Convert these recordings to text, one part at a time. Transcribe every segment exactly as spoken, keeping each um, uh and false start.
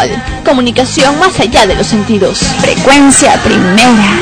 Sol, comunicación más allá de los sentidos. Frecuencia Primera.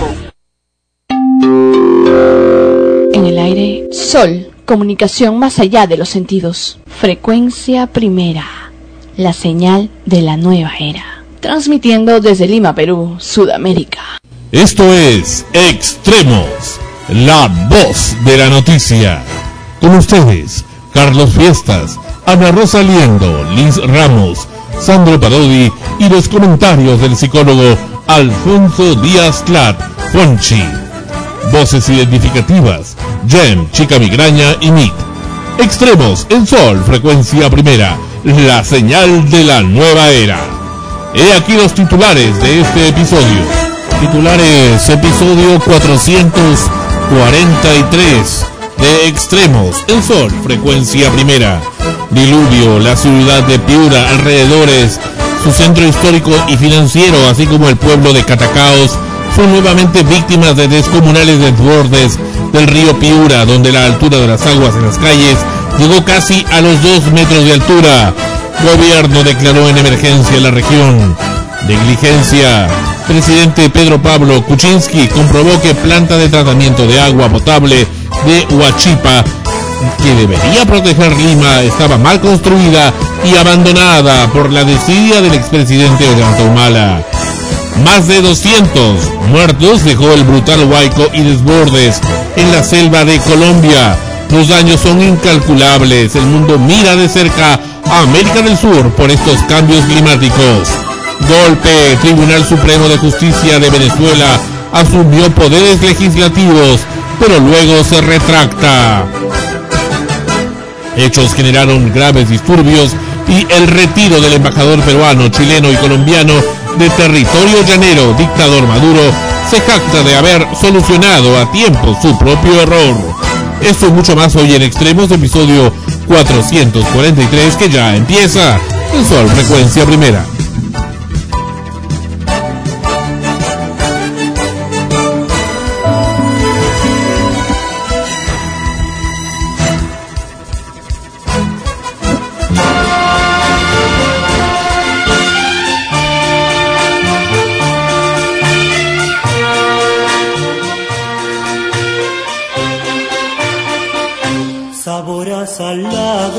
En el aire, Sol, comunicación más allá de los sentidos. Frecuencia Primera, la señal de la nueva era. Transmitiendo desde Lima, Perú, Sudamérica. Esto es Extremos, la voz de la noticia. Con ustedes, Carlos Fiestas, Ana Rosa Liendo, Liz Ramos, Sandro Parodi y los comentarios del psicólogo Alfonso Díaz Clat, Fonchi. Voces identificativas, Jem, Chica Migraña y Nick. Extremos en Sol, Frecuencia Primera, la señal de la nueva era. He aquí los titulares de este episodio. Titulares, episodio cuatrocientos cuarenta y tres de Extremos en Sol, Frecuencia Primera. Diluvio, la ciudad de Piura, alrededores, su centro histórico y financiero, así como el pueblo de Catacaos, son nuevamente víctimas de descomunales desbordes del río Piura, donde la altura de las aguas en las calles llegó casi a los dos metros de altura. Gobierno declaró en emergencia la región. Negligencia. Presidente Pedro Pablo Kuczynski comprobó que planta de tratamiento de agua potable de Huachipa, que debería proteger Lima, estaba mal construida y abandonada por la desidia del expresidente Ollanta Humala. Más de doscientos muertos dejó el brutal huaico y desbordes en la selva de Colombia. Los daños son incalculables. El mundo mira de cerca a América del Sur por estos cambios climáticos. Golpe. Tribunal Supremo de Justicia de Venezuela asumió poderes legislativos, pero luego se retracta. Hechos generaron graves disturbios y el retiro del embajador peruano, chileno y colombiano de territorio llanero. Dictador Maduro se jacta de haber solucionado a tiempo su propio error. Esto y mucho más hoy en Extremos, episodio cuatrocientos cuarenta y tres, que ya empieza en Sol, Frecuencia Primera. Salado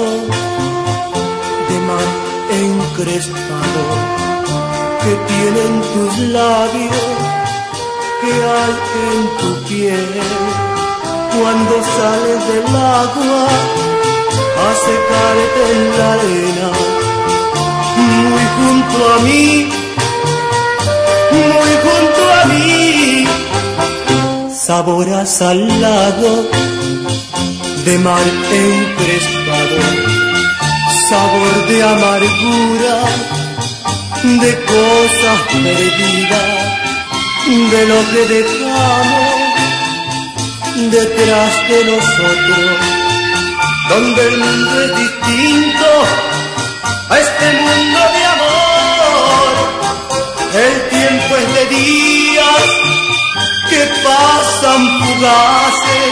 de mar encrespado que tienen tus labios, que hay en tu piel cuando sales del agua a secarte en la arena, muy junto a mí, muy junto a mí. Sabor a salado de mar encrespado, sabor de amargura, de cosas perdidas, de lo que dejamos detrás de nosotros, donde el mundo es distinto a este mundo de amor. El tiempo es de días que pasan fugaces,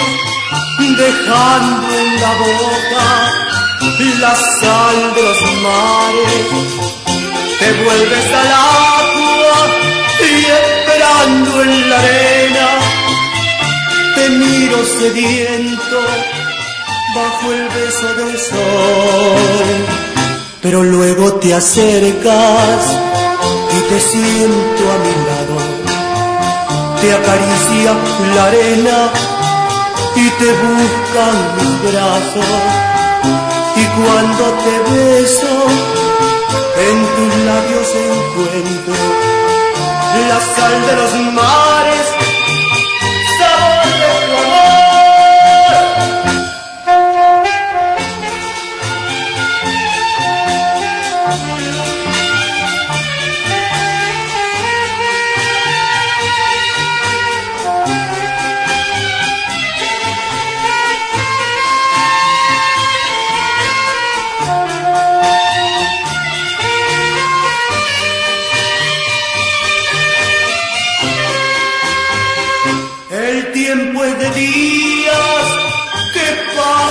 dejando en la boca la sal de los mares. Te vuelves al agua y esperando en la arena te miro sediento bajo el beso del sol. Pero luego te acercas y te siento a mi lado, te acaricia la arena y te buscan mis brazos, y cuando te beso en tus labios encuentro la sal de los mares, sabor de tu amor.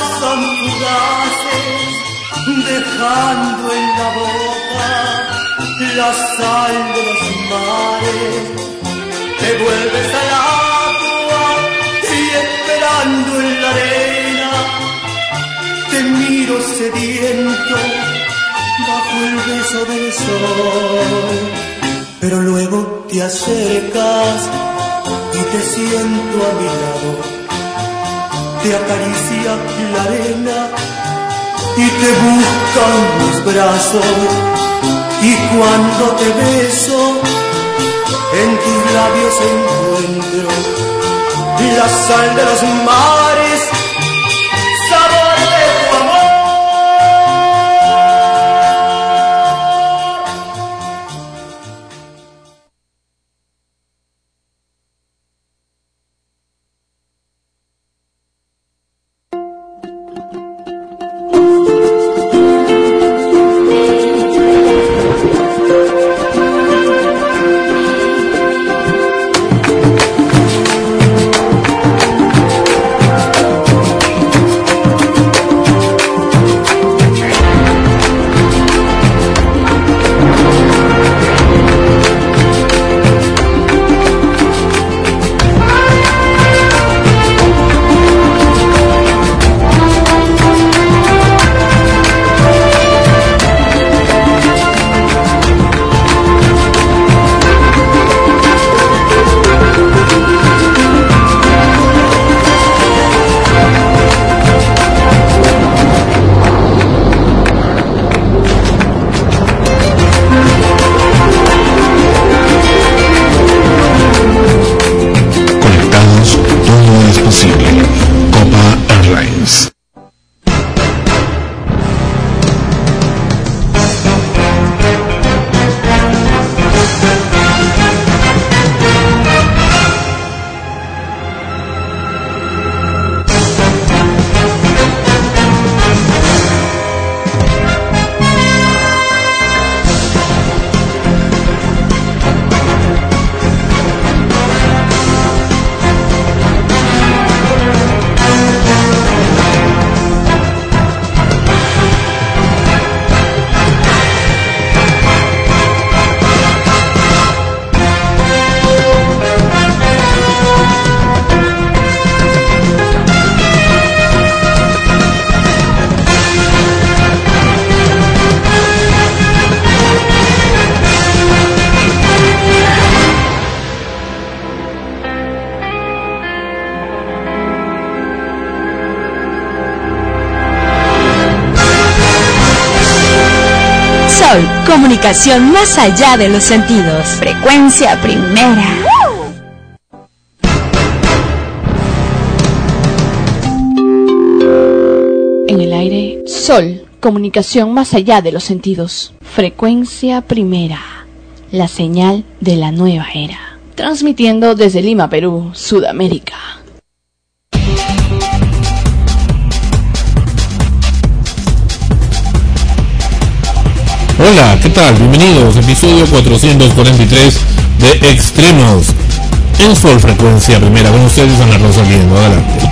Dejando en la boca la sal de los mares, te vuelves al agua y esperando en la arena, te miro sediento bajo el beso del sol, pero luego te acercas y te siento a mi lado, te acaricia la arena y te buscan mis brazos, y cuando te beso en tus labios encuentro la sal de los mares, sabor de tu amor. Comunicación más allá de los sentidos. Frecuencia primera. En el aire, Sol, comunicación más allá de los sentidos. Frecuencia primera, la señal de la nueva era. Transmitiendo desde Lima, Perú, Sudamérica. Hola, ¿qué tal? Bienvenidos, episodio cuatrocientos cuarenta y tres de Extremos en Sol Frecuencia Primera. Con ustedes, Ana Rosa Liendo. Adelante.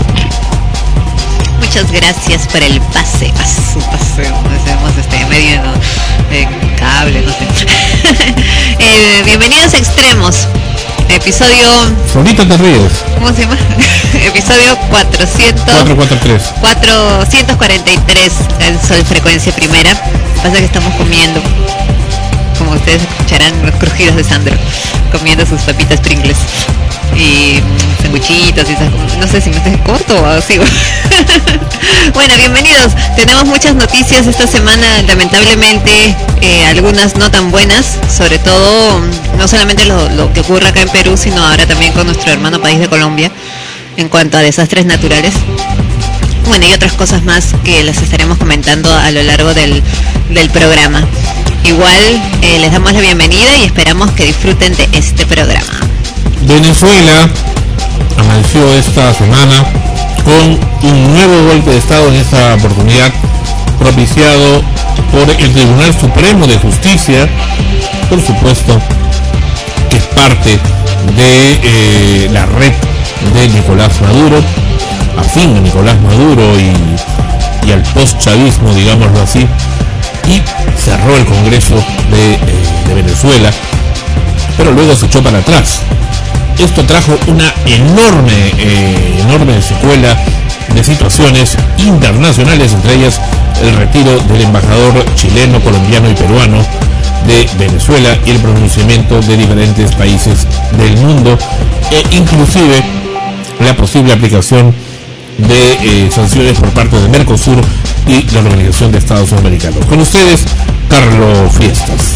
Muchas gracias por el pase, paso, pase, hacemos este medio de cable, no sé. eh, bienvenidos a Extremos, episodio... Solita te ríes. ¿Cómo se llama? Episodio cuatrocientos cuarenta y tres en Sol Frecuencia Primera. Pasa que estamos comiendo, como ustedes escucharán los crujidos de Sandro, comiendo sus papitas Pringles y sanguichitos y esas, no sé si me estoy corto o sigo. Bueno, bienvenidos. Tenemos muchas noticias esta semana, lamentablemente eh, algunas no tan buenas, sobre todo no solamente lo, lo que ocurre acá en Perú, sino ahora también con nuestro hermano país de Colombia en cuanto a desastres naturales. Bueno, y otras cosas más que las estaremos comentando a lo largo del, del programa. Igual eh, les damos la bienvenida y esperamos que disfruten de este programa. Venezuela amaneció esta semana con un nuevo golpe de Estado, en esta oportunidad propiciado por el Tribunal Supremo de Justicia, por supuesto, que es parte de eh, la red de Nicolás Maduro, afín a Nicolás Maduro y, y al post-chavismo, digámoslo así, y cerró el Congreso de, eh, de Venezuela, pero luego se echó para atrás. Esto trajo una enorme, eh, enorme secuela de situaciones internacionales, entre ellas el retiro del embajador chileno, colombiano y peruano de Venezuela y el pronunciamiento de diferentes países del mundo, e inclusive la posible aplicación de eh, sanciones por parte de Mercosur y la Organización de Estados Americanos. Con ustedes, Carlos Fiestas.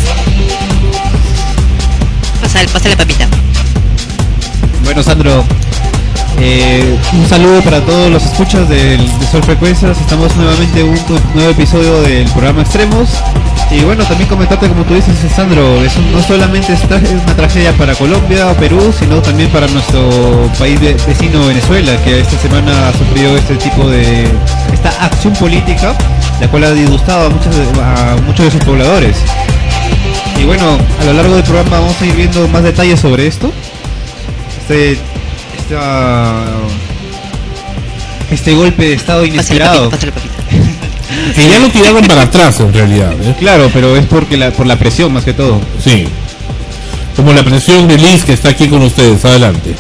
Pásale, pásale papita. Bueno, Sandro, eh, un saludo para todos los escuchas de, de Sol Frecuencias. Estamos nuevamente en un nuevo episodio del programa Extremos. Y bueno, también comentarte, como tú dices, Sandro, es un, no solamente es, es una tragedia para Colombia o Perú, sino también para nuestro país de, vecino Venezuela, que esta semana ha sufrido este tipo de esta acción política, la cual ha disgustado a muchos, a muchos de sus pobladores. Y bueno, a lo largo del programa vamos a ir viendo más detalles sobre esto. Este, esta, este golpe de estado inesperado. Pásale, papita, pásale, papita. Que ya lo tiraron para atrás en realidad, ¿eh? Claro, pero es porque la, por la presión más que todo. Sí. Como la presión de Liz, que está aquí con ustedes. Adelante.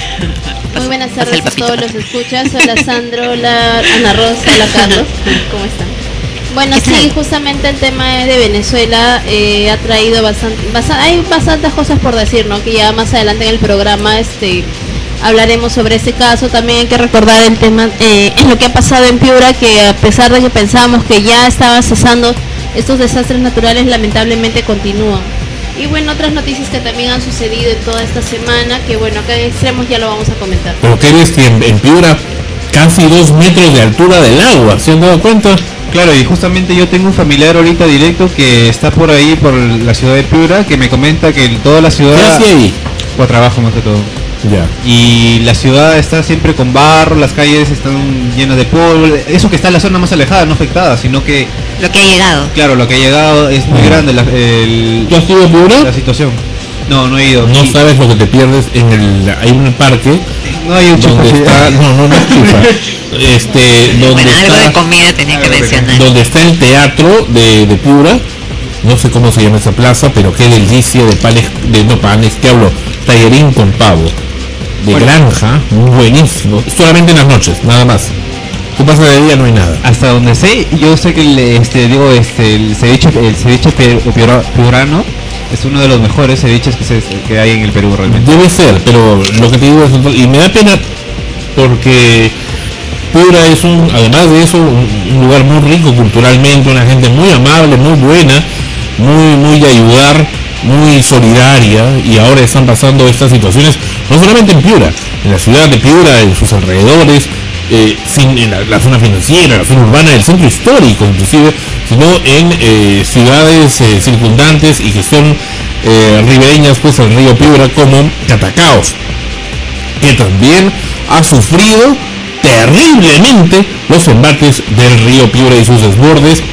Muy buenas tardes a todos los escuchas. Hola Sandro, hola Ana Rosa, hola Carlos. ¿Cómo están? Bueno, sí, justamente el tema de Venezuela eh, ha traído bastante, bastante, hay bastantes cosas por decir, ¿no? Que ya más adelante en el programa este hablaremos sobre ese caso. También hay que recordar el tema, eh, en lo que ha pasado en Piura, que a pesar de que pensábamos que ya estaban cesando, estos desastres naturales lamentablemente continúan. Y bueno, otras noticias que también han sucedido en toda esta semana, que bueno, acá en Extremos ya lo vamos a comentar. Pero que ves que en, en Piura casi dos metros de altura del agua, ¿se han dado cuenta? Claro, y justamente yo tengo un familiar ahorita directo que está por ahí, por la ciudad de Piura, que me comenta que toda la ciudad... ¿Qué hace ahí? Por trabajo más que todo. Ya. Y la ciudad está siempre con barro, las calles están llenas de polvo. Eso que está en la zona más alejada, no afectada, sino que... Lo que ha llegado. Claro, lo que ha llegado es muy Ah. grande la, el, ¿Tú has ido a Piura? la situación. No, no he ido. No Y- sabes lo que te pierdes en el... Hay un parque No hay un donde chupa. está... No, no, no es chupa. Este, donde Bueno, algo de está... comida tenía que algo de mencionar. donde está el teatro de, de Piura, no sé cómo se llama esa plaza, pero qué delicia de panes, de no panes, que hablo, tallerín con pavo, de Bueno. granja, buenísimo, solamente en las noches, nada más. Tú pasas de día, no hay nada. Hasta donde sé, yo sé que el, este, digo, este, el ceviche, el ceviche pe- piura- piurano es uno de los mejores ceviches que, se, que hay en el Perú realmente. Debe ser, pero lo que te digo es, y me da pena porque Piura es un, además de eso, un, un lugar muy rico culturalmente, una gente muy amable, muy buena, muy, muy de ayudar, muy solidaria, y ahora están pasando estas situaciones, no solamente en Piura, en la ciudad de Piura, en sus alrededores, eh, sin, en la, la zona financiera, la zona urbana, el centro histórico inclusive, sino en eh, ciudades eh, circundantes y que son eh, ribereñas pues al río Piura, como Catacaos, que también ha sufrido terriblemente los embates del río Piura y sus desbordes,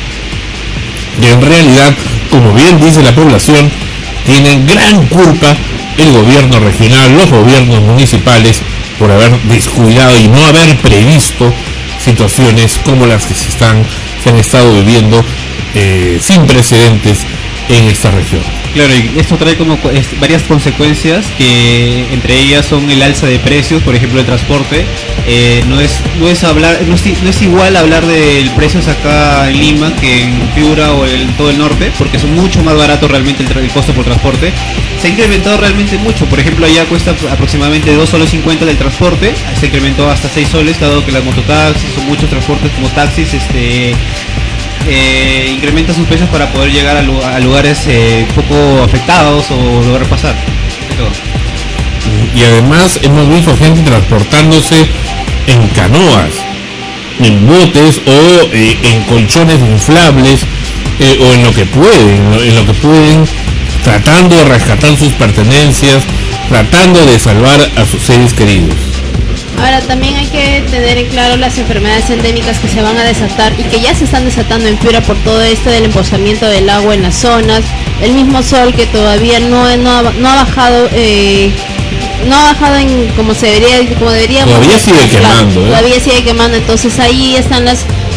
que en realidad, como bien dice la población, tienen gran culpa el gobierno regional, los gobiernos municipales, por haber descuidado y no haber previsto situaciones como las que se están se han estado viviendo eh, sin precedentes en esta región. Claro, y esto trae como co- es- varias consecuencias, que entre ellas son el alza de precios, por ejemplo el transporte. Eh, no es no es hablar no es, i- no es igual hablar de precios acá en Lima que en Piura o en todo el norte, porque son mucho más baratos realmente el, tra- el costo por transporte. Se ha incrementado realmente mucho, por ejemplo allá cuesta aproximadamente dos soles cincuenta del transporte, se incrementó hasta seis soles, dado que las mototaxis o muchos transportes como taxis este eh, incrementa sus precios para poder llegar a, lu- a lugares eh, poco afectados o lograr pasar. Todo. Y además hemos visto gente transportándose en canoas, en botes o eh, en colchones inflables eh, o en lo que pueden, en lo que pueden, tratando de rescatar sus pertenencias, tratando de salvar a sus seres queridos. Ahora también hay que tener en claro las enfermedades endémicas que se van a desatar y que ya se están desatando en Piura por todo esto del emposamiento del agua en las zonas, el mismo sol que todavía no, no, ha, no ha bajado eh, no ha bajado en como se debería como deberíamos Todavía sigue claro, quemando, ¿eh? todavía sigue quemando, entonces ahí están las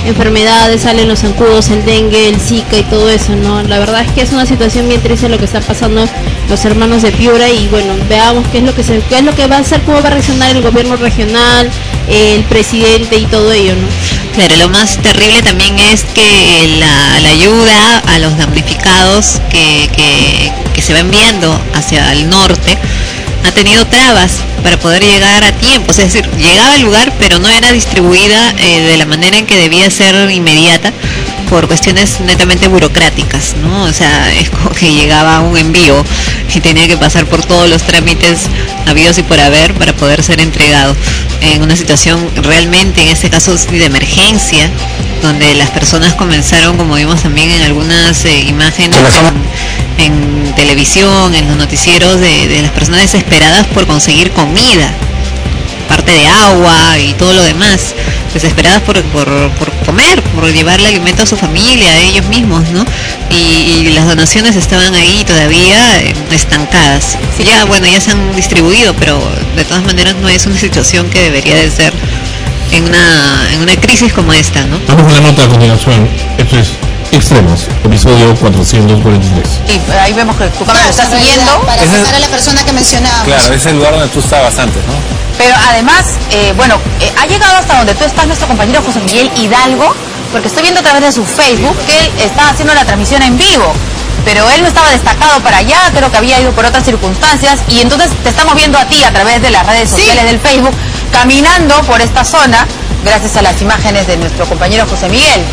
enfermedades, salen los zancudos, el dengue, el zika y todo eso, ¿no? La verdad es que es una situación bien triste lo que está pasando los hermanos de Piura, y bueno, veamos qué es lo que se, qué es lo que va a hacer, cómo va a reaccionar el gobierno regional, el presidente y todo ello, ¿no? Claro, lo más terrible también es que la, la ayuda a los damnificados que, que, que se va enviando hacia el norte ha tenido trabas para poder llegar a tiempo, es decir, llegaba al lugar pero no era distribuida eh, de la manera en que debía ser inmediata por cuestiones netamente burocráticas, ¿no? O sea, es como que llegaba un envío y tenía que pasar por todos los trámites habidos y por haber para poder ser entregado en una situación realmente, en este caso de emergencia, donde las personas comenzaron, como vimos también en algunas eh, imágenes en, en televisión, en los noticieros, de, de las personas desesperadas por conseguir comida, parte de agua y todo lo demás, desesperadas por, por, por comer, por llevarle alimento a su familia, a ellos mismos, ¿no? Y, y las donaciones estaban ahí todavía eh, estancadas. Ya, bueno, ya se han distribuido, pero de todas maneras no es una situación que debería de ser en una, en una crisis como esta, ¿no? Vamos a la nota a continuación. Esto es Extremos, episodio cuatrocientos cuarenta y tres. Sí, ahí vemos que tu cámara claro, está siguiendo. Para Ese sacar a la persona que mencionábamos. Claro, ese es el lugar donde tú estabas antes, ¿no? Pero además, eh, bueno, eh, ha llegado hasta donde tú estás nuestro compañero José Miguel Hidalgo, porque estoy viendo a través de su Facebook que él está haciendo la transmisión en vivo. Pero él no estaba destacado para allá, creo que había ido por otras circunstancias, y entonces te estamos viendo a ti a través de las redes sociales, sí, del Facebook, caminando por esta zona, gracias a las imágenes de nuestro compañero José Miguel.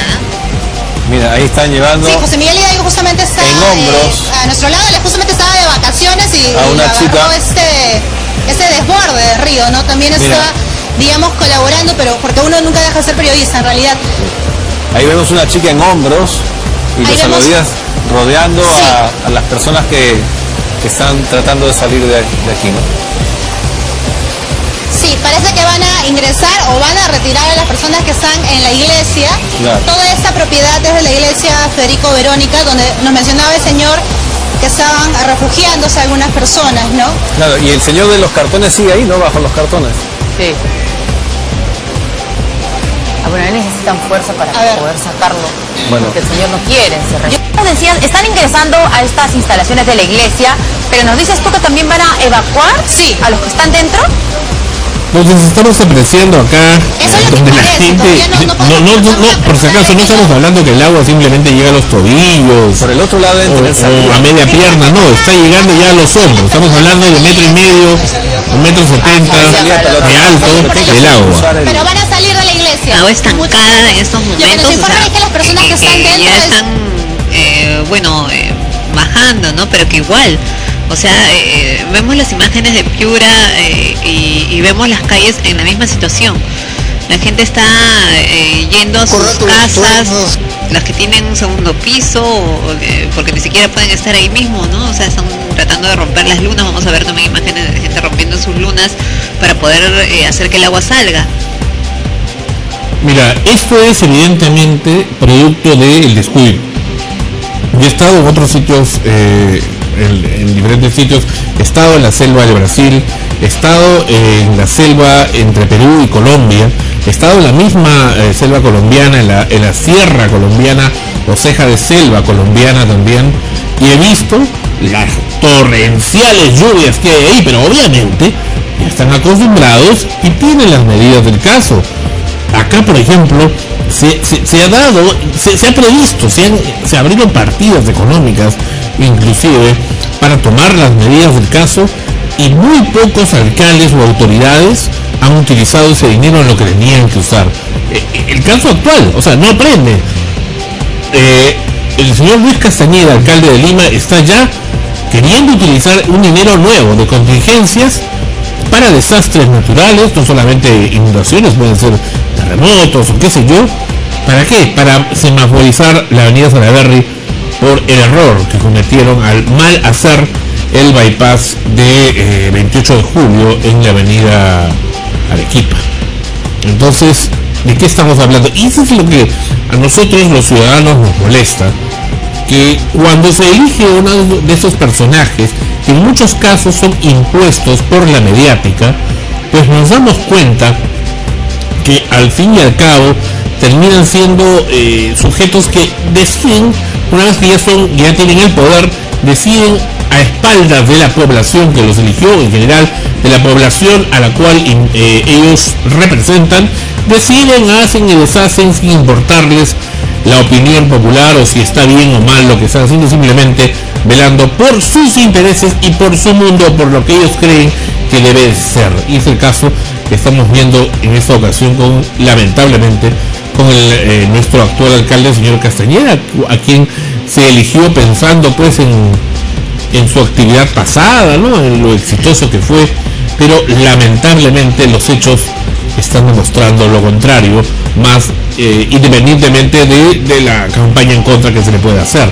Mira, ahí están llevando... Sí, José Miguel Hidalgo justamente está en hombros, eh, a nuestro lado, él justamente estaba de vacaciones y, a una y chica. agarró este, este desborde de río, ¿no? También Mira, está, digamos, colaborando, pero porque uno nunca deja de ser periodista en realidad. Ahí vemos una chica en hombros y Ahí los vemos... salvavidas rodeando sí. a, a las personas que, que están tratando de salir de, de aquí, ¿no? Sí, parece que van a ingresar o van a retirar a las personas que están en la iglesia. Claro. Toda esta propiedad es de la iglesia Federico Verónica, donde nos mencionaba el señor que estaban refugiándose algunas personas, ¿no? Claro, y el señor de los cartones sigue ahí, ¿no? Bajo los cartones. Sí. Ah, bueno, él necesitan fuerza para poder sacarlo. Bueno. Porque el señor no quiere encerrar. Nos decías, están ingresando a estas instalaciones de la iglesia, pero nos dices tú que también van a evacuar, sí, a los que están dentro. Entonces estamos apreciando acá eso es donde lo que la parece, gente no, no, no, no, no, no, por si acaso no estamos hablando que el agua simplemente llega a los tobillos por el otro lado o, o a media pierna, no, está llegando ya a los hombros. Estamos hablando de metro y medio, un metro setenta de alto del agua. Pero van a salir de la iglesia. Agua estancada en estos momentos. Lo que nos informan es que las personas que, que están dentro ya están, eh, bueno, eh, bajando, ¿no? Pero que igual. O sea, eh, vemos las imágenes de Piura eh, y, y vemos las calles en la misma situación. La gente está eh, yendo a sus Correcto, casas, las que tienen un segundo piso, o, eh, porque ni siquiera pueden estar ahí mismo, ¿no? O sea, están tratando de romper las lunas. Vamos a ver también imágenes de gente rompiendo sus lunas para poder eh, hacer que el agua salga. Mira, esto es evidentemente producto del descuido. Yo he estado en otros sitios, eh, en, en diferentes sitios, he estado en la selva de Brasil, he estado en la selva entre Perú y Colombia, he estado en la misma eh, selva colombiana, en la, en la sierra colombiana, o ceja de selva colombiana también, y he visto las torrenciales lluvias que hay ahí, pero obviamente ya están acostumbrados y tienen las medidas del caso. Acá, por ejemplo, se, se, se ha dado, se, se ha previsto, se, han, se abrieron partidas económicas, inclusive, para tomar las medidas del caso, y muy pocos alcaldes o autoridades han utilizado ese dinero en lo que tenían que usar. Eh, el caso actual, o sea, no aprende. Eh, el señor Luis Castañeda, alcalde de Lima, está ya queriendo utilizar un dinero nuevo de contingencias para desastres naturales, no solamente inundaciones, pueden ser terremotos o qué sé yo. ¿Para qué? Para semaforizar la avenida Salaverry por el error que cometieron al mal hacer el bypass de eh, veintiocho de julio en la avenida Arequipa. Entonces, ¿de qué estamos hablando? Y eso es lo que a nosotros los ciudadanos nos molesta, que cuando se elige uno de esos personajes, que en muchos casos son impuestos por la mediática, pues nos damos cuenta que al fin y al cabo terminan siendo eh, sujetos que deciden, una vez que ya son, ya tienen el poder, deciden a espaldas de la población que los eligió, en general de la población a la cual eh, ellos representan, deciden, hacen y deshacen sin importarles la opinión popular o si está bien o mal lo que están haciendo, simplemente velando por sus intereses y por su mundo, por lo que ellos creen que debe ser. Y es el caso que estamos viendo en esta ocasión con, lamentablemente, con el, eh, nuestro actual alcalde, el señor Castañeda, a quien se eligió pensando pues en, en su actividad pasada, ¿no?, en lo exitoso que fue, pero lamentablemente los hechos están demostrando lo contrario, más eh, independientemente de, de la campaña en contra que se le puede hacer.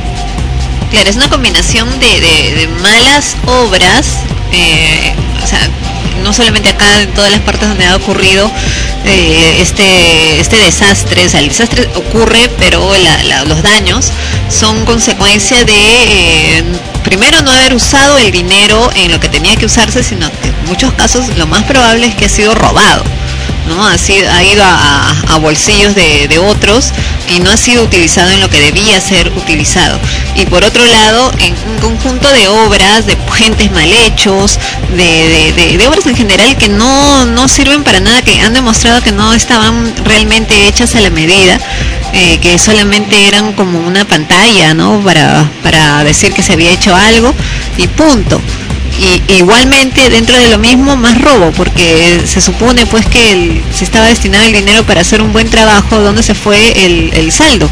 Claro, es una combinación de, de, de malas obras, eh, o sea, no solamente acá, en todas las partes donde ha ocurrido eh, este este desastre. O sea, el desastre ocurre, pero la, la, los daños son consecuencia de eh, primero no haber usado el dinero en lo que tenía que usarse, sino que en muchos casos lo más probable es que ha sido robado, ¿no? Ha, sido, ha ido a, a, a bolsillos de, de otros y no ha sido utilizado en lo que debía ser utilizado. Y por otro lado, en un conjunto de obras, de puentes mal hechos, de, de, de, de obras en general que no, no sirven para nada, que han demostrado que no estaban realmente hechas a la medida, eh, que solamente eran como una pantalla, ¿no?, para, para decir que se había hecho algo y punto. Y igualmente dentro de lo mismo más robo, porque se supone pues que el, se estaba destinado el dinero para hacer un buen trabajo, donde se fue el, el saldo,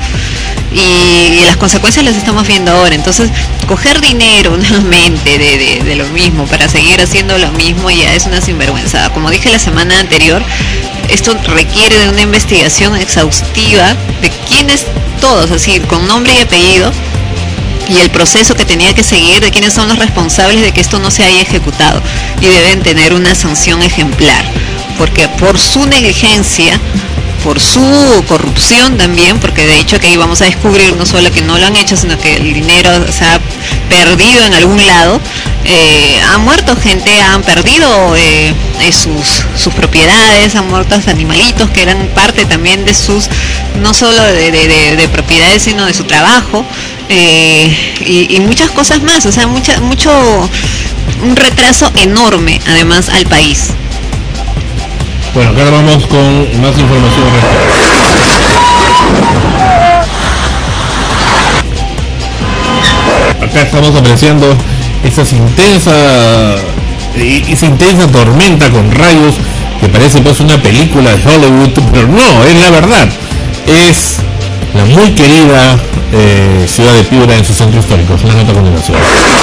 y, y las consecuencias las estamos viendo ahora. Entonces coger dinero nuevamente de, de, de lo mismo para seguir haciendo lo mismo ya es una sinvergüenza. Como dije la semana anterior, esto requiere de una investigación exhaustiva de quiénes todos, así con nombre y apellido, y el proceso que tenía que seguir, de quiénes son los responsables de que esto no se haya ejecutado, y deben tener una sanción ejemplar, porque por su negligencia, por su corrupción también, porque de hecho que ahí vamos a descubrir no solo que no lo han hecho, sino que el dinero se ha perdido en algún lado, eh, ha muerto gente, han perdido eh, sus, sus propiedades, han muerto animalitos que eran parte también de sus, no solo de, de, de, de propiedades, sino de su trabajo, eh, y, y muchas cosas más. O sea, mucha, mucho, un retraso enorme además al país. Bueno, ahora vamos con más información. Acá estamos apreciando esas intensas, esa intensa tormenta con rayos que parece pues una película de Hollywood, pero no, es la verdad. Es la muy querida eh, ciudad de Piura en su centro histórico. La nota a continuación.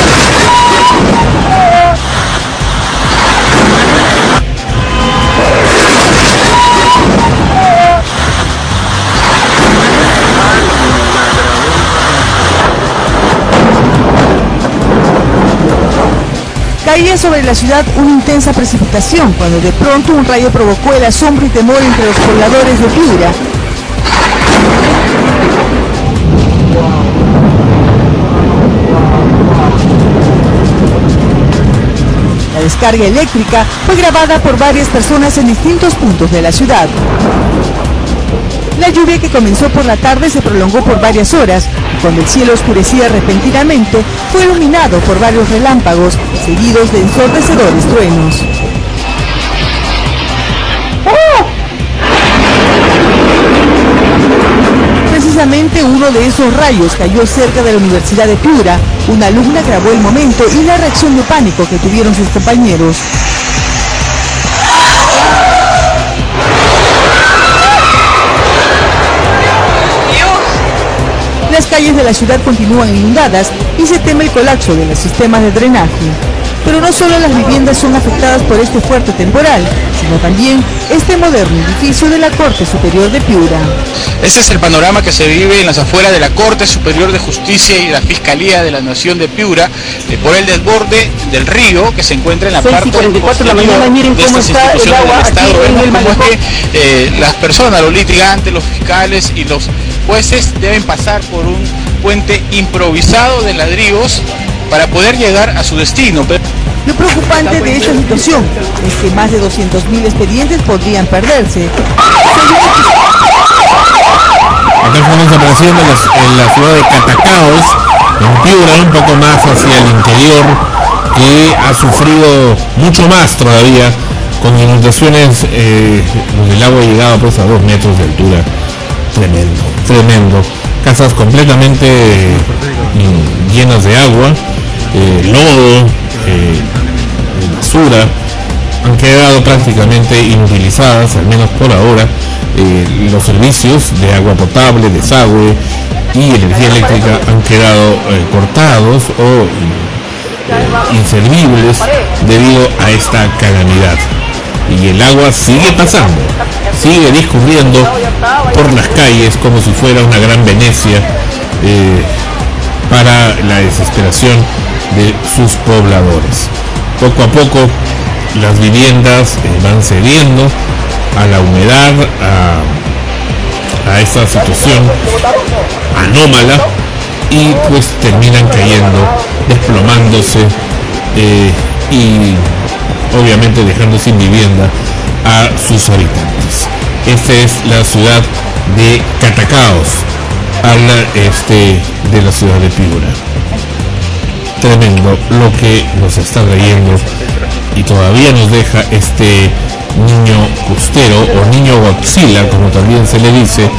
Caía sobre la ciudad una intensa precipitación, cuando de pronto un rayo provocó el asombro y temor entre los pobladores de Piura. La descarga eléctrica fue grabada por varias personas en distintos puntos de la ciudad. La lluvia, que comenzó por la tarde, se prolongó por varias horas, y cuando el cielo oscurecía repentinamente, fue iluminado por varios relámpagos, seguidos de ensordecedores truenos. Precisamente uno de esos rayos cayó cerca de la Universidad de Piura. Una alumna grabó el momento y la reacción de pánico que tuvieron sus compañeros. Las calles de la ciudad continúan inundadas y se teme el colapso de los sistemas de drenaje. Pero no solo las viviendas son afectadas por este fuerte temporal, sino también este moderno edificio de la Corte Superior de Piura. Este es el panorama que se vive en las afueras de la Corte Superior de Justicia y la Fiscalía de la Nación de Piura, eh, por el desborde del río que se encuentra en la parte de la mañana. Miren de cómo estas está el instituciones agua del Estado. aquí en Vemos el cómo es malecón. que eh, las personas, los litigantes, los fiscales y los jueces deben pasar por un puente improvisado de ladrillos para poder llegar a su destino. Lo preocupante de esta situación es que más de doscientos mil expedientes podrían perderse. Acá estamos apareciendo en la, en la ciudad de Catacaos, en Piura, un poco más hacia el interior, que ha sufrido mucho más todavía con inundaciones, eh, donde el agua ha llegado pues a dos metros de altura. Tremendo, tremendo. Casas completamente eh, llenas de agua, eh, lodo, eh, basura, han quedado prácticamente inutilizadas, al menos por ahora, eh, los servicios de agua potable, desagüe y energía eléctrica han quedado eh, cortados o eh, inservibles debido a esta calamidad. Y el agua sigue pasando, sigue discurriendo por las calles como si fuera una gran Venecia, eh, para la desesperación de sus pobladores. Poco a poco las viviendas eh, van cediendo a la humedad, a, a esta situación anómala, y pues terminan cayendo, desplomándose eh, y obviamente dejando sin vivienda a sus habitantes. Esta es la ciudad de Catacaos, al este de la ciudad de Piura. Tremendo lo que nos está trayendo, y todavía nos deja este niño costero o niño Godzilla, como también se le dice,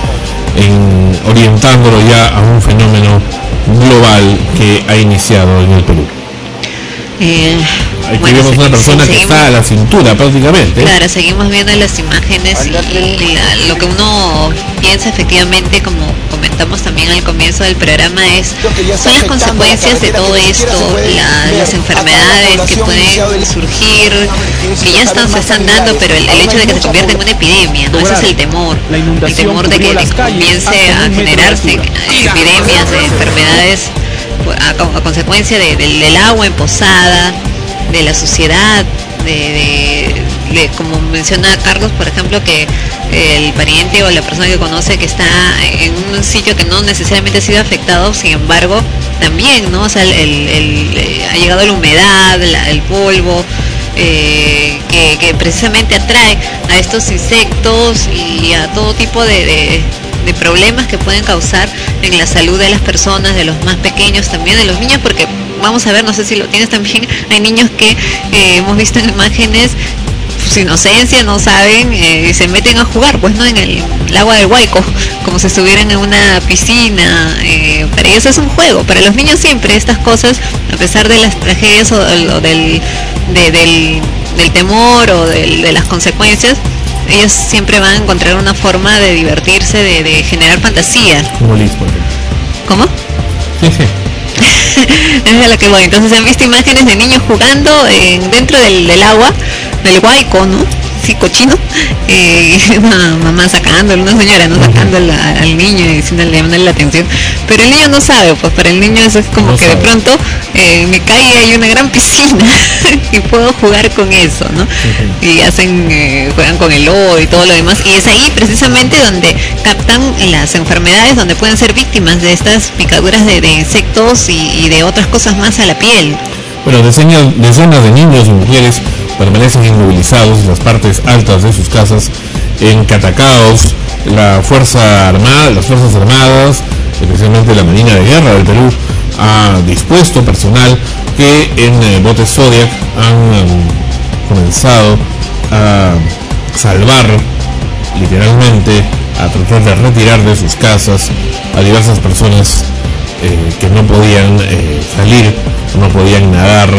en, orientándolo ya a un fenómeno global que ha iniciado en el Perú. Eh, Aquí bueno, vemos una persona sí, que seguimos, está a la cintura prácticamente. Claro, seguimos viendo las imágenes y, y la, lo que uno piensa efectivamente, como comentamos también al comienzo del programa, es son las consecuencias de todo esto, la, las enfermedades que pueden surgir, que ya están, se están dando, pero el, el hecho de que se convierta en una epidemia, ¿no? Ese es el temor, el temor de que, de que comience a generarse epidemias de enfermedades a, a consecuencia de, de, del agua emposada, de la suciedad, de, de, de, como menciona Carlos, por ejemplo, que el pariente o la persona que conoce que está en un sitio que no necesariamente ha sido afectado, sin embargo, también, ¿no? O sea, el, el, el, ha llegado la humedad, la, el polvo, eh, que, que precisamente atrae a estos insectos y a todo tipo de, de de problemas que pueden causar en la salud de las personas, de los más pequeños, también de los niños, porque vamos a ver, no sé si lo tienes también, hay niños que eh, hemos visto en imágenes, su inocencia, no saben, eh, y se meten a jugar, pues no, en el, el agua del Huayco, como si estuvieran en una piscina. Eh, para ellos es un juego, para los niños siempre estas cosas, a pesar de las tragedias o, o del, de, del, del temor o del, de las consecuencias, ellos siempre van a encontrar una forma de divertirse, de, de generar fantasía. Como Liz, por ejemplo. ¿Cómo? Sí, sí. Es a lo que voy. Entonces han visto imágenes de niños jugando eh, dentro del, del agua, del Huayco, ¿no? Sí, cochino. Eh, una mamá sacándolo, una señora no sacándole al niño y diciéndole, llamándole la atención. Pero el niño no sabe, pues para el niño eso es como no que sabe. De pronto eh, me cae y hay una gran piscina y puedo jugar con eso, ¿no? Uh-huh. Y hacen, eh, juegan con el lodo y todo lo demás. Y es ahí precisamente donde captan las enfermedades, donde pueden ser víctimas de estas picaduras de, de insectos y, y de otras cosas más a la piel. Bueno, decenas, decenas de niños y mujeres permanecen inmovilizados en las partes altas de sus casas en Catacaos. La Fuerza Armada, las Fuerzas Armadas, especialmente la Marina de Guerra del Perú, ha dispuesto personal que en eh, botes Zodiac han um, comenzado a salvar, literalmente, a tratar de retirar de sus casas a diversas personas eh, que no podían eh, salir, no podían nadar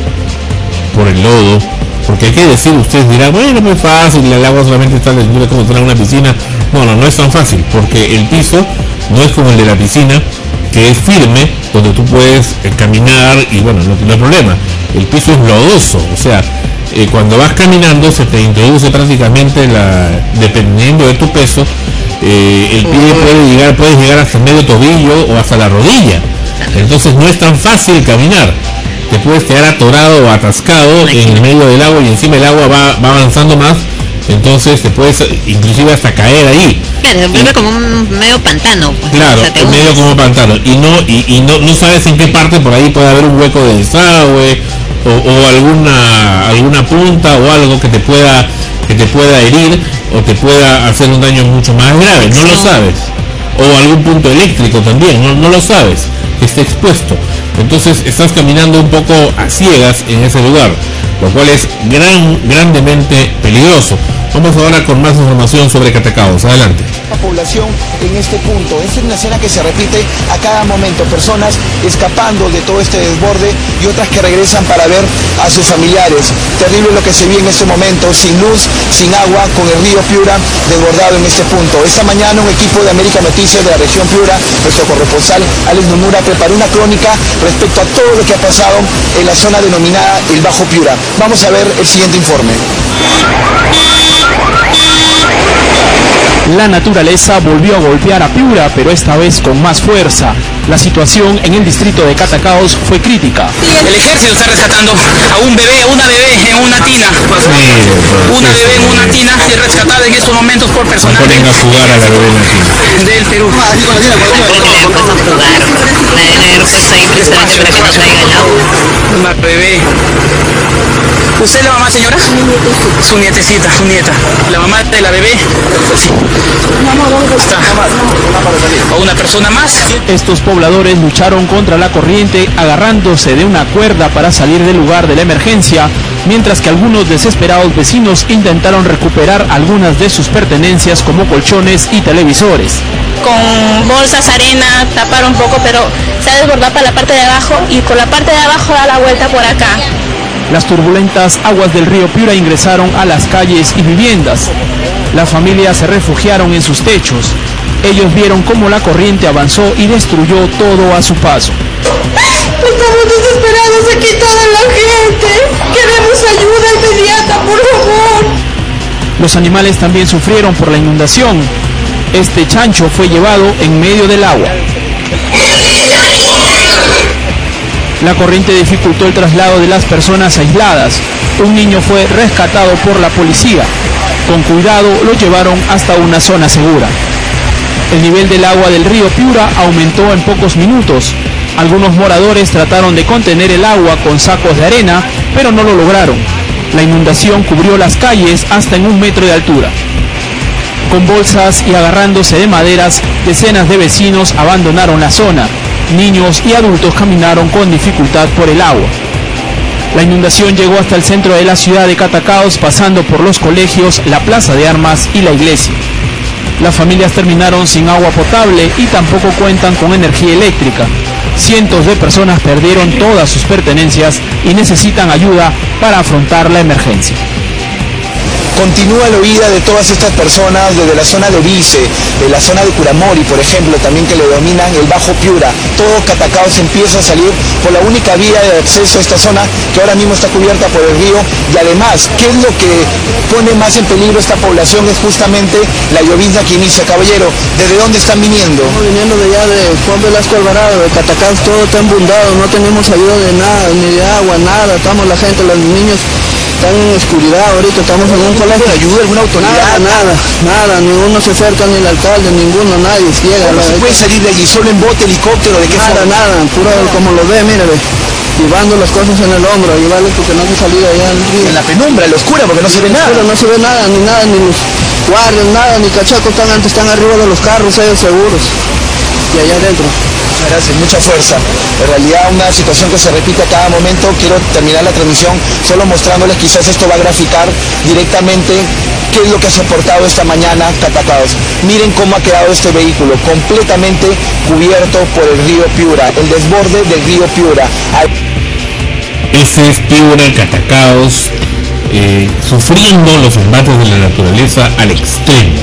por el lodo. Porque hay que decir, ustedes dirán, bueno, no es fácil, el agua solamente está desnuda como entrar a una piscina. No, no, no es tan fácil, porque el piso no es como el de la piscina, que es firme, donde tú puedes eh, caminar y bueno, no tiene problema. El piso es lodoso, o sea, eh, cuando vas caminando se te introduce prácticamente, la, dependiendo de tu peso, eh, el pie puede llegar, puedes llegar hasta medio tobillo o hasta la rodilla. Entonces no es tan fácil caminar. Te puedes quedar atorado o atascado en el medio del agua y encima el agua va, va avanzando más, entonces te puedes inclusive hasta caer ahí. Claro, se vuelve como un medio pantano. Pues, claro, o sea, medio como pantano. Y no y, y no, no sabes en qué parte por ahí puede haber un hueco de desagüe o, o alguna alguna punta o algo que te pueda que te pueda herir o te pueda hacer un daño mucho más grave. No lo sabes. o algún punto eléctrico también, no, no lo sabes, está expuesto. Entonces estás caminando un poco a ciegas en ese lugar, lo cual es gran, grandemente peligroso. Vamos ahora con más información sobre Catacaos. Adelante. La población en este punto, esta es una escena que se repite a cada momento, personas escapando de todo este desborde y otras que regresan para ver a sus familiares. Terrible lo que se vive en este momento, sin luz, sin agua, con el río Piura desbordado en este punto. Esta mañana un equipo de América Noticias de la región Piura, nuestro corresponsal Alex Nomura, preparó una crónica respecto a todo lo que ha pasado en la zona denominada el Bajo Piura. Vamos a ver el siguiente informe. La naturaleza volvió a golpear a Piura, pero esta vez con más fuerza. La situación en el distrito de Catacaos fue crítica. El ejército está rescatando a un bebé, a una bebé en una tina. Una bebé en una tina es rescatada en estos momentos por personal. No ponen a jugar a la bebé en la tina. Del Perú. Una bebé. ¿Usted es la mamá, señora? Su nietecita, su nieta. La mamá de la bebé. Sí. Está. O una persona más. Estos pobladores lucharon contra la corriente agarrándose de una cuerda para salir del lugar de la emergencia, mientras que algunos desesperados vecinos intentaron recuperar algunas de sus pertenencias como colchones y televisores. Con bolsas, arena, tapar un poco, pero se ha desbordado para la parte de abajo y con la parte de abajo da la vuelta por acá. Las turbulentas aguas del río Piura ingresaron a las calles y viviendas. Las familias se refugiaron en sus techos. Ellos vieron cómo la corriente avanzó y destruyó todo a su paso. Estamos desesperados aquí toda la gente. Queremos ayuda inmediata, por favor. Los animales también sufrieron por la inundación. Este chancho fue llevado en medio del agua. La corriente dificultó el traslado de las personas aisladas. Un niño fue rescatado por la policía. Con cuidado lo llevaron hasta una zona segura. El nivel del agua del río Piura aumentó en pocos minutos. Algunos moradores trataron de contener el agua con sacos de arena, pero no lo lograron. La inundación cubrió las calles hasta en un metro de altura. Con bolsas y agarrándose de maderas, decenas de vecinos abandonaron la zona. Niños y adultos caminaron con dificultad por el agua. La inundación llegó hasta el centro de la ciudad de Catacaos, pasando por los colegios, la plaza de armas y la iglesia. Las familias terminaron sin agua potable y tampoco cuentan con energía eléctrica. Cientos de personas perdieron todas sus pertenencias y necesitan ayuda para afrontar la emergencia. Continúa la huida de todas estas personas desde la zona de Vice, de la zona de Curamori, por ejemplo, también que le dominan el Bajo Piura. Todo Catacaos empieza a salir por la única vía de acceso a esta zona que ahora mismo está cubierta por el río. Y además, ¿qué es lo que pone más en peligro esta población? Es justamente la llovizna que inicia. Caballero, ¿desde dónde están viniendo? Estamos viniendo de allá de Juan Velasco Alvarado, de Catacaos, todo está embundado, no tenemos ayuda de nada, ni de agua, nada. Estamos la gente, los niños están en oscuridad ahorita, estamos en un colegio. ¿Ayuda alguna autoridad? Nada, nada, nada, ninguno se acerca, ni el alcalde, ninguno, nadie llega. ¿Cómo se puede salir de allí? ¿Solo en bote, helicóptero? ¿De qué nada, forma? Nada, puro como lo ve, mire, llevando las cosas en el hombro, llevarles porque no se salida allá en el río. En la penumbra, en la oscura, porque no se ve nada. No se ve nada, ni nada, ni los guardias, nada, ni cachacos están antes, están arriba de los carros, ellos seguros, y allá adentro. Muchas gracias, mucha fuerza. En realidad una situación que se repite a cada momento. Quiero terminar la transmisión solo mostrándoles, quizás esto va a graficar directamente qué es lo que ha soportado esta mañana Catacaos. Miren cómo ha quedado este vehículo, completamente cubierto por el río Piura, el desborde del río Piura. Este es Piura, Catacaos, eh, sufriendo los embates de la naturaleza al extremo.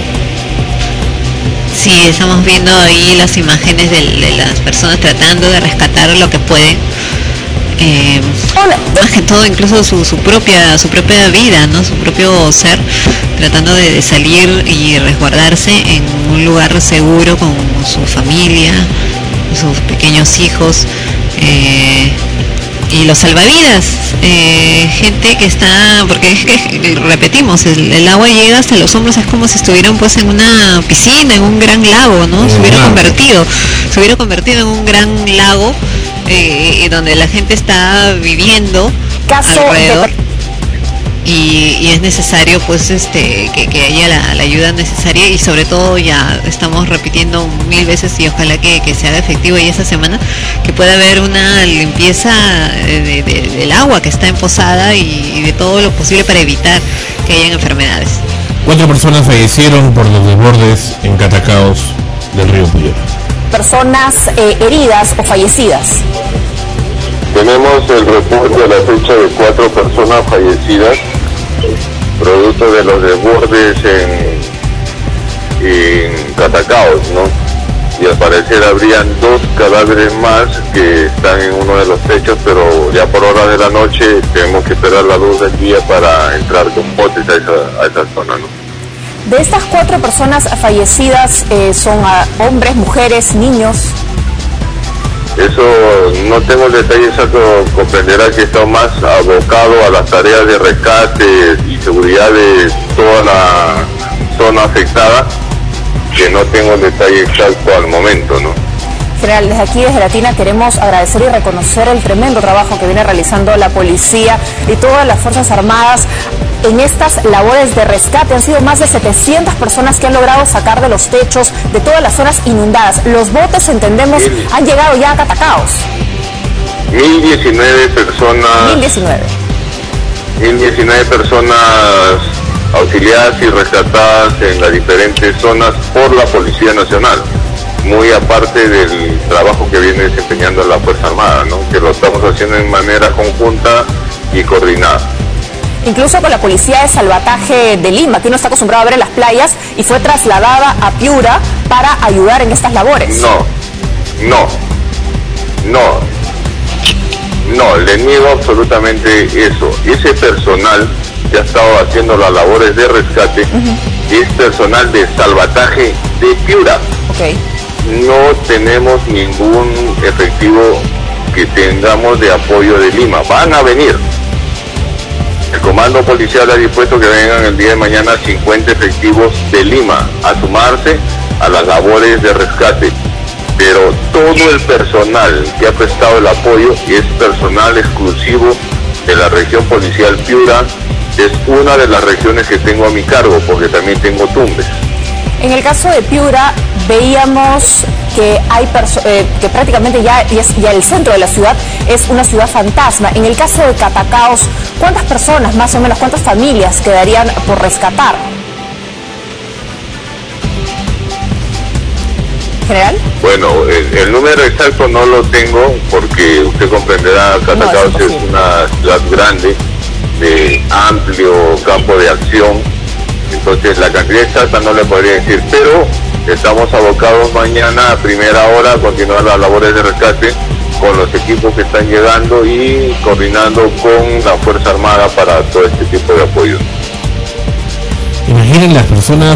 Sí, estamos viendo ahí las imágenes de, de las personas tratando de rescatar lo que pueden. Eh, más que todo incluso su, su propia su propia vida, ¿no? Su propio ser, tratando de, de salir y resguardarse en un lugar seguro con su familia, sus pequeños hijos. Eh, y los salvavidas, eh, gente que está, porque es que repetimos, el, el agua llega hasta los hombros, es como si estuvieran pues en una piscina, en un gran lago, ¿no? Se hubiera convertido, se hubiera convertido en un gran lago, eh, donde la gente está viviendo Caso alrededor. De... y, y es necesario pues este que, que haya la, la ayuda necesaria, y sobre todo ya estamos repitiendo mil veces y ojalá que, que se haga efectivo y esta semana que pueda haber una limpieza de, de, del agua que está emposada y, y de todo lo posible para evitar que hayan enfermedades. Cuatro personas fallecieron por los desbordes en Catacaos del río Piura. Personas eh, heridas o fallecidas. Tenemos el reporte a la fecha de cuatro personas fallecidas, producto de los desbordes en, en Catacaos, ¿no? Y al parecer habrían dos cadáveres más que están en uno de los techos, pero ya por hora de la noche tenemos que esperar la luz del día para entrar con botes a esa, a esa zona, ¿no? De estas cuatro personas fallecidas, eh, ¿son uh, hombres, mujeres, niños? Eso no tengo el detalle exacto, comprenderá que está más abocado a las tareas de rescate y seguridad de toda la zona afectada, que no tengo el detalle exacto al momento, ¿no? General, desde aquí, desde Latina, queremos agradecer y reconocer el tremendo trabajo que viene realizando la policía y todas las Fuerzas Armadas en estas labores de rescate. Han sido más de setecientas personas que han logrado sacar de los techos de todas las zonas inundadas. Los botes, entendemos, Mil. han llegado ya a Catacaos. mil diecinueve personas. mil diecinueve. mil diecinueve personas auxiliadas y rescatadas en las diferentes zonas por la Policía Nacional, muy aparte del trabajo que viene desempeñando la Fuerza Armada, ¿no? Que lo estamos haciendo en manera conjunta y coordinada. Incluso con la Policía de Salvataje de Lima, que uno está acostumbrado a ver en las playas, y fue trasladada a Piura para ayudar en estas labores. No, no, no, no, le niego absolutamente eso. Ese personal que ha estado haciendo las labores de rescate uh-huh. es personal de salvataje de Piura. Okay. No tenemos ningún efectivo que tengamos de apoyo de Lima. Van a venir. El comando policial ha dispuesto que vengan el día de mañana cincuenta efectivos de Lima a sumarse a las labores de rescate. Pero todo el personal que ha prestado el apoyo es personal exclusivo de la región policial Piura. Es una de las regiones que tengo a mi cargo, porque también tengo Tumbes. En el caso de Piura, veíamos que hay eh, que prácticamente ya, ya, ya el centro de la ciudad es una ciudad fantasma. En el caso de Catacaos, ¿cuántas personas, más o menos, cuántas familias quedarían por rescatar? ¿General? Bueno, el, el número exacto no lo tengo, porque usted comprenderá, Catacaos no, es, es una ciudad grande, de amplio campo de acción, entonces la cantidad exacta no le podría decir, pero estamos abocados mañana a primera hora a continuar las labores de rescate con los equipos que están llegando y coordinando con la Fuerza Armada para todo este tipo de apoyo. Imaginen las personas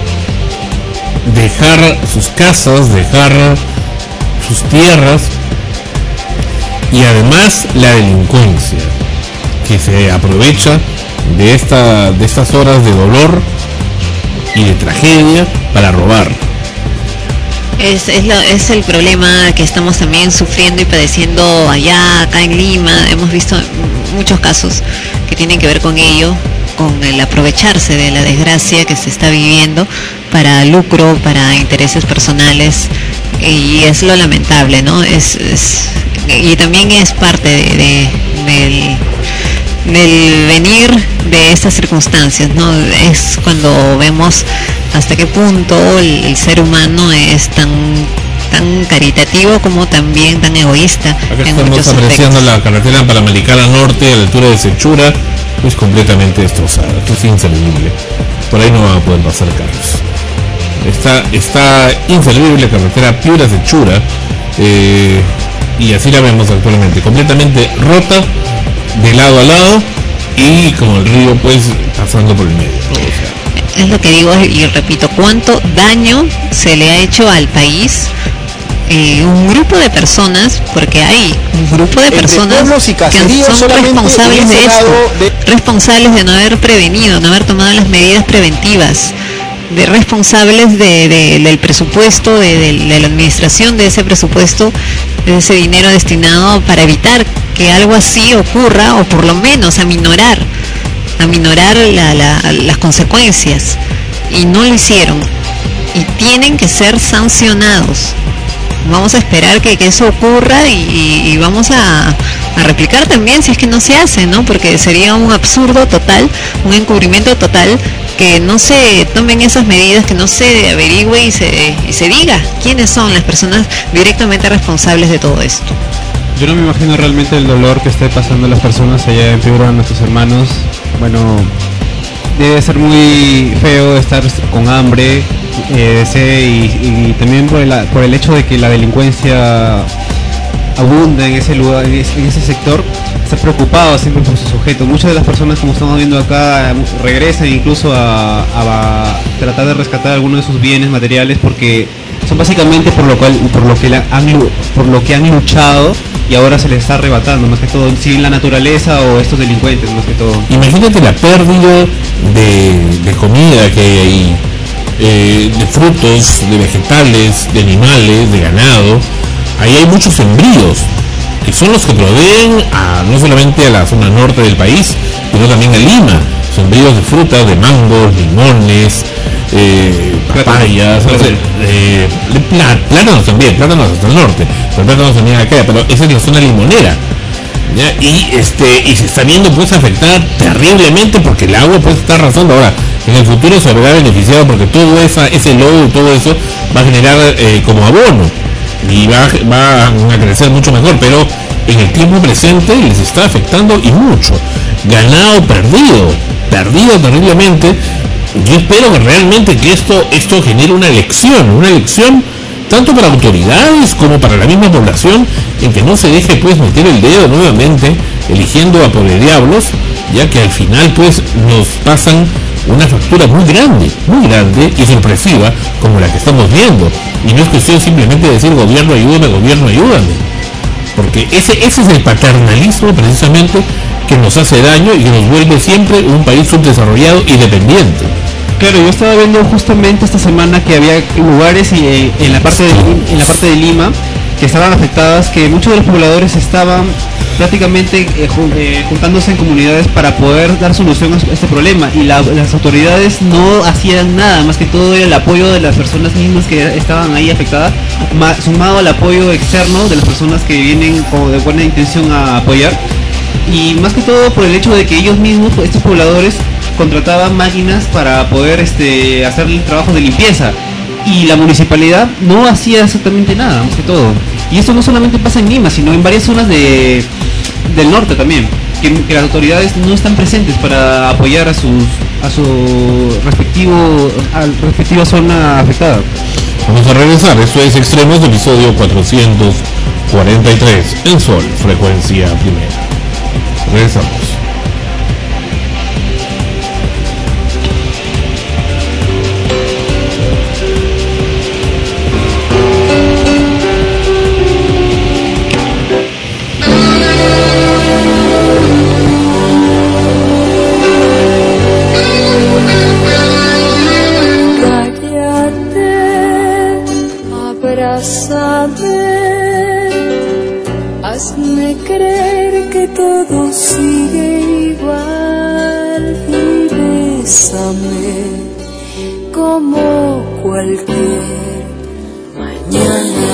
dejar sus casas, dejar sus tierras, y además la delincuencia que se aprovecha de esta de estas horas de dolor y de tragedia para robar. Es, es, lo, es el problema que estamos también sufriendo y padeciendo allá, acá en Lima. Hemos visto muchos casos que tienen que ver con ello, con el aprovecharse de la desgracia que se está viviendo para lucro, para intereses personales, y es lo lamentable, ¿no? Es, es y también es parte de, de, del del venir de estas circunstancias, ¿no? Es cuando vemos hasta qué punto el, el ser humano es tan tan caritativo como también tan egoísta. Acá en estamos apreciando aspectos. La carretera Panamericana Norte a la altura de Sechura, pues completamente destrozada. Esto es inservible. Por ahí no van a poder pasar carros. Está está inservible la carretera Piura-Sechura, eh, y así la vemos actualmente, completamente rota de lado a lado y como el río pues pasando por el medio, ¿no? O sea, es lo que digo y repito, cuánto daño se le ha hecho al país. Eh, un grupo de personas, porque hay un grupo de personas que son responsables de esto, de... responsables de no haber prevenido, no haber tomado las medidas preventivas, de responsables de, de, del presupuesto, de, de, de la administración de ese presupuesto, de ese dinero destinado para evitar que algo así ocurra, o por lo menos aminorar aminorar la, la, las consecuencias, y no lo hicieron, y tienen que ser sancionados. Vamos a esperar que, que eso ocurra y, y vamos a, a replicar también si es que no se hace, ¿no? Porque sería un absurdo total, un encubrimiento total, que no se tomen esas medidas, que no se averigüe y se, y se diga quiénes son las personas directamente responsables de todo esto. Yo no me imagino realmente el dolor que esté pasando las personas allá en Piura, nuestros hermanos. Bueno, debe ser muy feo estar con hambre, eh, ese, y, y también por el, por el hecho de que la delincuencia abunda en ese lugar, en ese, en ese sector. Estar preocupado siempre por su sujeto. Muchas de las personas, como estamos viendo acá, regresan incluso a, a, a tratar de rescatar algunos de sus bienes materiales, porque son básicamente por lo cual, por lo que la han, por lo que han luchado, y ahora se les está arrebatando, más que todo, si la naturaleza o estos delincuentes, más que todo. Imagínate la pérdida de, de comida que hay ahí, eh, de frutos, de vegetales, de animales, de ganado. Ahí hay muchos sembríos, que son los que proveen a, no solamente a la zona norte del país, sino también a Lima. Sembríos de frutas, de mangos, limones, eh, papayas, o sea, eh, plá, plátanos también, plátanos hasta el norte, pero plátanos también acá, pero esa es la zona limonera, ¿ya? Y este y se está viendo pues afectada terriblemente, porque el agua pues está arrasando. Ahora, en el futuro se verá beneficiado, porque todo esa, ese lodo y todo eso va a generar eh, como abono, y va, va a crecer mucho mejor, pero en el tiempo presente les está afectando y mucho. Ganado perdido, perdido terriblemente. Yo espero que realmente que esto, esto genere una lección, una lección tanto para autoridades como para la misma población, en que no se deje pues meter el dedo nuevamente eligiendo a pobre diablos, ya que al final pues nos pasan una factura muy grande, muy grande y sorpresiva, como la que estamos viendo. Y no es cuestión simplemente de decir gobierno ayúdame, gobierno ayúdame, porque ese, ese es el paternalismo precisamente que nos hace daño y que nos vuelve siempre un país subdesarrollado y dependiente. Claro, yo estaba viendo justamente esta semana que había lugares y, eh, en la parte de, en la parte de Lima que estaban afectadas, que muchos de los pobladores estaban prácticamente eh, jun, eh, juntándose en comunidades para poder dar solución a este problema, y la, las autoridades no hacían nada, más que todo era el apoyo de las personas mismas que estaban ahí afectadas, ma, sumado al apoyo externo de las personas que vienen como de buena intención a apoyar, y más que todo por el hecho de que ellos mismos, estos pobladores, contrataban máquinas para poder este, hacer el trabajo de limpieza, y la municipalidad no hacía exactamente nada, más que todo. Y esto no solamente pasa en Lima, sino en varias zonas de, del norte también, que, que las autoridades no están presentes para apoyar a sus a su respectivo a la respectiva zona afectada. Vamos a regresar, esto es Extremos, episodio cuatrocientos cuarenta y tres, en Sol, frecuencia primera. Regresamos. Hazme creer que todo sigue igual y bésame como cualquier mañana.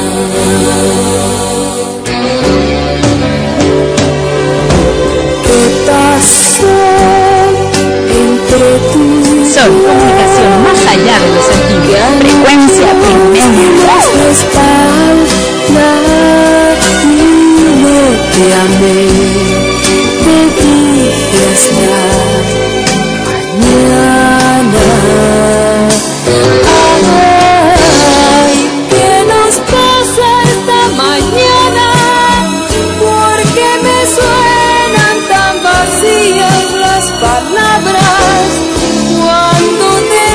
¿Qué pasó entre tú y Sol, comunicación más allá de los sentidos. Frecuencia te amé, te dije hasta mañana. Ay, ¿qué nos pasa esta mañana? ¿Por qué me suenan tan vacías las palabras cuando te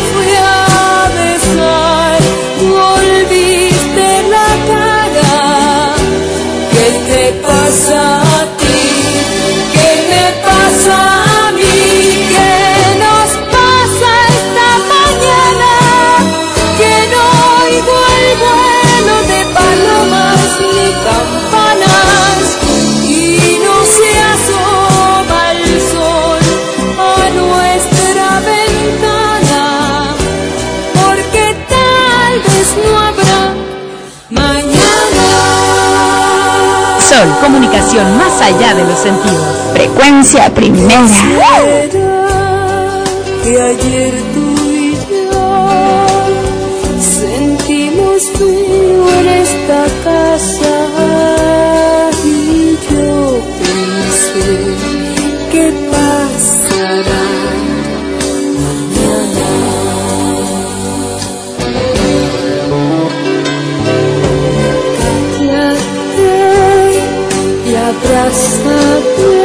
Sol, comunicación más allá de los sentidos. Frecuencia primera. Que ayer tú y yo sentimos frío en esta casa y yo pensé que pasará mañana. Cállate y abrázate.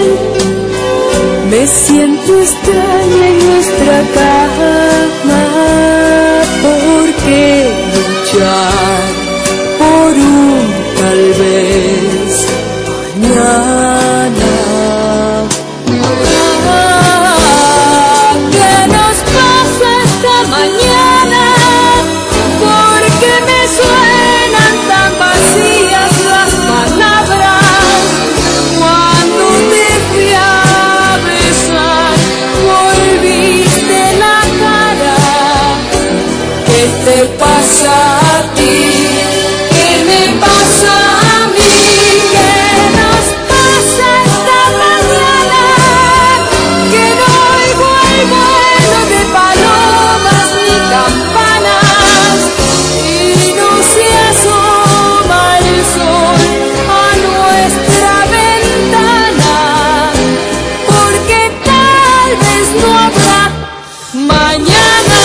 Me siento extraña en nuestra cama. ¿Por qué luchar por un tal vez mañana? Ah, ¿qué nos pasa esta mañana? ¿Por qué me suenan tan vacías las palabras? Cuando te fui a besar, volviste la cara. ¿Qué te pasa a ti? ¿Qué me pasa a mí? ¿Qué nos pasa esta mañana? Que no oigo el vuelo de palomas ni campanas y no se asoma el sol a nuestra ventana, porque tal vez no habrá mañana.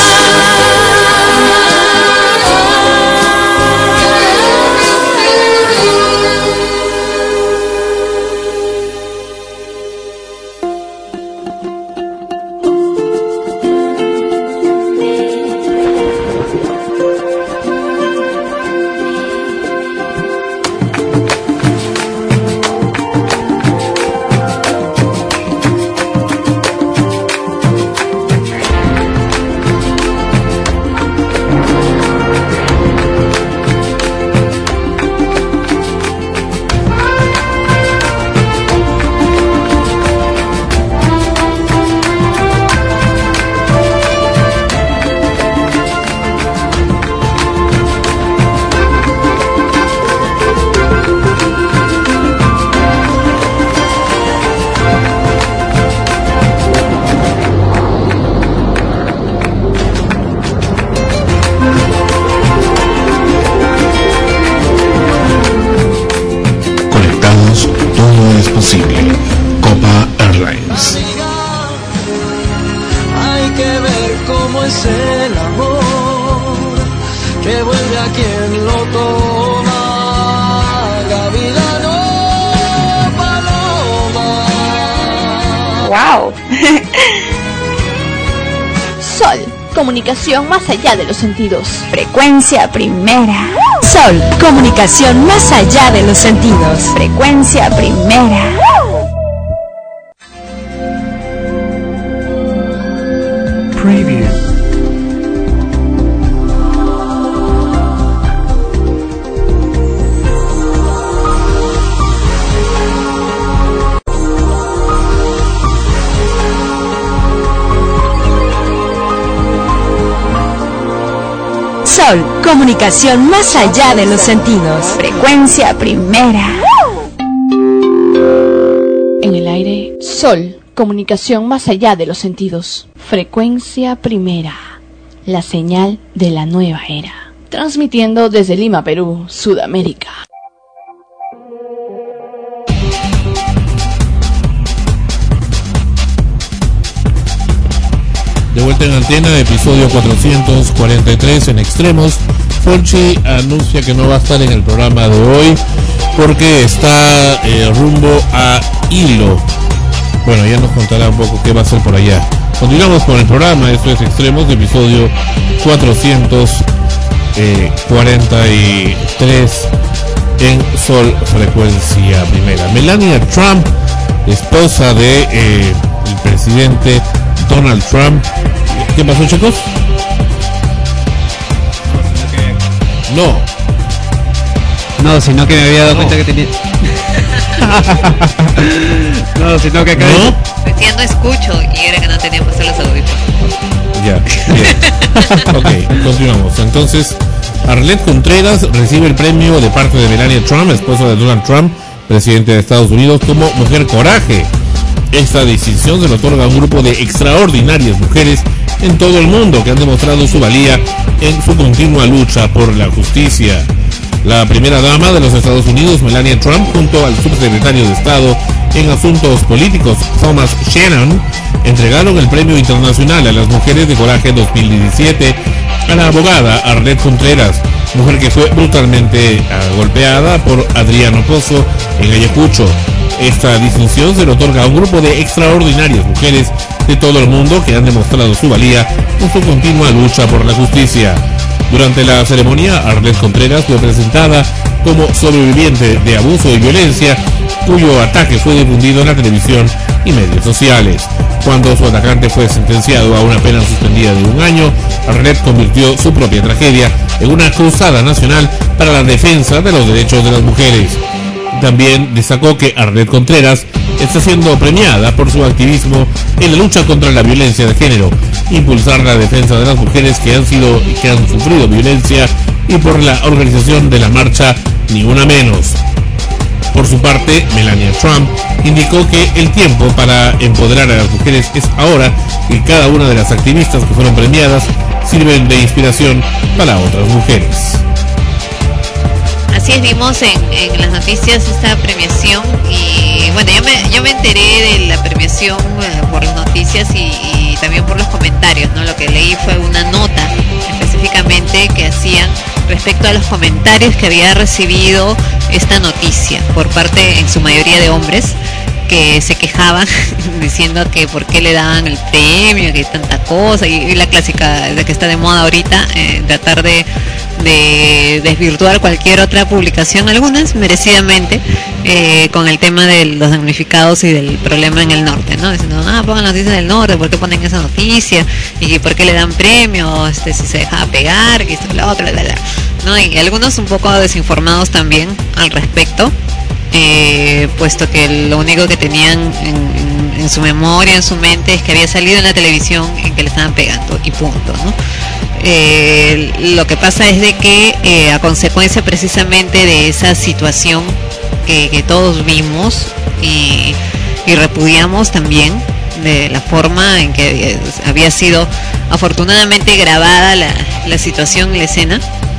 Conectados, todo es posible. Copa Airlines. Hay que ver cómo es el amor, que vuelve a quien lo toma. Gavilano, paloma. ¡Wow! Sol, comunicación más allá de los sentidos. Frecuencia primera. Sol, comunicación más allá de los sentidos. Frecuencia primera. Preview. Sol, comunicación más allá de los sentidos. Frecuencia primera. En el aire, Sol, comunicación más allá de los sentidos. Frecuencia primera, la señal de la nueva era. Transmitiendo desde Lima, Perú, Sudamérica. De vuelta en antena, episodio cuatrocientos cuarenta y tres en Extremos. Fonchi anuncia que no va a estar en el programa de hoy porque está eh, rumbo a Hilo. Bueno, ya nos contará un poco qué va a hacer por allá. Continuamos con el programa, esto es Extremos, episodio cuatrocientos cuarenta y tres en Sol Frecuencia Primera. Melania Trump, esposa de eh, el presidente Donald Trump. ¿Qué pasó, chicos? No. No, sino que me había dado No. cuenta que tenía. No, sino que acá. ¿No? Pues ya no escucho y era que no tenía puestos los audífonos. Ya, bien. Ok, continuamos. Entonces, Arlette Contreras recibe el premio de parte de Melania Trump, esposa de Donald Trump, presidente de Estados Unidos, como Mujer Coraje. Esta distinción se le otorga a un grupo de extraordinarias mujeres en todo el mundo que han demostrado su valía en su continua lucha por la justicia. La primera dama de los Estados Unidos, Melania Trump, junto al subsecretario de Estado en Asuntos Políticos, Thomas Shannon, entregaron el Premio Internacional a las Mujeres de Coraje dos mil diecisiete a la abogada Arlette Contreras, mujer que fue brutalmente golpeada por Adriano Pozo en Ayacucho. Esta distinción se le otorga a un grupo de extraordinarias mujeres de todo el mundo que han demostrado su valía en su continua lucha por la justicia. Durante la ceremonia, Arlette Contreras fue presentada como sobreviviente de abuso y violencia, cuyo ataque fue difundido en la televisión y medios sociales. Cuando su atacante fue sentenciado a una pena suspendida de un año, Arlette convirtió su propia tragedia en una cruzada nacional para la defensa de los derechos de las mujeres. También destacó que Arlette Contreras está siendo premiada por su activismo en la lucha contra la violencia de género, impulsar la defensa de las mujeres que han sido y que han sufrido violencia y por la organización de la marcha Ni Una Menos. Por su parte, Melania Trump indicó que el tiempo para empoderar a las mujeres es ahora y cada una de las activistas que fueron premiadas sirven de inspiración para otras mujeres. Así es, vimos en, en las noticias esta premiación y bueno, yo me, yo me enteré de la premiación eh, por las noticias y, y también por los comentarios, ¿no? Lo que leí fue una nota específicamente que hacían respecto a los comentarios que había recibido esta noticia por parte en su mayoría de hombres que se quejaban diciendo que por qué le daban el premio, que tanta cosa, y, y la clásica de que está de moda ahorita, eh, tratar de, de desvirtuar cualquier otra publicación, algunas merecidamente, eh, con el tema de los damnificados y del problema en el norte, ¿no? Diciendo, ah, pongan noticias del norte, ¿por qué ponen esa noticia? Y por qué le dan premio, este, si se dejaba pegar, que esto, lo otro, bla, bla, bla, ¿no? Y algunos un poco desinformados también al respecto. Eh, puesto que lo único que tenían en, en, en su memoria, en su mente, es que había salido en la televisión en que le estaban pegando y punto, ¿no? Eh, lo que pasa es de que eh, a consecuencia precisamente de esa situación que, que todos vimos y, y repudiamos también, de la forma en que había sido afortunadamente grabada la, la situación, la escena,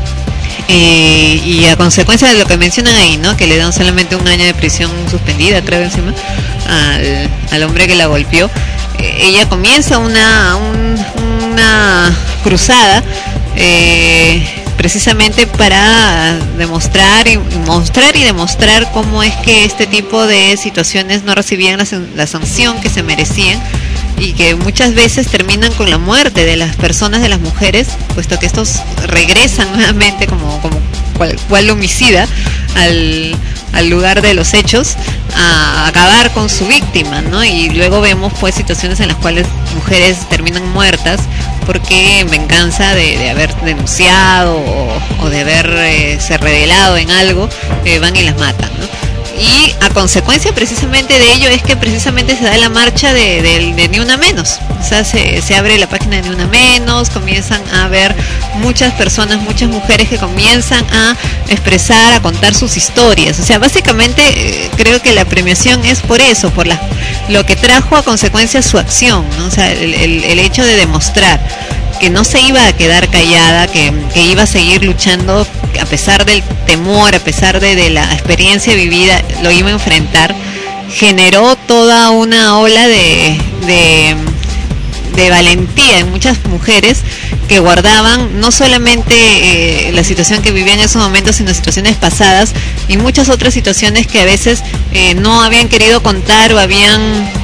Eh, y a consecuencia de lo que mencionan ahí, ¿no? Que le dan solamente un año de prisión suspendida, creo, encima al, al hombre que la golpeó. Eh, ella comienza una un, una cruzada eh, precisamente para demostrar y, y mostrar y demostrar cómo es que este tipo de situaciones no recibían la, la sanción que se merecían, y que muchas veces terminan con la muerte de las personas, de las mujeres, puesto que estos regresan nuevamente como, como cual, cual homicida al, al lugar de los hechos a acabar con su víctima, ¿no? Y luego vemos pues situaciones en las cuales mujeres terminan muertas porque en venganza de, de haber denunciado o, o de haberse eh, rebelado en algo, eh, van y las matan, ¿no? Y a consecuencia precisamente de ello es que precisamente se da la marcha de, de, de Ni Una Menos. O sea, se, se abre la página de Ni Una Menos, comienzan a haber muchas personas, muchas mujeres que comienzan a expresar, a contar sus historias. O sea, básicamente eh, creo que la premiación es por eso, por la, lo que trajo a consecuencia su acción, ¿no? O sea, el, el, el hecho de demostrar que no se iba a quedar callada, que, que iba a seguir luchando a pesar del temor, a pesar de, de la experiencia vivida, lo iba a enfrentar, generó toda una ola de, de, de valentía en muchas mujeres que guardaban no solamente eh, la situación que vivían en esos momentos, sino situaciones pasadas y muchas otras situaciones que a veces eh, no habían querido contar o habían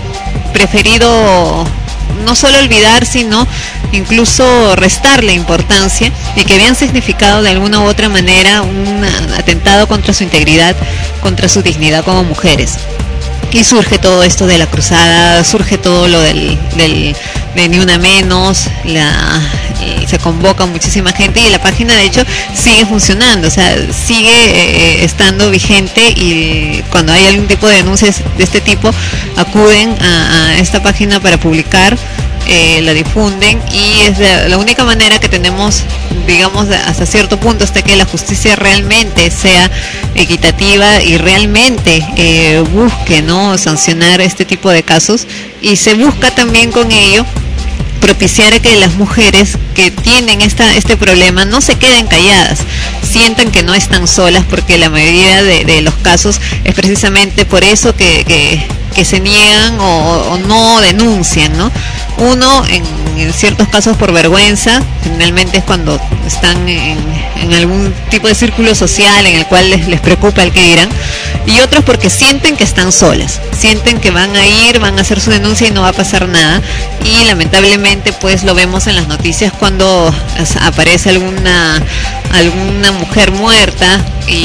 preferido no solo olvidar, sino incluso restarle importancia, y que habían significado de alguna u otra manera un atentado contra su integridad, contra su dignidad como mujeres. Y surge todo esto de la cruzada, surge todo lo del, del de Ni Una Menos, la, se convoca muchísima gente y la página de hecho sigue funcionando, o sea, sigue eh, estando vigente, y cuando hay algún tipo de denuncias de este tipo acuden a, a esta página para publicar eh, la difunden, y es la, la única manera que tenemos, digamos, hasta cierto punto, hasta que la justicia realmente sea equitativa y realmente eh, busque, ¿no?, sancionar este tipo de casos, y se busca también con ello propiciar que las mujeres que tienen esta, este problema no se queden calladas, sientan que no están solas, porque la mayoría de, de los casos es precisamente por eso que, que, que se niegan o, o no denuncian, ¿no? Uno, en, en ciertos casos por vergüenza, generalmente es cuando están en, en algún tipo de círculo social en el cual les, les preocupa el que dirán, y otros porque sienten que están solas, sienten que van a ir, van a hacer su denuncia y no va a pasar nada, y lamentablemente pues lo vemos en las noticias cuando aparece alguna alguna mujer muerta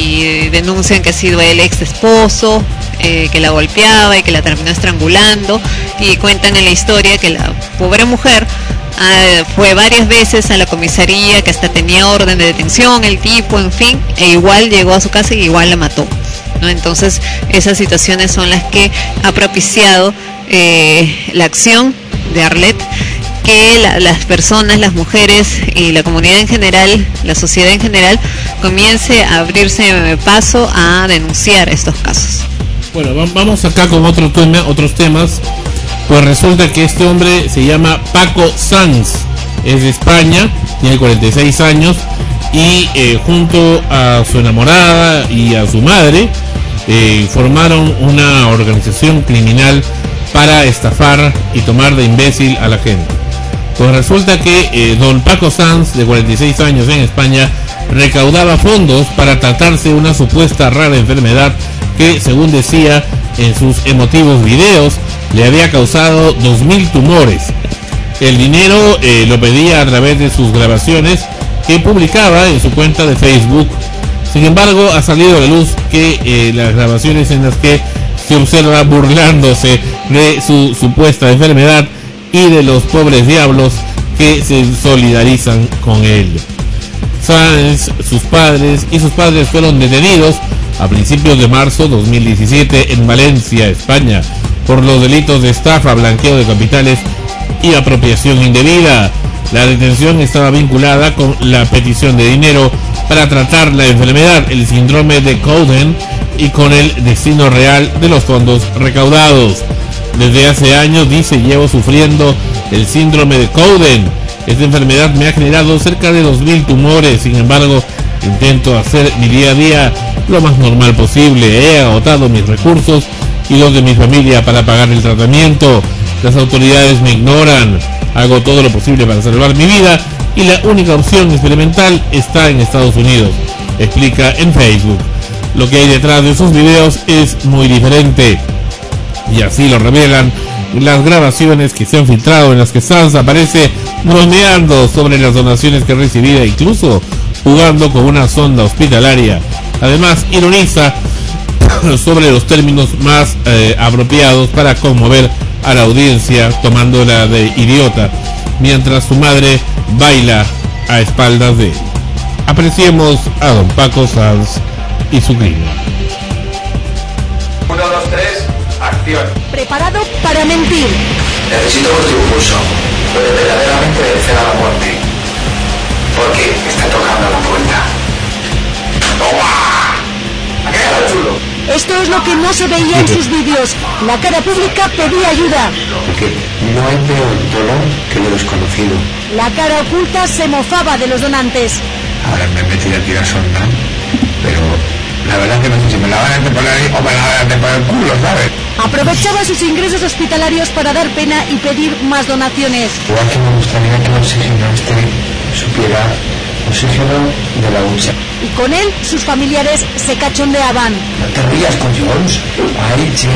y denuncian que ha sido el ex esposo, eh, que la golpeaba y que la terminó estrangulando, y cuentan en la historia que la pobre mujer Uh, fue varias veces a la comisaría, que hasta tenía orden de detención el tipo, en fin, e igual llegó a su casa y igual la mató, ¿no? Entonces esas situaciones son las que ha propiciado eh, la acción de Arlet, que la, las personas, las mujeres y la comunidad en general, la sociedad en general, comience a abrirse paso a denunciar estos casos. Bueno, vamos acá con otro tema, otros temas. Pues resulta que este hombre se llama Paco Sanz, es de España, tiene cuarenta y seis años, y eh, junto a su enamorada y a su madre eh, formaron una organización criminal para estafar y tomar de imbécil a la gente. Pues resulta que eh, don Paco Sanz, de cuarenta y seis años, en España, recaudaba fondos para tratarse una supuesta rara enfermedad que, según decía en sus emotivos videos, le había causado dos mil tumores. El dinero eh, lo pedía a través de sus grabaciones que publicaba en su cuenta de Facebook. Sin embargo, ha salido a la luz que eh, las grabaciones en las que se observa burlándose de su supuesta enfermedad y de los pobres diablos que se solidarizan con él. Sanz, sus padres y sus padres fueron detenidos a principios de marzo dos mil diecisiete en Valencia, España, por los delitos de estafa, blanqueo de capitales y apropiación indebida. La detención estaba vinculada con la petición de dinero para tratar la enfermedad, el síndrome de Cowden, y con el destino real de los fondos recaudados. Desde hace años, dice, llevo sufriendo el síndrome de Cowden. Esta enfermedad me ha generado cerca de dos mil tumores. Sin embargo, intento hacer mi día a día lo más normal posible. He agotado mis recursos y los de mi familia para pagar el tratamiento. Las autoridades me ignoran. Hago todo lo posible para salvar mi vida y la única opción experimental está en Estados Unidos, explica en Facebook. Lo que hay detrás de esos videos es muy diferente, y así lo revelan las grabaciones que se han filtrado, en las que Sanz aparece bromeando sobre las donaciones que recibía, incluso jugando con una sonda hospitalaria. Además, ironiza sobre los términos más eh, apropiados para conmover a la audiencia, tomándola de idiota, mientras su madre baila a espaldas de él. Apreciemos a don Paco Sanz y su crimen. Uno, dos, tres, acción. Preparado para mentir. Necesito vuestro impulso, pero verdaderamente vencer a la muerte, porque está tocando la puerta. ¡Toma! ¿A qué era chulo? Esto es lo que no se veía en sus vídeos. La cara pública pedía ayuda. Porque no hay peor dolor que lo desconocido. La cara oculta se mofaba de los donantes. Ahora me he metido a tirar sonda, pero la verdad es que no sé si me la van a hacer por la nariz o me la van a hacer por el culo, ¿sabes? Aprovechaba sus ingresos hospitalarios para dar pena y pedir más donaciones. Igual que me gustaría que el oxígeno este supiera oxígeno de la ducha. Y con él, sus familiares se cachondeaban. No te rías, cojones. Ay, che.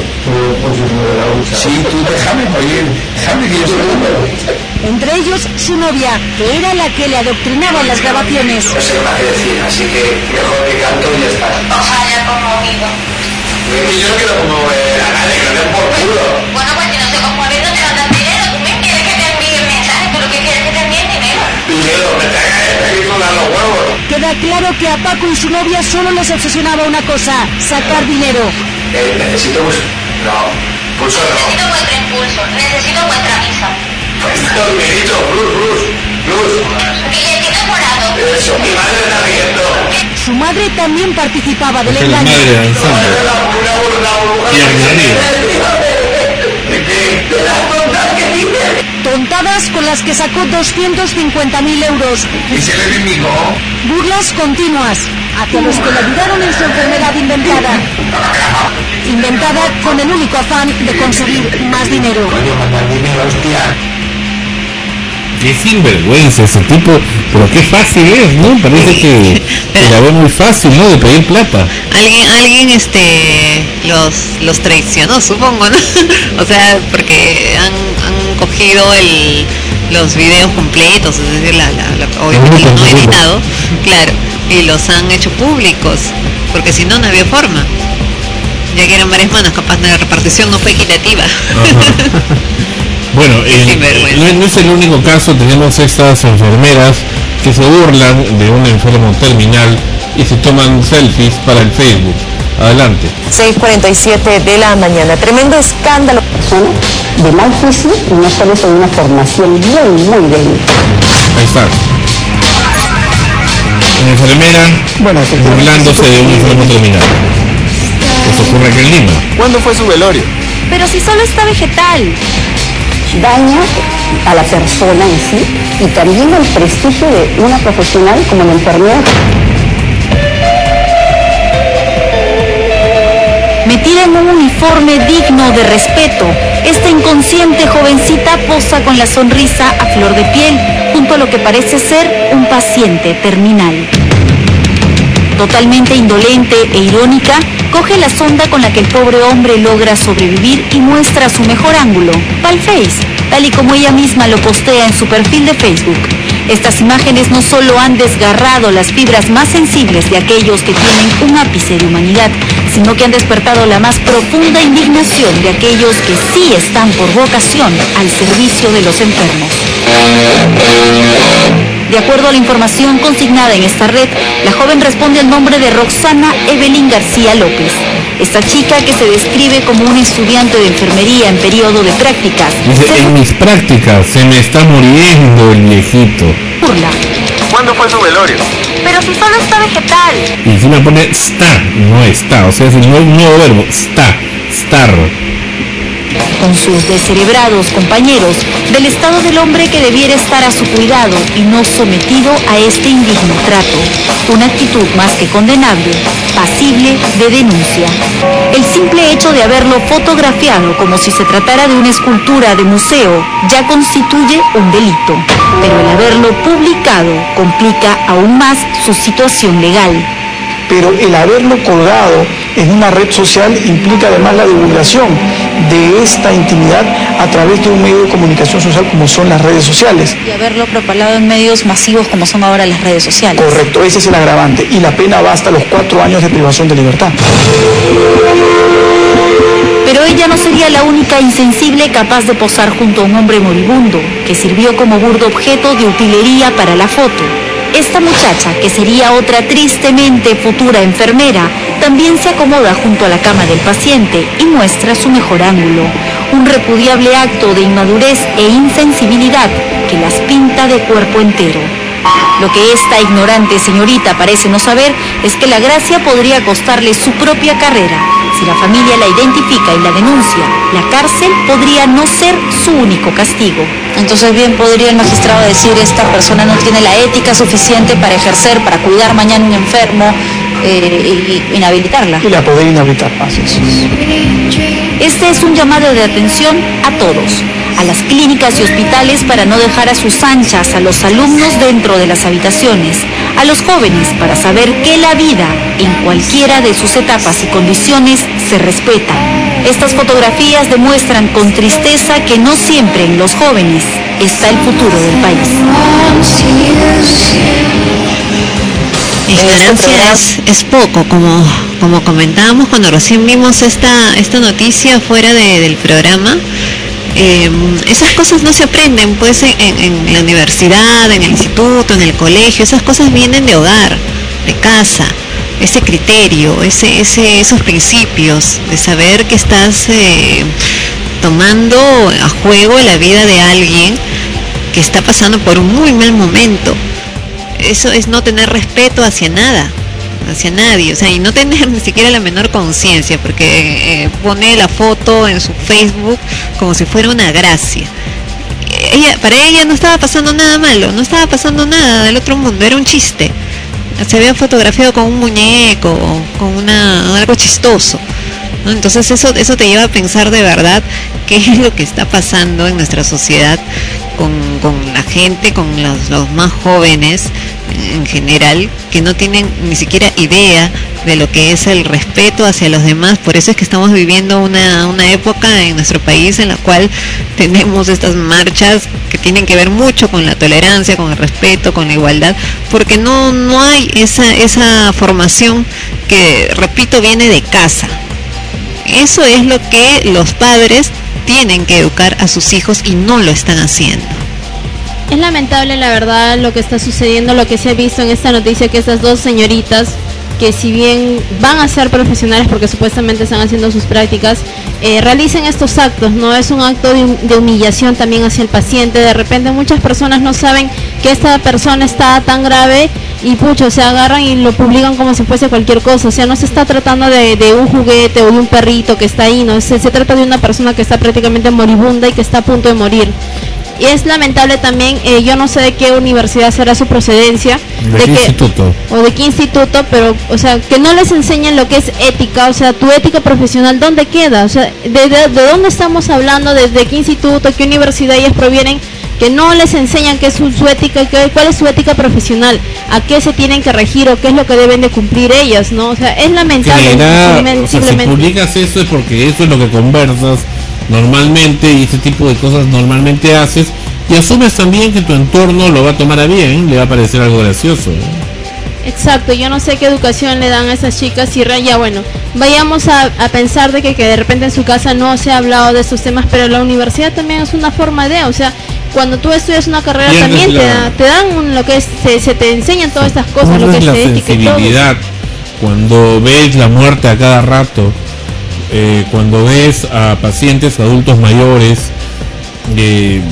Sí, tú déjame morir. Déjame que yo soy el número. Entre ellos, su novia, que era la que le adoctrinaba en las grabaciones. No sé más que decir, así que mejor que canto y ya está. Ojalá conmovido. Yo no quiero conmover a nadie, que no te por culo. Bueno, pues si no te conmueves, no te vas a dar dinero. Tú me quieres que te envíe el mensaje, pero ¿qué quieres que te envíe dinero? Dinero, me traes aquí con los huevos. Queda claro que a Paco y su novia solo les obsesionaba una cosa: sacar dinero. Eh, necesito pues... No, pulso no. Necesito vuestro impulso, necesito vuestra misa. Está dormidito, Luz, Luz, Luz. Eso, mi madre está viendo. Su madre también participaba del Es la engaño. madre danzando. Pierna arriba. Tontadas con las que sacó doscientos cincuenta mil euros. ¿Y se le ven Burlas continuas hacia los que le ayudaron en su enfermedad inventada. Inventada con el único afán de conseguir más dinero. Qué sinvergüenza ese tipo, pero qué fácil es, ¿no? Parece que, que la ve muy fácil, ¿no? De pedir plata. Alguien, alguien este los los traicionó, supongo, ¿no? O sea, porque han, han cogido el los videos completos, es decir, la, la, la, obviamente los no editado, claro, y los han hecho públicos, porque si no, no había forma. Ya que eran varias manos, capaz de la repartición no fue equitativa. Bueno, eh, no, no es el único caso, tenemos estas enfermeras que se burlan de un enfermo terminal y se toman selfies para el Facebook. Adelante. seis cuarenta y siete de la mañana. Tremendo escándalo. De mal juicio y no solo con una formación muy, muy débil. Ahí está. Una enfermera bueno, burlándose de un enfermo terminal. Eso ocurre aquí en Lima. ¿Cuándo fue su velorio? Pero si solo está vegetal. Daña a la persona en sí y también el prestigio de una profesional como la enfermera. Metida en un uniforme digno de respeto, esta inconsciente jovencita posa con la sonrisa a flor de piel, junto a lo que parece ser un paciente terminal. Totalmente indolente e irónica, coge la sonda con la que el pobre hombre logra sobrevivir y muestra su mejor ángulo, pal face, tal y como ella misma lo postea en su perfil de Facebook. Estas imágenes no solo han desgarrado las fibras más sensibles de aquellos que tienen un ápice de humanidad, sino que han despertado la más profunda indignación de aquellos que sí están por vocación al servicio de los enfermos. De acuerdo a la información consignada en esta red, la joven responde al nombre de Roxana Evelyn García López. Esta chica, que se describe como una estudiante de enfermería en periodo de prácticas. Dice, se... en mis prácticas se me está muriendo el viejito. Burla. ¿Cuándo fue su velorio? Pero si solo está vegetal. Y encima pone está, no está, o sea, es un nuevo, nuevo verbo, está, estar. Con sus descerebrados compañeros del estado del hombre que debiera estar a su cuidado y no sometido a este indigno trato. Una actitud más que condenable, pasible de denuncia. El simple hecho de haberlo fotografiado como si se tratara de una escultura de museo ya constituye un delito, pero el haberlo publicado complica aún más su situación legal. Pero el haberlo colgado en una red social implica además la divulgación de esta intimidad a través de un medio de comunicación social como son las redes sociales. Y haberlo propalado en medios masivos como son ahora las redes sociales. Correcto, ese es el agravante. Y la pena va hasta los cuatro años de privación de libertad. Pero ella no sería la única insensible capaz de posar junto a un hombre moribundo, que sirvió como burdo objeto de utilería para la foto. Esta muchacha, que sería otra tristemente futura enfermera, también se acomoda junto a la cama del paciente y muestra su mejor ángulo. Un repudiable acto de inmadurez e insensibilidad que las pinta de cuerpo entero. Lo que esta ignorante señorita parece no saber es que la gracia podría costarle su propia carrera. Si la familia la identifica y la denuncia, la cárcel podría no ser su único castigo. Entonces bien podría el magistrado decir: esta persona no tiene la ética suficiente para ejercer, para cuidar mañana a un enfermo, eh, y inhabilitarla. Y la poder inhabilitar, así es. Este es un llamado de atención a todos, a las clínicas y hospitales para no dejar a sus anchas a los alumnos dentro de las habitaciones, a los jóvenes para saber que la vida, en cualquiera de sus etapas y condiciones, se respeta. Estas fotografías demuestran con tristeza que no siempre en los jóvenes está el futuro del país. Ignorancia es, es poco, como, como comentábamos cuando recién vimos esta, esta noticia fuera de, del programa. Eh, esas cosas no se aprenden pues en, en la universidad, en el instituto, en el colegio. Esas cosas vienen de hogar, de casa. Ese criterio, ese, ese, esos principios de saber que estás eh, tomando a juego la vida de alguien que está pasando por un muy mal momento. Eso es no tener respeto hacia nada, hacia nadie, o sea, y no tener ni siquiera la menor conciencia, porque eh, pone la foto en su Facebook como si fuera una gracia. Ella, para ella no estaba pasando nada malo, no estaba pasando nada del otro mundo, era un chiste. Se había fotografiado con un muñeco, con una algo chistoso, ¿no? Entonces eso eso te lleva a pensar de verdad qué es lo que está pasando en nuestra sociedad con, con la gente, con los, los más jóvenes en general, que no tienen ni siquiera idea de lo que es el respeto hacia los demás. Por eso es que estamos viviendo una, una época en nuestro país en la cual tenemos estas marchas que tienen que ver mucho con la tolerancia, con el respeto, con la igualdad, porque no, no hay esa, esa formación que, repito, viene de casa. Eso es lo que los padres tienen que educar a sus hijos y no lo están haciendo. Es lamentable, la verdad, lo que está sucediendo, lo que se ha visto en esta noticia, que estas dos señoritas, que si bien van a ser profesionales porque supuestamente están haciendo sus prácticas, eh, realicen estos actos, ¿no? Es un acto de, de humillación también hacia el paciente. De repente muchas personas no saben que esta persona está tan grave y pucho, se agarran y lo publican como si fuese cualquier cosa. O sea, no se está tratando de, de un juguete o de un perrito que está ahí, no, se, se trata de una persona que está prácticamente moribunda y que está a punto de morir. Y es lamentable también, eh, yo no sé de qué universidad será su procedencia, de, de qué que, instituto o de qué instituto, pero, o sea, que no les enseñen lo que es ética, o sea, tu ética profesional, ¿dónde queda? O sea, ¿de, de, de dónde estamos hablando? ¿Desde qué instituto, qué universidad ellas provienen? Que no les enseñan qué es su, su ética, qué, cuál es su ética profesional, a qué se tienen que regir o qué es lo que deben de cumplir ellas, ¿no? O sea, es lamentable. Genera, simplemente, o sea, si simplemente. publicas eso es porque eso es lo que conversas normalmente y ese tipo de cosas normalmente haces, y asumes también que tu entorno lo va a tomar a bien, le va a parecer algo gracioso, ¿eh? Exacto, yo no sé qué educación le dan a esas chicas y ya bueno, vayamos a, a pensar de que, que de repente en su casa no se ha hablado de estos temas, pero la universidad también es una forma de, o sea, cuando tú estudias una carrera Pierdes también la... te, da, te dan un, lo que es, se, se te enseñan todas estas cosas, lo que es la ética y todo. sensibilidad cuando ves la muerte a cada rato, eh, cuando ves a pacientes adultos mayores eh,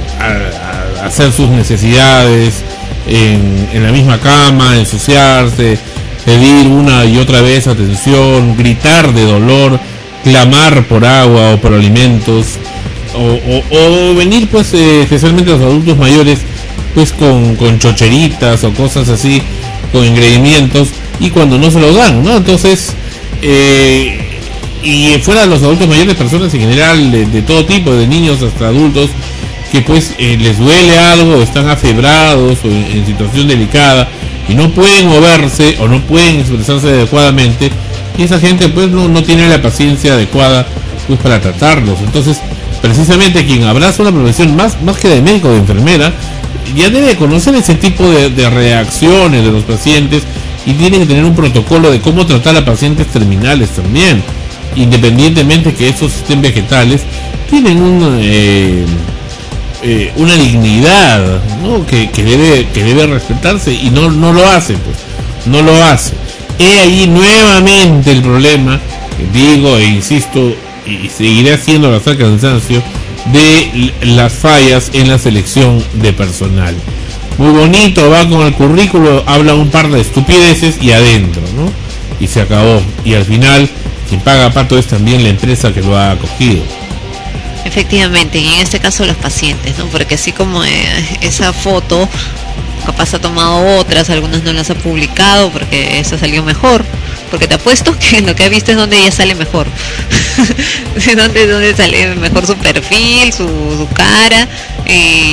a, a hacer sus necesidades en, en la misma cama, ensuciarse, pedir una y otra vez atención, gritar de dolor, clamar por agua o por alimentos, o, o, o venir pues eh, especialmente los adultos mayores pues con, con chocheritas o cosas así, con engreimientos, y cuando no se lo dan, ¿no? Entonces eh, y fuera de los adultos mayores, personas en general de, de todo tipo, de niños hasta adultos, que pues eh, les duele algo, están afebrados o en, en situación delicada y no pueden moverse o no pueden expresarse adecuadamente, y esa gente pues no, no tiene la paciencia adecuada pues para tratarlos. Entonces precisamente quien abraza una profesión más, más que de médico o de enfermera, ya debe conocer ese tipo de, de reacciones de los pacientes y tiene que tener un protocolo de cómo tratar a pacientes terminales también, independientemente que esos estén vegetales, tienen un, eh, eh, una dignidad, ¿no? que, que debe que debe respetarse, y no, no lo hace, pues, no lo hace. He ahí nuevamente el problema, digo e insisto, y seguiré haciendo hasta el cansancio, de las fallas en la selección de personal. Muy bonito, va con el currículo, habla un par de estupideces y adentro, ¿no? Y se acabó. Y al final, quien paga pato es también la empresa que lo ha acogido. Efectivamente, y en este caso los pacientes, ¿no? Porque así como eh, esa foto, capaz ha tomado otras, algunas no las ha publicado porque esa salió mejor, porque te apuesto que lo que ha visto es donde ella sale mejor, donde, donde sale mejor su perfil, su, su cara, y,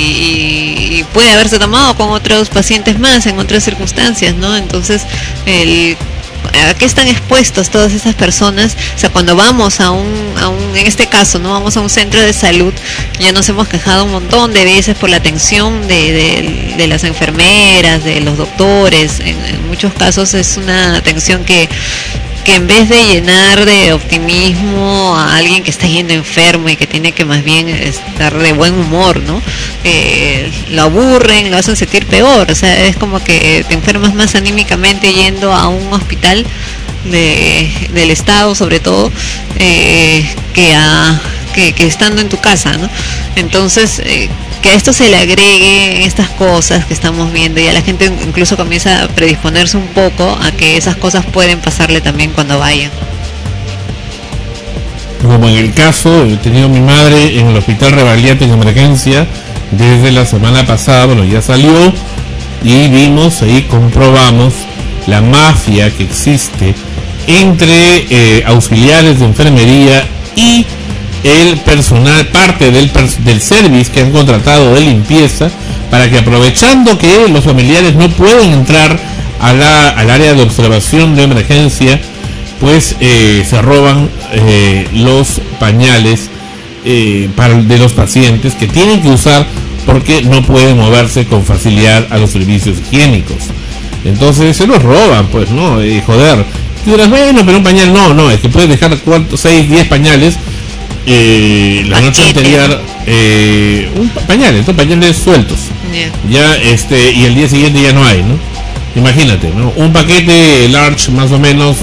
y puede haberse tomado con otros pacientes más en otras circunstancias, ¿no? Entonces, el ¿a qué están expuestos todas esas personas? O sea, cuando vamos a un, a un, en este caso, no vamos a un centro de salud, ya nos hemos quejado un montón de veces por la atención de, de, de las enfermeras, de los doctores. En, en muchos casos es una atención que que en vez de llenar de optimismo a alguien que está yendo enfermo y que tiene que más bien estar de buen humor, ¿no? Eh, lo aburren, lo hacen sentir peor. O sea, es como que te enfermas más anímicamente yendo a un hospital de, del Estado, sobre todo, eh, que a que, que estando en tu casa, ¿no? Entonces, eh, que a esto se le agregue estas cosas que estamos viendo, y a la gente incluso comienza a predisponerse un poco a que esas cosas pueden pasarle también cuando vaya. Como en el caso, he tenido a mi madre en el hospital Rebagliati en emergencia desde la semana pasada, bueno, ya salió, y vimos ahí, comprobamos la mafia que existe entre eh, auxiliares de enfermería y el personal, parte del, del service que han contratado de limpieza, para que, aprovechando que los familiares no pueden entrar a la, al área de observación de emergencia, pues eh, se roban eh, los pañales eh, para, de los pacientes que tienen que usar porque no pueden moverse con facilidad a los servicios higiénicos. Entonces se los roban, pues, ¿no? Eh, joder. Tú dirás, bueno, pero un pañal no, no, es que puedes dejar cuatro, seis, diez pañales eh, la noche anterior, eh, un pañales, ¿no? Pañales sueltos. Yeah. Ya, este, y el día siguiente ya no hay, ¿no? Imagínate, ¿no? Un paquete large más o menos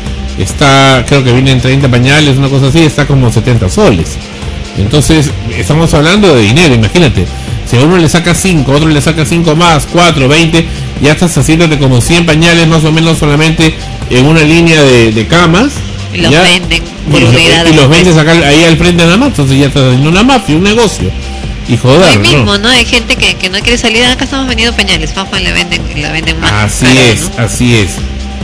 está, creo que vienen treinta pañales, una cosa así, está como setenta soles. Entonces, estamos hablando de dinero, imagínate. Si a uno le saca cinco, otro le saca cinco más, cuatro, veinte, ya estás haciéndote como cien pañales más o menos solamente en una línea de, de camas. Y los ya, venden por y, unidad. Y los vendes acá, ahí al frente nada más, entonces ya estás haciendo una mafia, un negocio. Y joder, hoy mismo, ¿no? ¿no? Hay gente que, que no quiere salir, acá estamos vendiendo pañales, papá, la venden, la venden más. Así caro, es, ¿no? así es.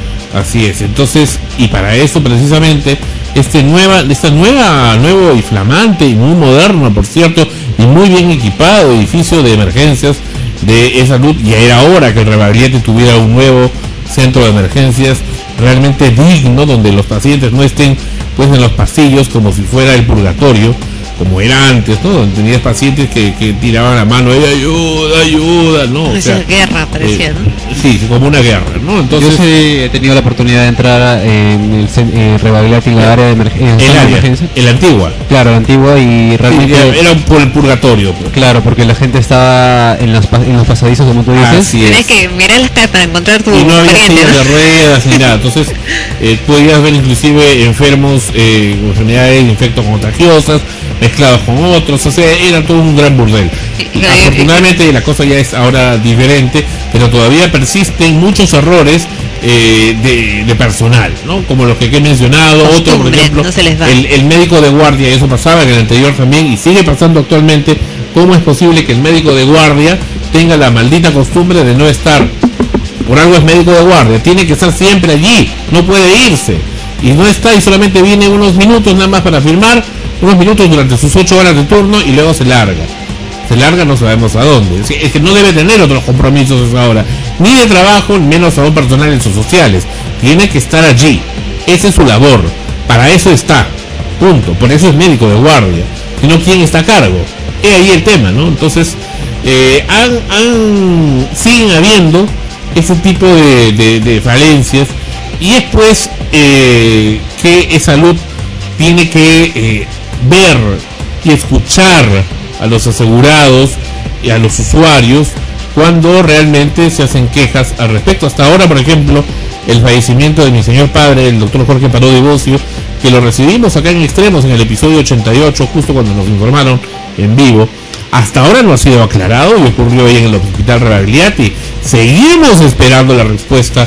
Así es. Entonces, y para eso precisamente este nueva, esta nueva, nuevo y flamante y muy moderno, por cierto, y muy bien equipado edificio de emergencias de salud, ya era hora que el Rebagliati tuviera un nuevo centro de emergencias realmente digno, donde los pacientes no estén pues en los pasillos como si fuera el purgatorio, como era antes, ¿no? Donde tenías pacientes que, que tiraban la mano, ¡ay, ayuda, ayuda! ¿no? O Esa sea, guerra parecía, eh, ¿no? Sí, como una guerra, ¿no? Entonces, yo sí he tenido la oportunidad de entrar en el eh, Rebagliati, en la área de emergencia. El área, emergencia. el antigua. Claro, la antigua, y realmente... Sí, era un pur purgatorio. Pues. Claro, porque la gente estaba en los, en los pasadizos, como tú dices. Así Tienes es. que mirar las caras para encontrar tu Y no había pariente, sillas ¿no? de ruedas ni nada. Entonces, eh, podías ver inclusive enfermos eh, con enfermedades infectocontagiosas mezclados con otros, o sea, era todo un gran burdel. Y, afortunadamente la cosa ya es ahora diferente, pero todavía persisten muchos errores eh, de, de personal, ¿no? Como los que he mencionado, otro por ejemplo, no se les va. el, el médico de guardia, eso pasaba en el anterior también y sigue pasando actualmente. ¿Cómo es posible que el médico de guardia tenga la maldita costumbre de no estar? Por algo es médico de guardia, tiene que estar siempre allí, no puede irse, y no está, y solamente viene unos minutos nada más para firmar, unos minutos durante sus ocho horas de turno, y luego se larga. Se larga no sabemos a dónde. Es que, es que no debe tener otros compromisos ahora, ni de trabajo, ni menos aún personales o sociales. Tiene que estar allí. Esa es su labor. Para eso está. Punto. Por eso es médico de guardia. Sino quién está a cargo. Es ahí el tema, ¿no? Entonces, eh, han, han, siguen habiendo ese tipo de, de, de falencias, y es pues eh, que salud tiene que eh, ver y escuchar a los asegurados y a los usuarios cuando realmente se hacen quejas al respecto. Hasta ahora, por ejemplo, el fallecimiento de mi señor padre, el doctor Jorge Parodi Bocio, que lo recibimos acá en Extremos en el episodio ochenta y ocho, justo cuando nos informaron en vivo, hasta ahora no ha sido aclarado y ocurrió ahí en el hospital Rebagliati. Seguimos esperando la respuesta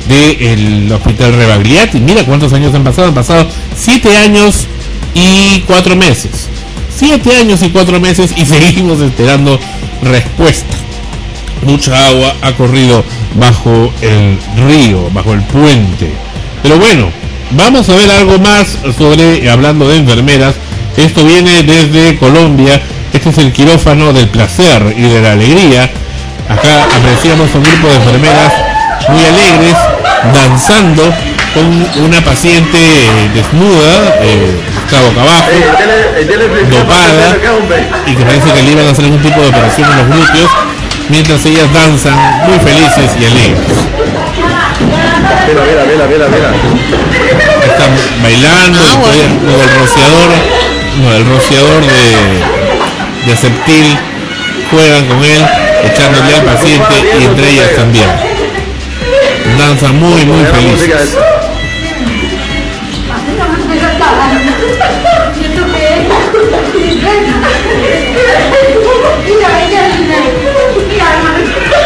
del hospital Rebagliati. Mira cuántos años han pasado, han pasado siete años y cuatro meses. Siete años y cuatro meses y seguimos esperando respuesta. Mucha agua ha corrido bajo el río, bajo el puente. Pero bueno, vamos a ver algo más sobre, hablando de enfermeras. Esto viene desde Colombia. Este es el quirófano del placer y de la alegría. Acá apreciamos a un grupo de enfermeras muy alegres danzando con una paciente desnuda, eh, está boca abajo, dopada, y que parece que le iban a hacer algún tipo de operación en los glúteos, mientras ellas danzan muy felices y alegres. Mira, mira, mira, mira, mira. Están bailando, Ah, bueno. con el rociador, no, el rociador de, de Aceptil, juegan con él, echándole al paciente, y entre ellas también. Danzan muy, muy felices.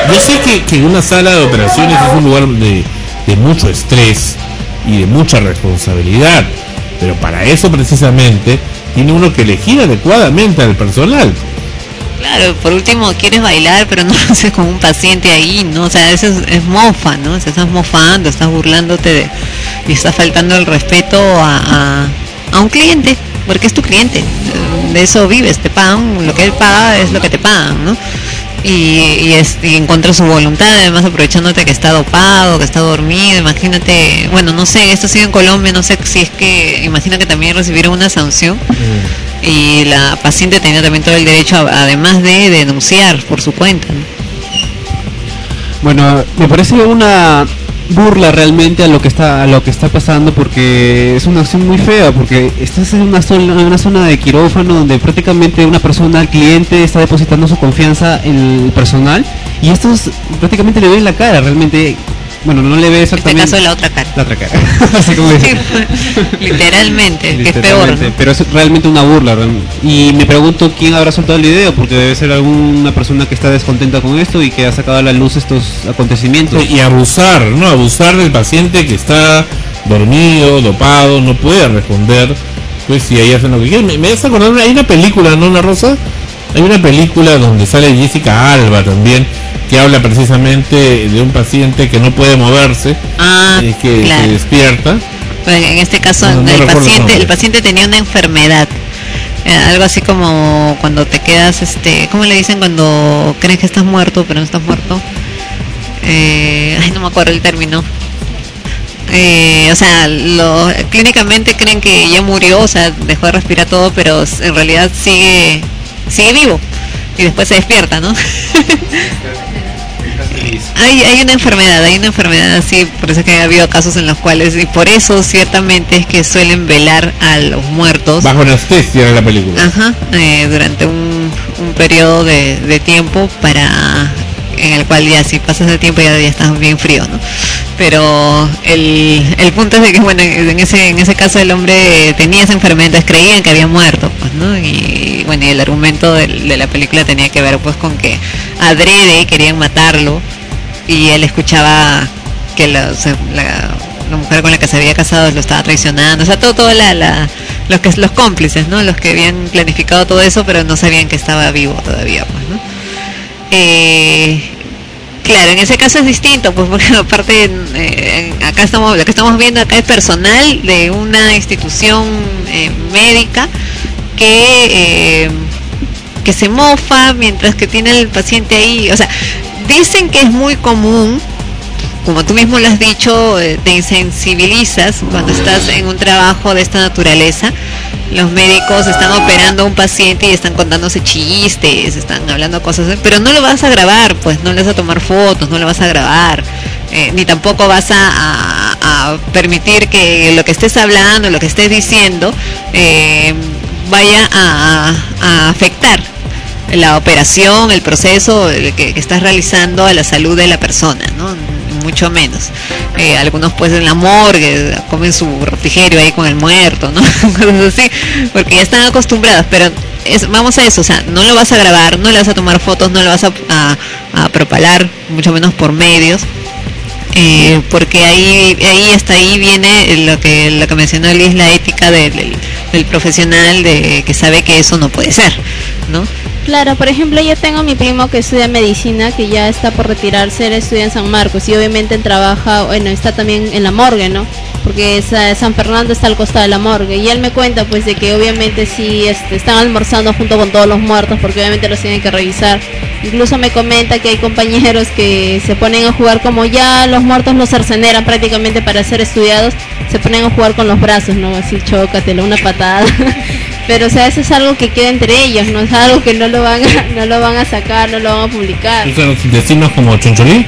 Yo sé que, que una sala de operaciones es un lugar de, de mucho estrés y de mucha responsabilidad, pero para eso precisamente tiene uno que elegir adecuadamente al personal. Claro, por último quieres bailar, pero no lo haces con un paciente ahí, ¿no? O sea, eso es, es mofa, ¿no? O sea, estás mofando, estás burlándote de, y estás faltando el respeto a, a, a un cliente, porque es tu cliente, de eso vives, te pagan, lo que él paga es lo que te pagan, ¿no? Y, y, es, y en contra de su voluntad, además aprovechándote que está dopado, que está dormido, imagínate, bueno, no sé, esto sigue en Colombia, no sé si es que, imagino que también recibieron una sanción. Mm. Y la paciente tenía también todo el derecho, a, además de denunciar por su cuenta, ¿no? Bueno, me parece una burla realmente a lo que está a lo que está pasando, porque es una acción muy fea, porque estás en una zona, en una zona de quirófano donde prácticamente una persona, el cliente, está depositando su confianza en el personal, y esto es, prácticamente le ve en la cara realmente. Bueno, no le ve exactamente. En este caso la otra cara. La otra cara. Así como dice. Literalmente, que es peor, ¿no? Pero es realmente una burla. Y me pregunto quién habrá soltado el video, porque debe ser alguna persona que está descontenta con esto y que ha sacado a la luz estos acontecimientos. Y abusar, ¿no? Abusar del paciente que está dormido, dopado, no puede responder. Pues si ahí hacen lo que quieren. Me, me hace acordar, hay una película, ¿no, Ana Rosa? Hay una película donde sale Jessica Alba también, que habla precisamente de un paciente que no puede moverse, ah, eh, que claro. se despierta. Pues en este caso no, no el paciente el, el paciente tenía una enfermedad, eh, algo así como cuando te quedas, este, ¿cómo le dicen cuando crees que estás muerto pero no estás muerto? Eh, ay, no me acuerdo el término. Eh, o sea, lo, clínicamente creen que ya murió, o sea, dejó de respirar todo, pero en realidad sigue sigue vivo y después se despierta, ¿no? hay, hay una enfermedad, hay una enfermedad así, por eso es que ha habido casos en los cuales, y por eso ciertamente es que suelen velar a los muertos bajo anestesia en la película. Ajá, eh, durante un, un periodo de, de tiempo para en el cual ya si pasas el tiempo ya, ya estás bien frío, ¿no? Pero el, el punto es de que, bueno, en ese en ese caso el hombre tenía esa enfermedad, entonces creían que había muerto, pues, ¿no? Y bueno, y el argumento de, de la película tenía que ver pues con que adrede querían matarlo y él escuchaba que la, la, la mujer con la que se había casado lo estaba traicionando, o sea, todo, todo la, la, los que los cómplices, ¿no? Los que habían planificado todo eso, pero no sabían que estaba vivo todavía, pues, ¿no? Eh, claro, en ese caso es distinto, pues porque aparte eh, acá estamos, lo que estamos viendo acá es personal de una institución eh, médica que eh, que se mofa mientras que tiene el paciente ahí. O sea, dicen que es muy común, como tú mismo lo has dicho, eh, te insensibilizas cuando estás en un trabajo de esta naturaleza. Los médicos están operando a un paciente y están contándose chistes, están hablando cosas, pero no lo vas a grabar, pues no le vas a tomar fotos, no lo vas a grabar, eh, ni tampoco vas a, a, a permitir que lo que estés hablando, lo que estés diciendo, eh, vaya a, a afectar la operación, el proceso que, que estás realizando a la salud de la persona, ¿no? Mucho menos. Eh, algunos pues en la morgue comen su refrigerio ahí con el muerto, ¿no? Cosas así, porque ya están acostumbrados, pero es, vamos a eso, o sea, no lo vas a grabar, no le vas a tomar fotos, no lo vas a, a, a propalar, mucho menos por medios. Eh, porque ahí ahí hasta ahí viene lo que lo que mencionó Liz, la ética del, del, del profesional de que sabe que eso no puede ser, ¿no? Claro, por ejemplo, yo tengo a mi primo que estudia medicina, que ya está por retirarse, él estudia en San Marcos y obviamente él trabaja, bueno, está también en la morgue, ¿no? Porque es, uh, San Fernando está al costado de la morgue, y él me cuenta pues de que obviamente sí este, están almorzando junto con todos los muertos, porque obviamente los tienen que revisar. Incluso me comenta que hay compañeros que se ponen a jugar, como ya los muertos los cerceneran prácticamente para ser estudiados, se ponen a jugar con los brazos, ¿no? Así, chócatelo, una patada. Pero o sea, eso es algo que queda entre ellos, no es algo que no lo van a, no lo van a sacar, no lo van a publicar. O sea, decimos como choncholí,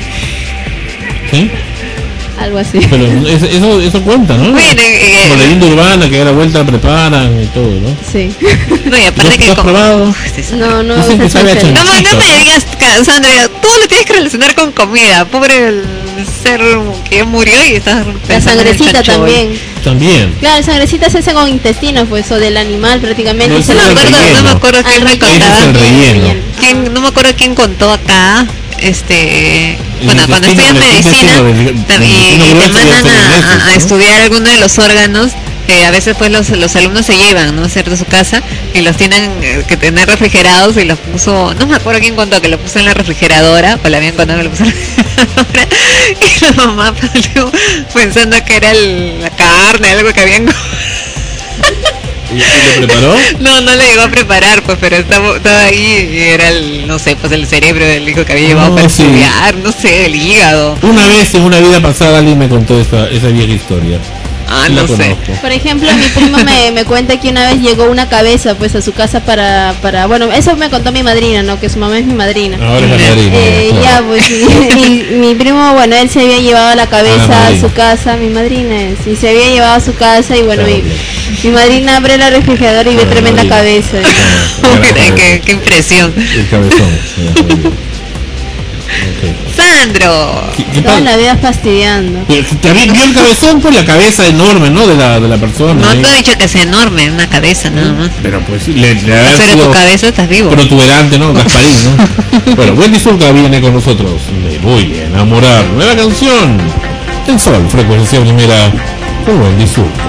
¿sí? Algo así. Pero eso, eso, eso cuenta, ¿no? Bueno, eh, como leyenda urbana, que a la vuelta preparan y todo, ¿no? Sí. No, y aparte que... ¿Lo has como... probado? No, no. Dicen que sabe a No, no me digas, Sandra, tú lo tienes que relacionar con comida. Pobre el ser que murió y estás la sangrecita también. También. Claro, la sangrecita se hace con intestinos, pues, o del animal prácticamente. No, se no, me acuerdo, no me acuerdo quién me contaba. Es el relleno. ¿Quién, no me acuerdo quién contó acá este, El bueno, cuando intestino, estudias el medicina intestino del- tam- del y, intestino y te grueso y mandan el a, cerebro, a ¿no? estudiar alguno de los órganos, eh, a veces pues los, los alumnos se llevan, ¿no? ¿Cierto? A su casa y los tienen eh, que tener refrigerados y los puso, no me acuerdo quién contó que lo puso en la refrigeradora, o la habían contado que lo puso en la refrigeradora y la mamá pues, luego, pensando que era el- la carne, algo que habían ¿Y lo preparó? no, no le llegó a preparar, pues, pero estaba, estaba ahí y era el, no sé, pues el cerebro del hijo que había llevado No, para sí. estudiar, no sé, el hígado. Una vez en una vida pasada alguien me contó esa, esa vieja historia. Ah, Sí la no sé. conozco. Por ejemplo, mi primo me, me cuenta que una vez llegó una cabeza pues a su casa para, para bueno, eso me contó mi madrina, ¿no? Que su mamá es mi madrina. Ahora es la madrina. Eh, claro. Ya, pues, y, y mi primo, bueno, él se había llevado la Ah, cabeza la a madrina. su casa, mi madrina es, y se había llevado a su casa y bueno, Claro, mi, mi madrina abre la refrigeradora y ve Ah, tremenda madrina. cabeza. Qué, qué- qué impresión. El cabezón. Sí, la madrina. Ok. Sandro. ¿Qué, qué Toda tal? la vida fastidiando. Pero También vio el cabezón por la cabeza enorme, ¿no? De la, de la persona. No ¿eh? te he dicho que sea enorme, una cabeza nada más. Pero pues sí, le, le ha Pero sido tu cabeza estás vivo. protuberante, ¿no? Gasparín, ¿no? Bueno, Wendy Zulka viene con nosotros. Me voy a enamorar. Nueva canción. En Sol, frecuencia primera, con Wendy Zulka.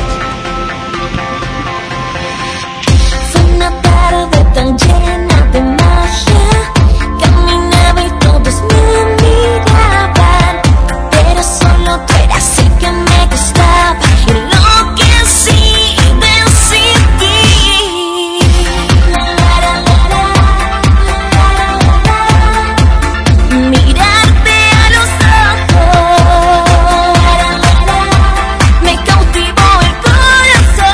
Fue una tarde tan llena de magia, caminaba y todos me miraban, pero solo tú eras el que me gustaba, enloquecí sin ti. La, la, la, la, la, la, la, mirarte a los ojos, la, la, la, me cautivó el corazón.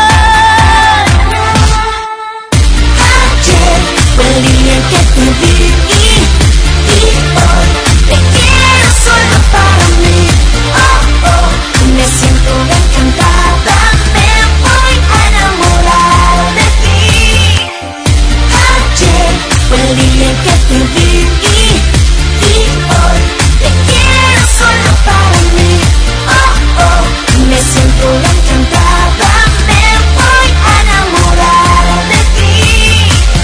Ayer fue el día en que te vi y hoy te quiero solo para mí. Oh, oh, me siento encantada, me voy a enamorar de ti. Ayer fue el día en que te vi y hoy te quiero solo para mí. Oh, oh, me siento encantada, me voy a enamorar de ti.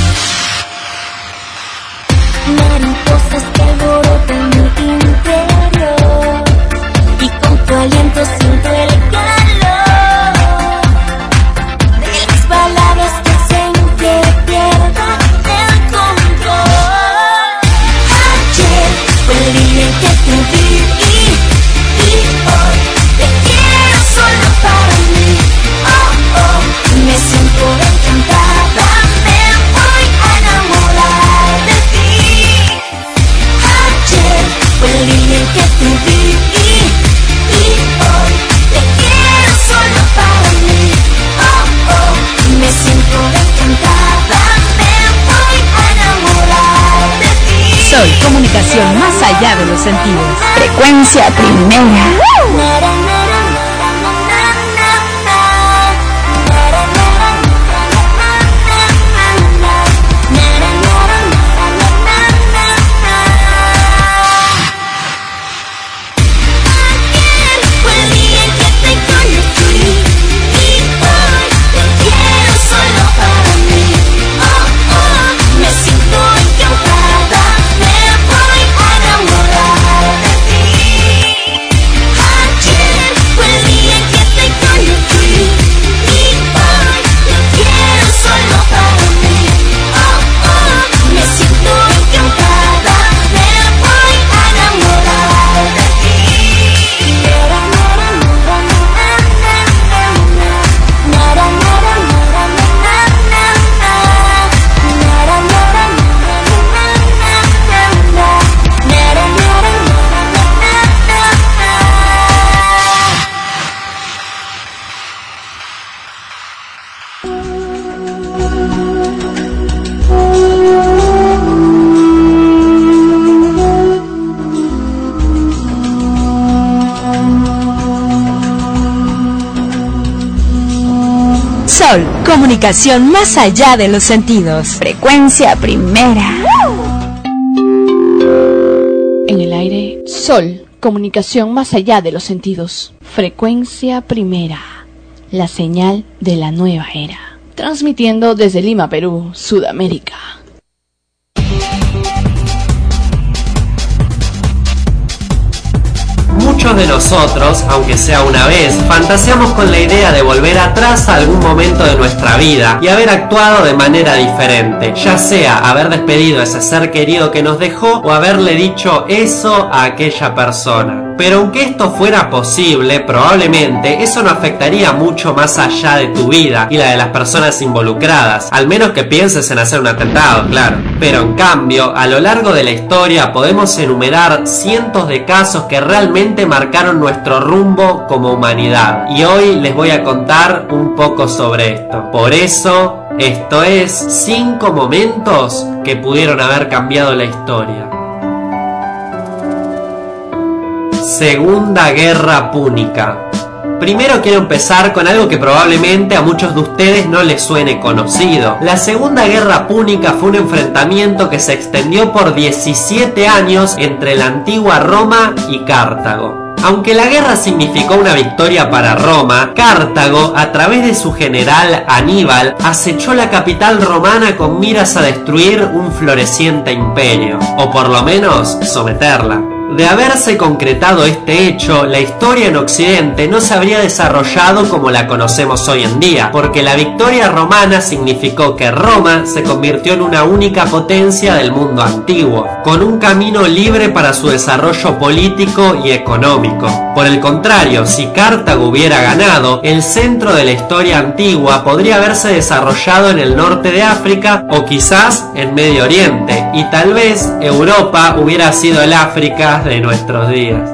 Mariposas que alborotan mi interior y con tu aliento siento el calor de las palabras que hacen que pierda el control. Ayer fue el día en que te vi y hoy te quiero solo para mí. Oh, oh, me siento encantada, me voy a enamorar de ti. Ayer fue el día en que te vi y hoy te quiero solo para mí. Oh, oh, me siento encantada, me voy a enamorar de ti. Sol, comunicación más allá de los sentidos. Frecuencia primera. Ayer fue el día en que te conocí y hoy te quiero solo para mí. Oh, oh, me siento encantada, me voy a enamorar de ti. Ayer fue el día en que te conocí y hoy te quiero solo para mí. Oh, oh, me siento encantada, me voy a enamorar de ti. Sol, comunicación más allá de los sentidos. Frecuencia primera. En el aire, Sol, comunicación más allá de los sentidos. Frecuencia primera, la señal de la nueva era. Transmitiendo desde Lima, Perú, Sudamérica. Muchos de nosotros, aunque sea una vez, fantaseamos con la idea de volver atrás a algún momento de nuestra vida y haber actuado de manera diferente, ya sea haber despedido a ese ser querido que nos dejó o haberle dicho eso a aquella persona. Pero aunque esto fuera posible, probablemente eso no afectaría mucho más allá de tu vida y la de las personas involucradas, al menos que pienses en hacer un atentado, claro. Pero en cambio, a lo largo de la historia podemos enumerar cientos de casos que realmente marcaron nuestro rumbo como humanidad. Y hoy les voy a contar un poco sobre esto. Por eso, esto es cinco momentos que pudieron haber cambiado la historia. Segunda Guerra Púnica. Primero quiero empezar con algo que probablemente a muchos de ustedes no les suene conocido. La Segunda Guerra Púnica fue un enfrentamiento que se extendió por diecisiete años entre la antigua Roma y Cartago. Aunque la guerra significó una victoria para Roma, Cartago, a través de su general Aníbal, acechó la capital romana con miras a destruir un floreciente imperio, o por lo menos someterla. De haberse concretado este hecho, la historia en Occidente no se habría desarrollado como la conocemos hoy en día, porque la victoria romana significó que Roma se convirtió en una única potencia del mundo antiguo, con un camino libre para su desarrollo político y económico. Por el contrario, si Cartago hubiera ganado, el centro de la historia antigua podría haberse desarrollado en el norte de África o quizás en Medio Oriente, y tal vez Europa hubiera sido el África de nuestros días.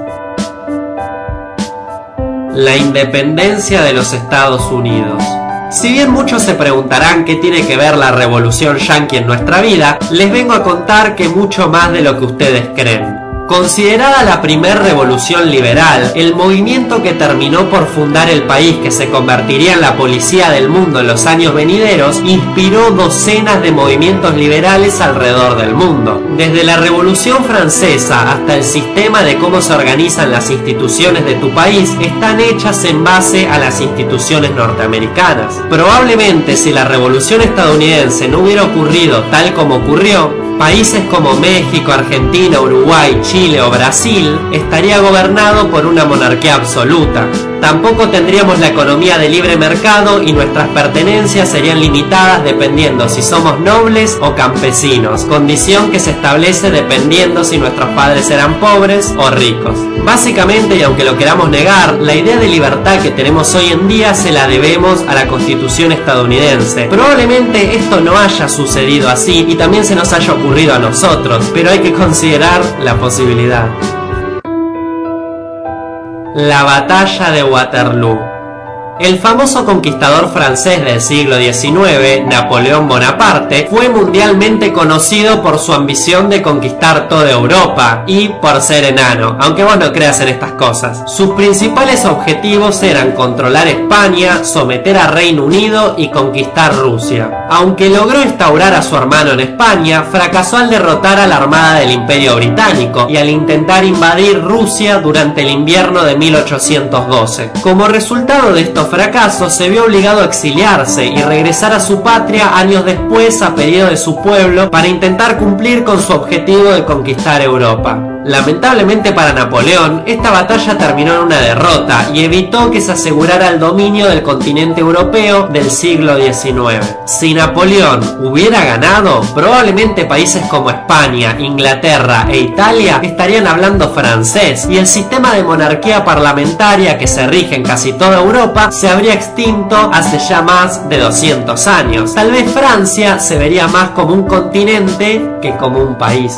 La independencia de los Estados Unidos. Si bien muchos se preguntarán qué tiene que ver la revolución yanqui en nuestra vida, les vengo a contar que mucho más de lo que ustedes creen. Considerada la primer revolución liberal, el movimiento que terminó por fundar el país que se convertiría en la policía del mundo en los años venideros, inspiró docenas de movimientos liberales alrededor del mundo. Desde la Revolución Francesa hasta el sistema de cómo se organizan las instituciones de tu país están hechas en base a las instituciones norteamericanas. Probablemente si la Revolución estadounidense no hubiera ocurrido tal como ocurrió, países como México, Argentina, Uruguay, Chile o Brasil estaría gobernado por una monarquía absoluta. Tampoco tendríamos la economía de libre mercado y nuestras pertenencias serían limitadas dependiendo si somos nobles o campesinos, condición que se establece dependiendo si nuestros padres eran pobres o ricos. Básicamente, y aunque lo queramos negar, la idea de libertad que tenemos hoy en día se la debemos a la Constitución estadounidense. Probablemente esto no haya sucedido así y también se nos haya ocurrido a nosotros, pero hay que considerar la posibilidad. La batalla de Waterloo. El famoso conquistador francés del siglo diecinueve, Napoleón Bonaparte, fue mundialmente conocido por su ambición de conquistar toda Europa y por ser enano, aunque vos no creas en estas cosas. Sus principales objetivos eran controlar España, someter a Reino Unido y conquistar Rusia. Aunque logró instaurar a su hermano en España, fracasó al derrotar a la armada del Imperio Británico y al intentar invadir Rusia durante el invierno de mil ochocientos doce. Como resultado de estos fracasos, se vio obligado a exiliarse y regresar a su patria años después a pedido de su pueblo para intentar cumplir con su objetivo de conquistar Europa. Lamentablemente para Napoleón, esta batalla terminó en una derrota y evitó que se asegurara el dominio del continente europeo del siglo diecinueve. Si Napoleón hubiera ganado, probablemente países como España, Inglaterra e Italia estarían hablando francés y el sistema de monarquía parlamentaria que se rige en casi toda Europa se habría extinto hace ya más de doscientos años. Tal vez Francia se vería más como un continente que como un país.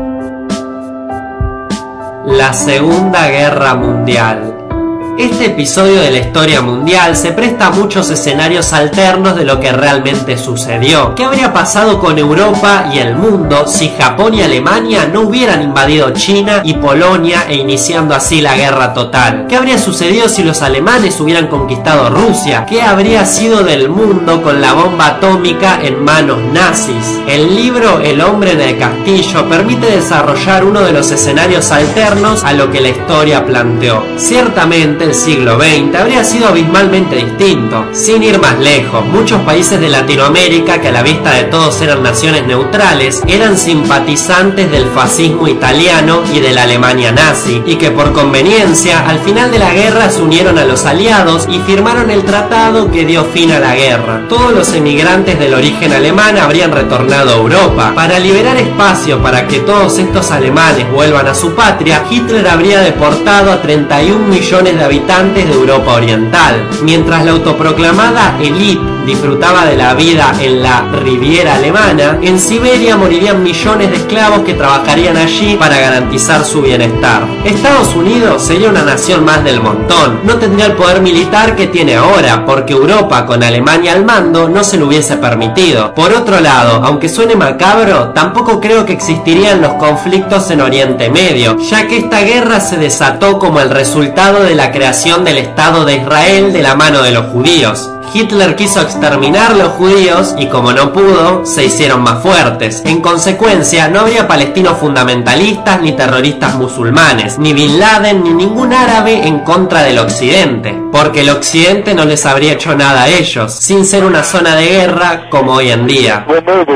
La Segunda Guerra Mundial. Este episodio de la historia mundial se presta a muchos escenarios alternos de lo que realmente sucedió. ¿Qué habría pasado con Europa y el mundo si Japón y Alemania no hubieran invadido China y Polonia e iniciando así la guerra total? ¿Qué habría sucedido si los alemanes hubieran conquistado Rusia? ¿Qué habría sido del mundo con la bomba atómica en manos nazis? El libro El hombre en el castillo permite desarrollar uno de los escenarios alternos a lo que la historia planteó. Ciertamente, probablemente el siglo veinte habría sido abismalmente distinto. Sin ir más lejos, muchos países de Latinoamérica, que a la vista de todos eran naciones neutrales, eran simpatizantes del fascismo italiano y de la Alemania nazi, y que por conveniencia al final de la guerra se unieron a los aliados y firmaron el tratado que dio fin a la guerra. Todos los emigrantes del origen alemán habrían retornado a Europa. Para liberar espacio para que todos estos alemanes vuelvan a su patria, Hitler habría deportado a treinta y un millones de habitantes de Europa Oriental. Mientras la autoproclamada élite disfrutaba de la vida en la Riviera alemana, en Siberia morirían millones de esclavos que trabajarían allí para garantizar su bienestar. Estados Unidos sería una nación más del montón. No tendría el poder militar que tiene ahora, porque Europa con Alemania al mando no se lo hubiese permitido. Por otro lado, aunque suene macabro, tampoco creo que existirían los conflictos en Oriente Medio, ya que esta guerra se desató como el resultado de la creación del Estado de Israel de la mano de los judíos. Hitler quiso exterminar los judíos y como no pudo, se hicieron más fuertes. En consecuencia, no habría palestinos fundamentalistas ni terroristas musulmanes, ni Bin Laden ni ningún árabe en contra del occidente, porque el occidente no les habría hecho nada a ellos, sin ser una zona de guerra como hoy en día.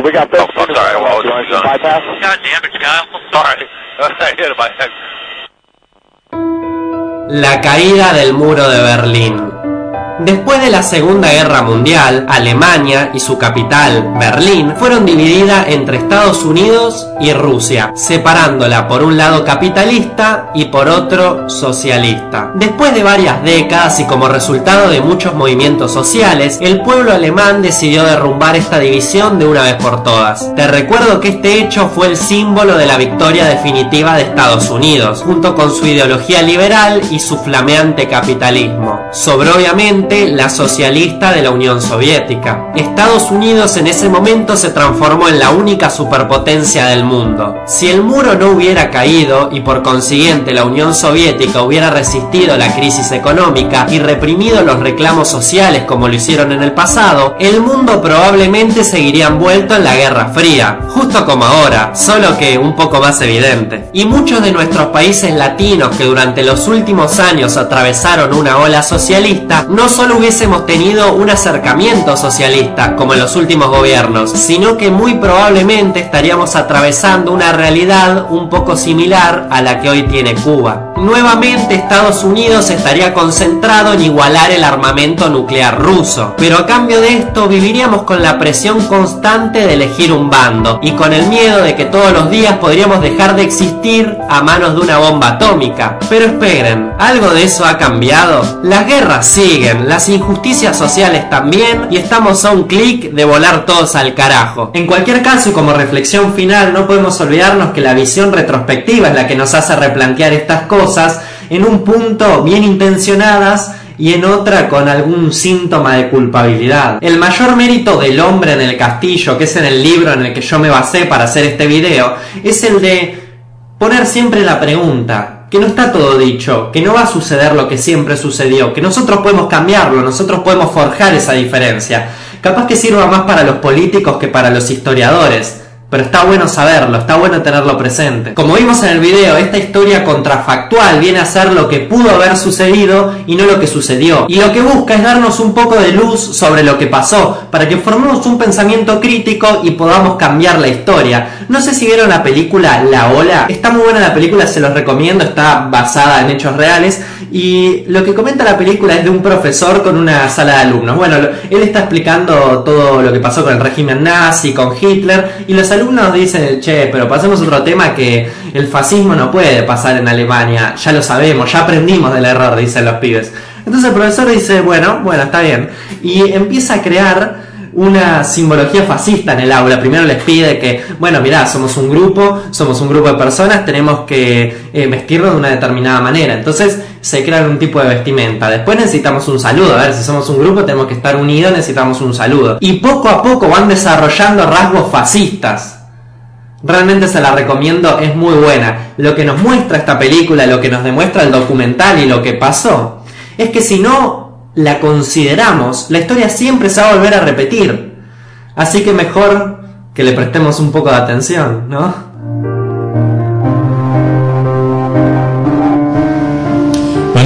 La caída del muro de Berlín. Después de la Segunda Guerra Mundial, Alemania y su capital, Berlín, fueron divididas entre Estados Unidos y Rusia, separándola por un lado capitalista y por otro socialista. Después de varias décadas y como resultado de muchos movimientos sociales, el pueblo alemán decidió derrumbar esta división de una vez por todas. Te recuerdo que este hecho fue el símbolo de la victoria definitiva de Estados Unidos, junto con su ideología liberal y su flameante capitalismo. Sobre obviamente la socialista de la Unión Soviética. Estados Unidos en ese momento se transformó en la única superpotencia del mundo. Si el muro no hubiera caído y por consiguiente la Unión Soviética hubiera resistido la crisis económica y reprimido los reclamos sociales como lo hicieron en el pasado, el mundo probablemente seguiría envuelto en la Guerra Fría, justo como ahora, solo que un poco más evidente. Y muchos de nuestros países latinos que durante los últimos años atravesaron una ola socialista no solo hubiésemos tenido un acercamiento socialista como en los últimos gobiernos, sino que muy probablemente estaríamos atravesando una realidad un poco similar a la que hoy tiene Cuba. Nuevamente Estados Unidos estaría concentrado en igualar el armamento nuclear ruso, pero a cambio de esto viviríamos con la presión constante de elegir un bando y con el miedo de que todos los días podríamos dejar de existir a manos de una bomba atómica. Pero esperen, ¿algo de eso ha cambiado? Las guerras siguen, las injusticias sociales también, y estamos a un clic de volar todos al carajo. En cualquier caso y como reflexión final, no podemos olvidarnos que la visión retrospectiva es la que nos hace replantear estas cosas en un punto bien intencionadas y en otra con algún síntoma de culpabilidad. El mayor mérito del hombre en el castillo, que es en el libro en el que yo me basé para hacer este video, es el de poner siempre la pregunta, que no está todo dicho, que no va a suceder lo que siempre sucedió, que nosotros podemos cambiarlo, nosotros podemos forjar esa diferencia. Capaz que sirva más para los políticos que para los historiadores, pero está bueno saberlo, está bueno tenerlo presente. Como vimos en el video, esta historia contrafactual viene a ser lo que pudo haber sucedido y no lo que sucedió. Y lo que busca es darnos un poco de luz sobre lo que pasó, para que formemos un pensamiento crítico y podamos cambiar la historia. No sé si vieron la película La Ola. Está muy buena la película, se los recomiendo, está basada en hechos reales. Y lo que comenta la película es de un profesor con una sala de alumnos. Bueno, él está explicando todo lo que pasó con el régimen nazi, con Hitler, y los alumnos dicen, che, pero pasemos a otro tema, que el fascismo no puede pasar en Alemania, ya lo sabemos, ya aprendimos del error, dicen los pibes. Entonces el profesor dice, bueno, bueno, está bien, y empieza a crear una simbología fascista en el aula. Primero les pide que, bueno, mirá, somos un grupo, somos un grupo de personas, tenemos que eh, vestirnos de una determinada manera. Entonces se crea un tipo de vestimenta. Después necesitamos un saludo. A ver, si somos un grupo tenemos que estar unidos, necesitamos un saludo. Y poco a poco van desarrollando rasgos fascistas. Realmente se la recomiendo, es muy buena. Lo que nos muestra esta película, lo que nos demuestra el documental y lo que pasó, es que si no la consideramos, la historia siempre se va a volver a repetir. Así que mejor que le prestemos un poco de atención, ¿no?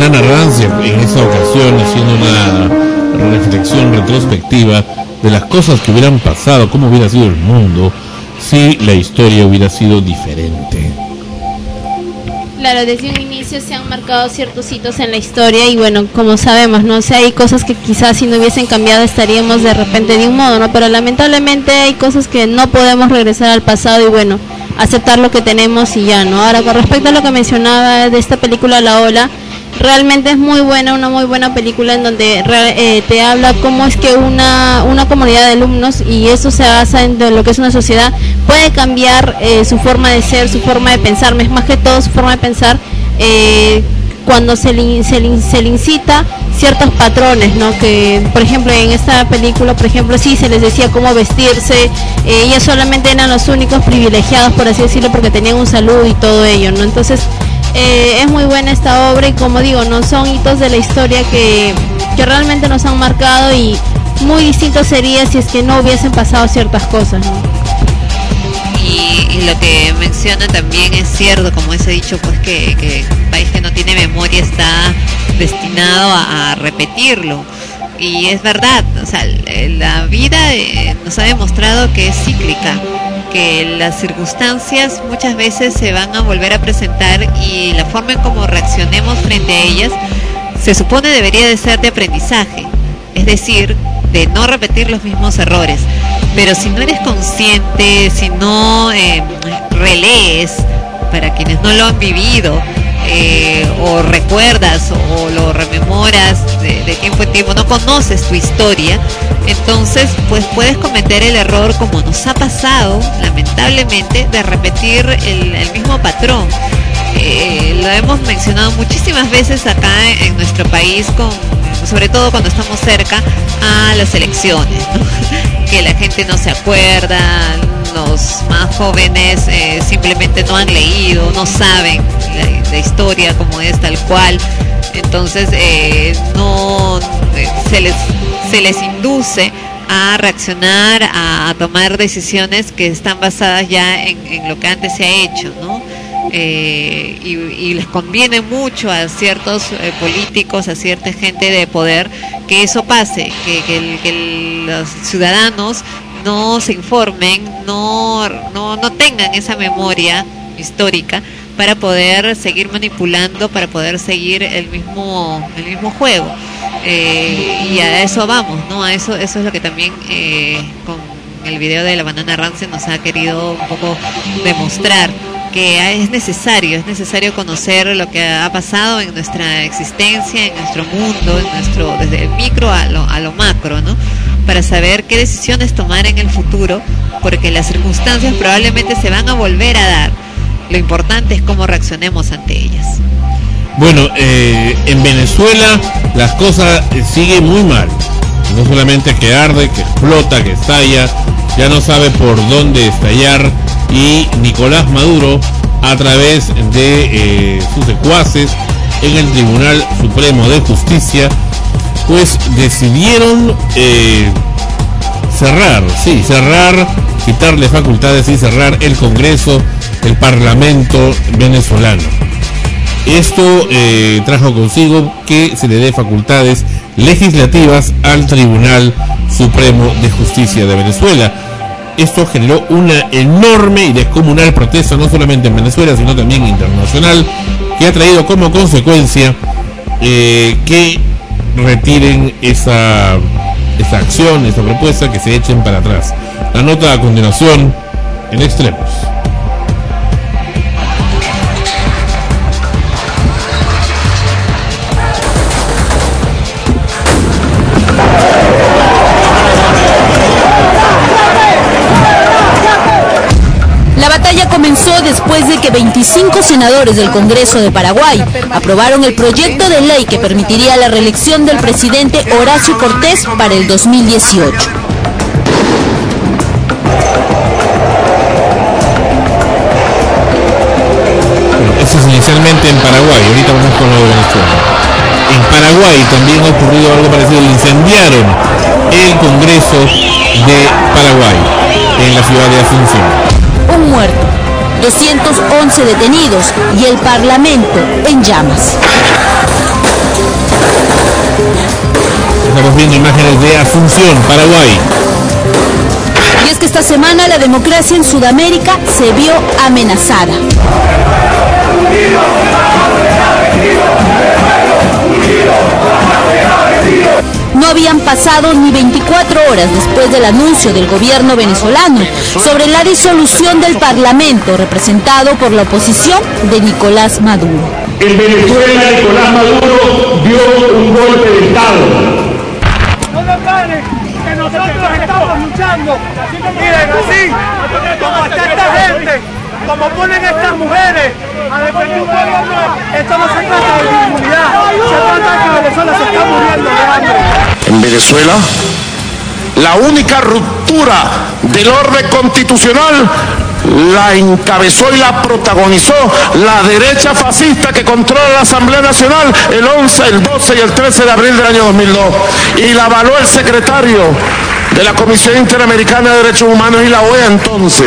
Banana Rancia, en esta ocasión haciendo una reflexión retrospectiva de las cosas que hubieran pasado, cómo hubiera sido el mundo si la historia hubiera sido diferente. Claro, desde un inicio se han marcado ciertos hitos en la historia y bueno, como sabemos, ¿no? O sea, hay cosas que quizás si no hubiesen cambiado estaríamos de repente de un modo, ¿no? Pero lamentablemente hay cosas que no podemos regresar al pasado y bueno, aceptar lo que tenemos y ya, ¿no? Ahora, con respecto a lo que mencionaba de esta película La Ola, realmente es muy buena, una muy buena película en donde eh, te habla cómo es que una, una comunidad de alumnos, y eso se basa en lo que es una sociedad, puede cambiar eh, su forma de ser, su forma de pensar, más que todo su forma de pensar, eh, cuando se le, se, le, se le incita ciertos patrones, ¿no? Que por ejemplo en esta película, por ejemplo, sí se les decía cómo vestirse, eh, ellos solamente eran los únicos privilegiados, por así decirlo, porque tenían un salud y todo ello, ¿no? Entonces eh, es muy buena esta obra y como digo, no son hitos de la historia que, que realmente nos han marcado y muy distinto sería si es que no hubiesen pasado ciertas cosas, ¿no? Y, y lo que menciona también es cierto, como ese dicho, pues que, que un país que no tiene memoria está destinado a, a repetirlo. Y es verdad, o sea, la vida eh, nos ha demostrado que es cíclica, que las circunstancias muchas veces se van a volver a presentar y la forma en cómo reaccionemos frente a ellas se supone debería de ser de aprendizaje, es decir, de no repetir los mismos errores. Pero si no eres consciente, si no eh, relees, para quienes no lo han vivido, eh, o recuerdas o lo rememoras de, de tiempo en tiempo, no conoces tu historia, entonces pues puedes cometer el error, como nos ha pasado lamentablemente, de repetir el, el mismo patrón. Eh, lo hemos mencionado muchísimas veces acá en nuestro país, con, sobre todo cuando estamos cerca a las elecciones, ¿no? Que la gente no se acuerda, los más jóvenes eh, simplemente no han leído, no saben la, la historia como es tal cual, entonces eh, no eh, se les se les induce a reaccionar, a, a tomar decisiones que están basadas ya en, en lo que antes se ha hecho, ¿no? Eh, y, y les conviene mucho a ciertos eh, políticos, a cierta gente de poder, que eso pase, que, que, el, que los ciudadanos no se informen, no, no, no tengan esa memoria histórica para poder seguir manipulando, para poder seguir el mismo, el mismo juego. Eh, y a eso vamos, ¿no? A eso, eso es lo que también eh, con el video de la Banana Rancia nos ha querido un poco demostrar, que es necesario, es necesario conocer lo que ha pasado en nuestra existencia, en nuestro mundo, en nuestro, desde el micro a lo, a lo macro, ¿no? Para saber qué decisiones tomar en el futuro, porque las circunstancias probablemente se van a volver a dar. Lo importante es cómo reaccionemos ante ellas. Bueno, eh, en Venezuela las cosas eh, siguen muy mal. No solamente que arde, que explota, que estalla, ya no sabe por dónde estallar, y Nicolás Maduro, a través de eh, sus secuaces en el Tribunal Supremo de Justicia, pues decidieron eh, cerrar, sí, cerrar, quitarle facultades y cerrar el Congreso, el Parlamento venezolano. Esto eh, trajo consigo que se le dé facultades legislativas al Tribunal Supremo de Justicia de Venezuela. Esto generó una enorme y descomunal protesta, no solamente en Venezuela, sino también internacional, que ha traído como consecuencia eh, que retiren esa, esa acción, esa propuesta, que se echen para atrás. La nota a continuación en Extremos. La batalla comenzó después de que veinticinco senadores del Congreso de Paraguay aprobaron el proyecto de ley que permitiría la reelección del presidente Horacio Cortés para el dos mil dieciocho. Bueno, eso es inicialmente en Paraguay, ahorita vamos con lo de Venezuela. En Paraguay también ha ocurrido algo parecido, incendiaron el Congreso de Paraguay en la ciudad de Asunción. Un muerto, doscientos once detenidos y el Parlamento en llamas. Estamos viendo imágenes de Asunción, Paraguay. Y es que esta semana la democracia en Sudamérica se vio amenazada. No habían pasado ni veinticuatro horas después del anuncio del gobierno venezolano sobre la disolución del Parlamento representado por la oposición de Nicolás Maduro. En Venezuela, Nicolás Maduro dio un golpe de Estado. No nos paren, que nosotros estamos luchando. Miren, así, como está esta gente, como ponen estas mujeres a defender un gobierno, esto no se trata de inmunidad, se trata de que Venezuela se está muriendo de hambre. En Venezuela, la única ruptura del orden constitucional la encabezó y la protagonizó la derecha fascista que controla la Asamblea Nacional el once, el doce y el trece de abril del año dos mil dos. Y la avaló el secretario de la Comisión Interamericana de Derechos Humanos y la O E A entonces.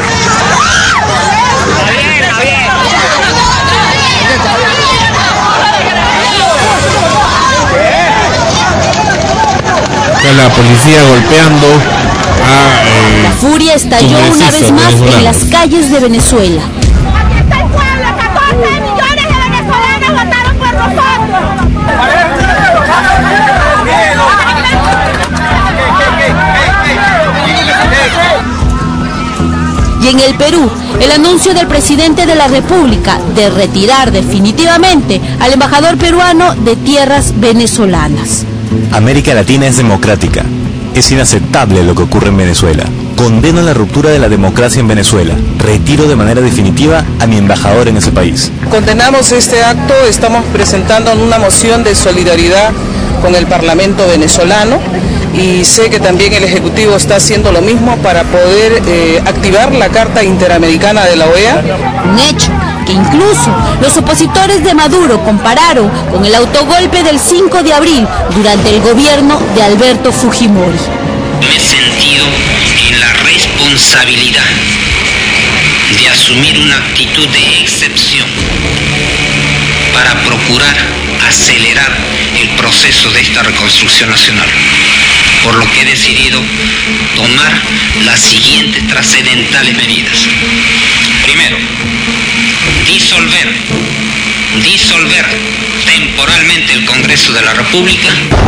La policía golpeando a... Eh, la furia estalló una vez más en las calles de Venezuela. Aquí está el pueblo, catorce millones de venezolanos votaron por nosotros. Y en el Perú, el anuncio del presidente de la República de retirar definitivamente al embajador peruano de tierras venezolanas. América Latina es democrática. Es inaceptable lo que ocurre en Venezuela. Condeno la ruptura de la democracia en Venezuela. Retiro de manera definitiva a mi embajador en ese país. Condenamos este acto, estamos presentando una moción de solidaridad con el Parlamento venezolano y sé que también el Ejecutivo está haciendo lo mismo para poder eh, activar la Carta Interamericana de la O E A. Un hecho que incluso los opositores de Maduro compararon con el autogolpe del cinco de abril durante el gobierno de Alberto Fujimori. Me he sentido en la responsabilidad de asumir una actitud de excepción para procurar acelerar el proceso de esta reconstrucción nacional, por lo que he decidido tomar las siguientes trascendentales medidas. Primero, disolver, disolver temporalmente el Congreso de la República.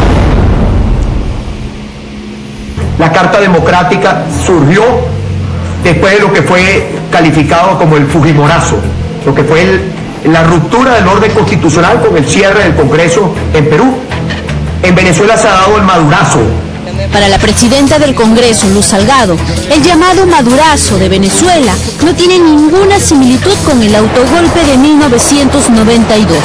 La Carta Democrática surgió después de lo que fue calificado como el Fujimorazo, lo que fue el, la ruptura del orden constitucional con el cierre del Congreso en Perú. En Venezuela se ha dado el Madurazo. Para la presidenta del Congreso, Luz Salgado, el llamado Madurazo de Venezuela no tiene ninguna similitud con el autogolpe de mil novecientos noventa y dos.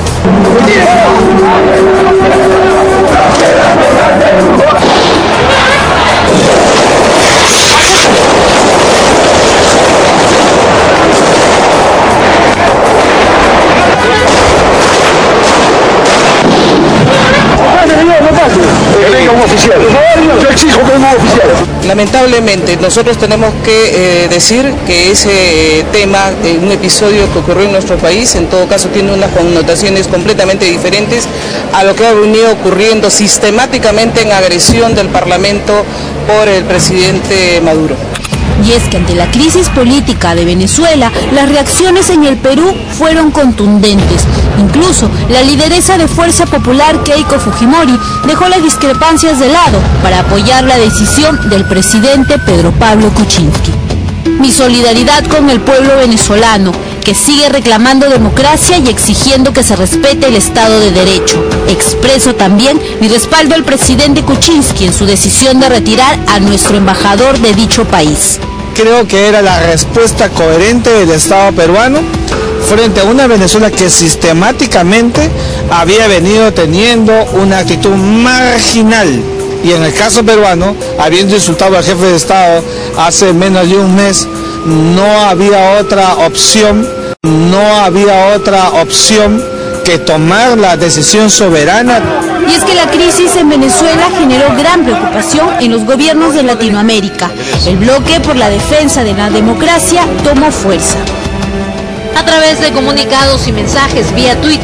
Lamentablemente nosotros tenemos que eh, decir que ese eh, tema, eh, un episodio que ocurrió en nuestro país, en todo caso tiene unas connotaciones completamente diferentes a lo que ha venido ocurriendo sistemáticamente en agresión del Parlamento por el presidente Maduro. Y es que ante la crisis política de Venezuela, las reacciones en el Perú fueron contundentes. Incluso la lideresa de Fuerza Popular, Keiko Fujimori, dejó las discrepancias de lado para apoyar la decisión del presidente Pedro Pablo Kuczynski. Mi solidaridad con el pueblo venezolano, que sigue reclamando democracia y exigiendo que se respete el Estado de Derecho. Expreso también mi respaldo al presidente Kuczynski en su decisión de retirar a nuestro embajador de dicho país. Creo que era la respuesta coherente del Estado peruano frente a una Venezuela que sistemáticamente había venido teniendo una actitud marginal. Y en el caso peruano, habiendo insultado al jefe de Estado hace menos de un mes, no había otra opción, no había otra opción que tomar la decisión soberana. Y es que la crisis en Venezuela generó gran preocupación en los gobiernos de Latinoamérica. El bloque por la defensa de la democracia tomó fuerza. A través de comunicados y mensajes vía Twitter,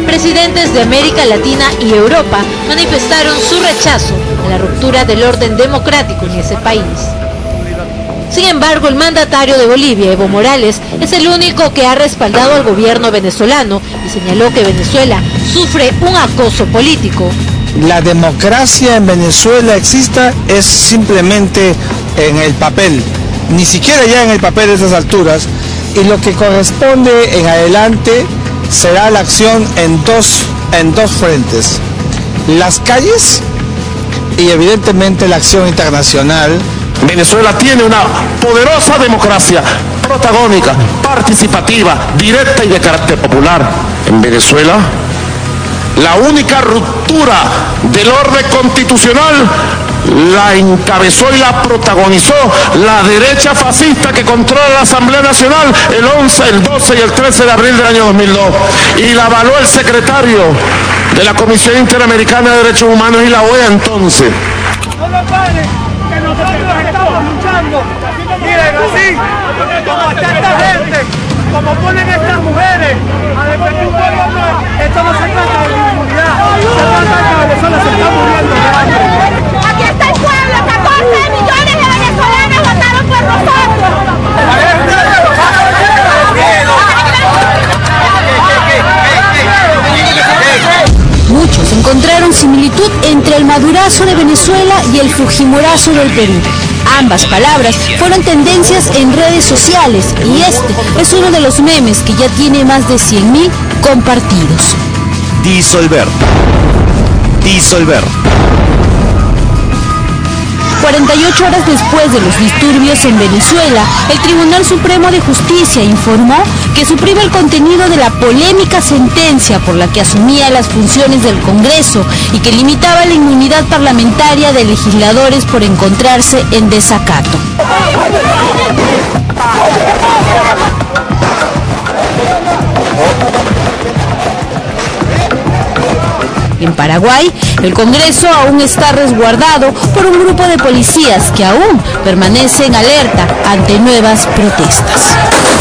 presidentes de América Latina y Europa manifestaron su rechazo a la ruptura del orden democrático en ese país. Sin embargo, el mandatario de Bolivia, Evo Morales, es el único que ha respaldado al gobierno venezolano y señaló que Venezuela sufre un acoso político. La democracia en Venezuela exista es simplemente en el papel, ni siquiera ya en el papel de esas alturas, y lo que corresponde en adelante será la acción en dos, en dos frentes, las calles y evidentemente la acción internacional. Venezuela tiene una poderosa democracia protagónica, participativa, directa y de carácter popular. En Venezuela, la única ruptura del orden constitucional la encabezó y la protagonizó la derecha fascista que controla la Asamblea Nacional el once, el doce y el trece de abril del año dos mil dos. Y la avaló el secretario de la Comisión Interamericana de Derechos Humanos y la O E A entonces. No lo paren, que nosotros estamos luchando. Miren, así, como está esta gente, como ponen estas mujeres a defender un pueblo más, esto no se trata de inmunidad, se trata de que Venezuela se está muriendo de hambre. Aquí está el pueblo, catorce millones de venezolanos votaron por nosotros. Muchos encontraron similitud entre el madurazo de Venezuela y el fujimorazo del Perú. Ambas palabras fueron tendencias en redes sociales y este es uno de los memes que ya tiene más de cien mil compartidos. Disolver. Disolver. cuarenta y ocho horas después de los disturbios en Venezuela, el Tribunal Supremo de Justicia informó que suprime el contenido de la polémica sentencia por la que asumía las funciones del Congreso y que limitaba la inmunidad parlamentaria de legisladores por encontrarse en desacato. En Paraguay, el Congreso aún está resguardado por un grupo de policías que aún permanecen alerta ante nuevas protestas.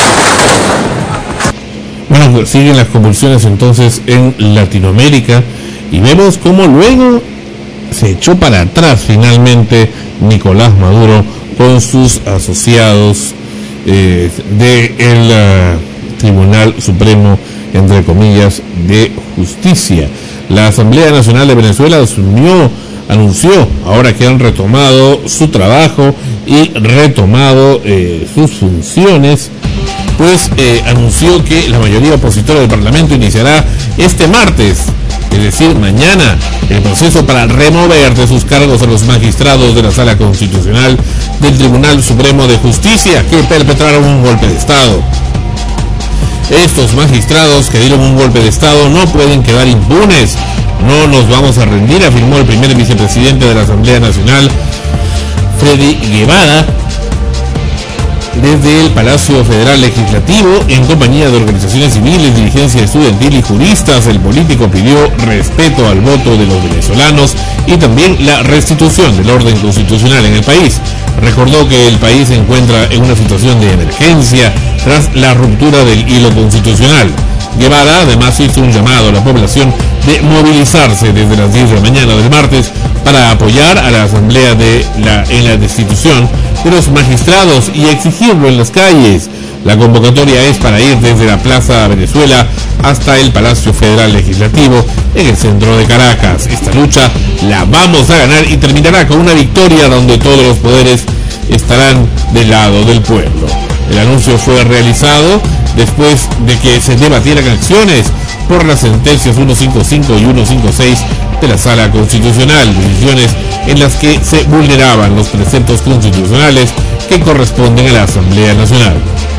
Bueno, pues siguen las convulsiones entonces en Latinoamérica y vemos cómo luego se echó para atrás finalmente Nicolás Maduro con sus asociados eh, del uh, Tribunal Supremo, entre comillas, de Justicia. La Asamblea Nacional de Venezuela asumió, anunció ahora que han retomado su trabajo y retomado eh, sus funciones, pues eh, anunció que la mayoría opositora del Parlamento iniciará este martes, es decir, mañana, el proceso para remover de sus cargos a los magistrados de la Sala Constitucional del Tribunal Supremo de Justicia que perpetraron un golpe de Estado. Estos magistrados que dieron un golpe de Estado no pueden quedar impunes. No nos vamos a rendir, afirmó el primer vicepresidente de la Asamblea Nacional, Freddy Guevara, desde el Palacio Federal Legislativo, en compañía de organizaciones civiles, dirigencia estudiantil y juristas. El político pidió respeto al voto de los venezolanos y también la restitución del orden constitucional en el país. Recordó que el país se encuentra en una situación de emergencia tras la ruptura del hilo constitucional. Guevara además hizo un llamado a la población de movilizarse desde las diez de la mañana del martes para apoyar a la asamblea de la, en la destitución de los magistrados y exigirlo en las calles. La convocatoria es para ir desde la Plaza Venezuela hasta el Palacio Federal Legislativo en el centro de Caracas. Esta lucha la vamos a ganar y terminará con una victoria donde todos los poderes estarán del lado del pueblo. El anuncio fue realizado después de que se debatieran acciones por las sentencias ciento cincuenta y cinco y ciento cincuenta y seis de la Sala Constitucional, decisiones en las que se vulneraban los preceptos constitucionales que corresponden a la Asamblea Nacional.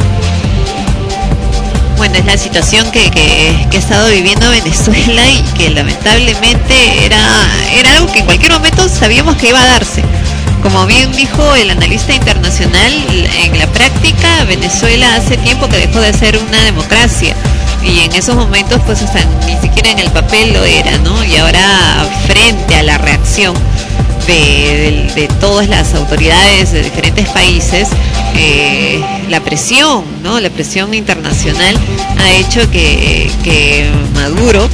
Bueno, es la situación que, que, que ha estado viviendo Venezuela y que lamentablemente era, era algo que en cualquier momento sabíamos que iba a darse. Como bien dijo el analista internacional, en la práctica Venezuela hace tiempo que dejó de ser una democracia y en esos momentos pues hasta ni siquiera en el papel lo era, ¿no? Y ahora frente a la reacción de, de, de todas las autoridades de diferentes países, eh, la presión, ¿no? La presión internacional ha hecho que, que Maduro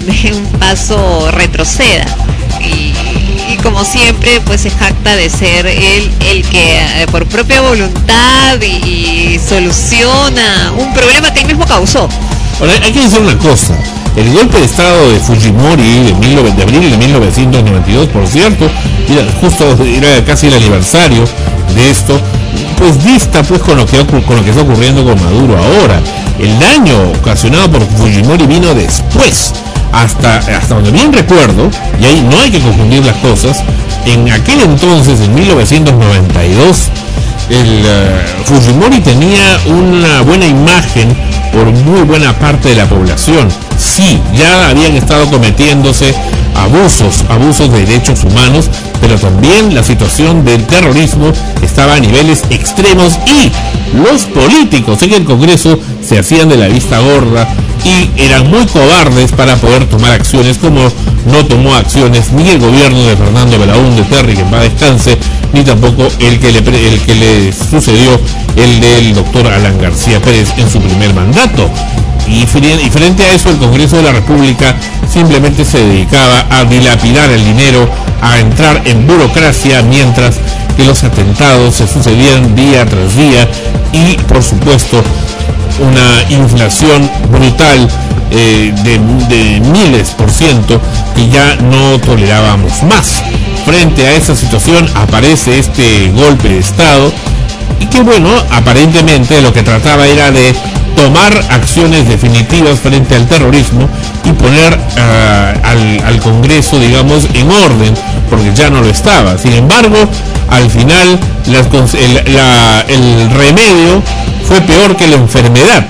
dé un paso retroceda. Y, y como siempre, pues se jacta de ser él el que eh, por propia voluntad y, y soluciona un problema que él mismo causó. Ahora, hay que decir una cosa. El golpe de estado de Fujimori de, mil, de abril de mil novecientos noventa y dos, por cierto, era justo era casi el aniversario de esto, pues dista pues con lo que con lo que está ocurriendo con Maduro ahora. El daño ocasionado por Fujimori vino después. Hasta, hasta donde bien recuerdo, y ahí no hay que confundir las cosas, en aquel entonces, en mil novecientos noventa y dos, el uh, Fujimori tenía una buena imagen por muy buena parte de la población. Sí, ya habían estado cometiéndose abusos, abusos de derechos humanos, pero también la situación del terrorismo estaba a niveles extremos y los políticos en el Congreso se hacían de la vista gorda y eran muy cobardes para poder tomar acciones, como no tomó acciones ni el gobierno de Fernando Belaúnde Terry, que en paz descanse, ni tampoco el que le, el que le sucedió, el del doctor Alan García Pérez en su primer mandato. Y frente a eso, el Congreso de la República simplemente se dedicaba a dilapidar el dinero, a entrar en burocracia, mientras que los atentados se sucedían día tras día y, por supuesto, una inflación brutal eh, de, de miles por ciento que ya no tolerábamos más. Frente a esa situación aparece este golpe de Estado y que, bueno, aparentemente lo que trataba era de tomar acciones definitivas frente al terrorismo y poner uh, al, al Congreso, digamos, en orden, porque ya no lo estaba. Sin embargo, al final las, el, la, el remedio fue peor que la enfermedad,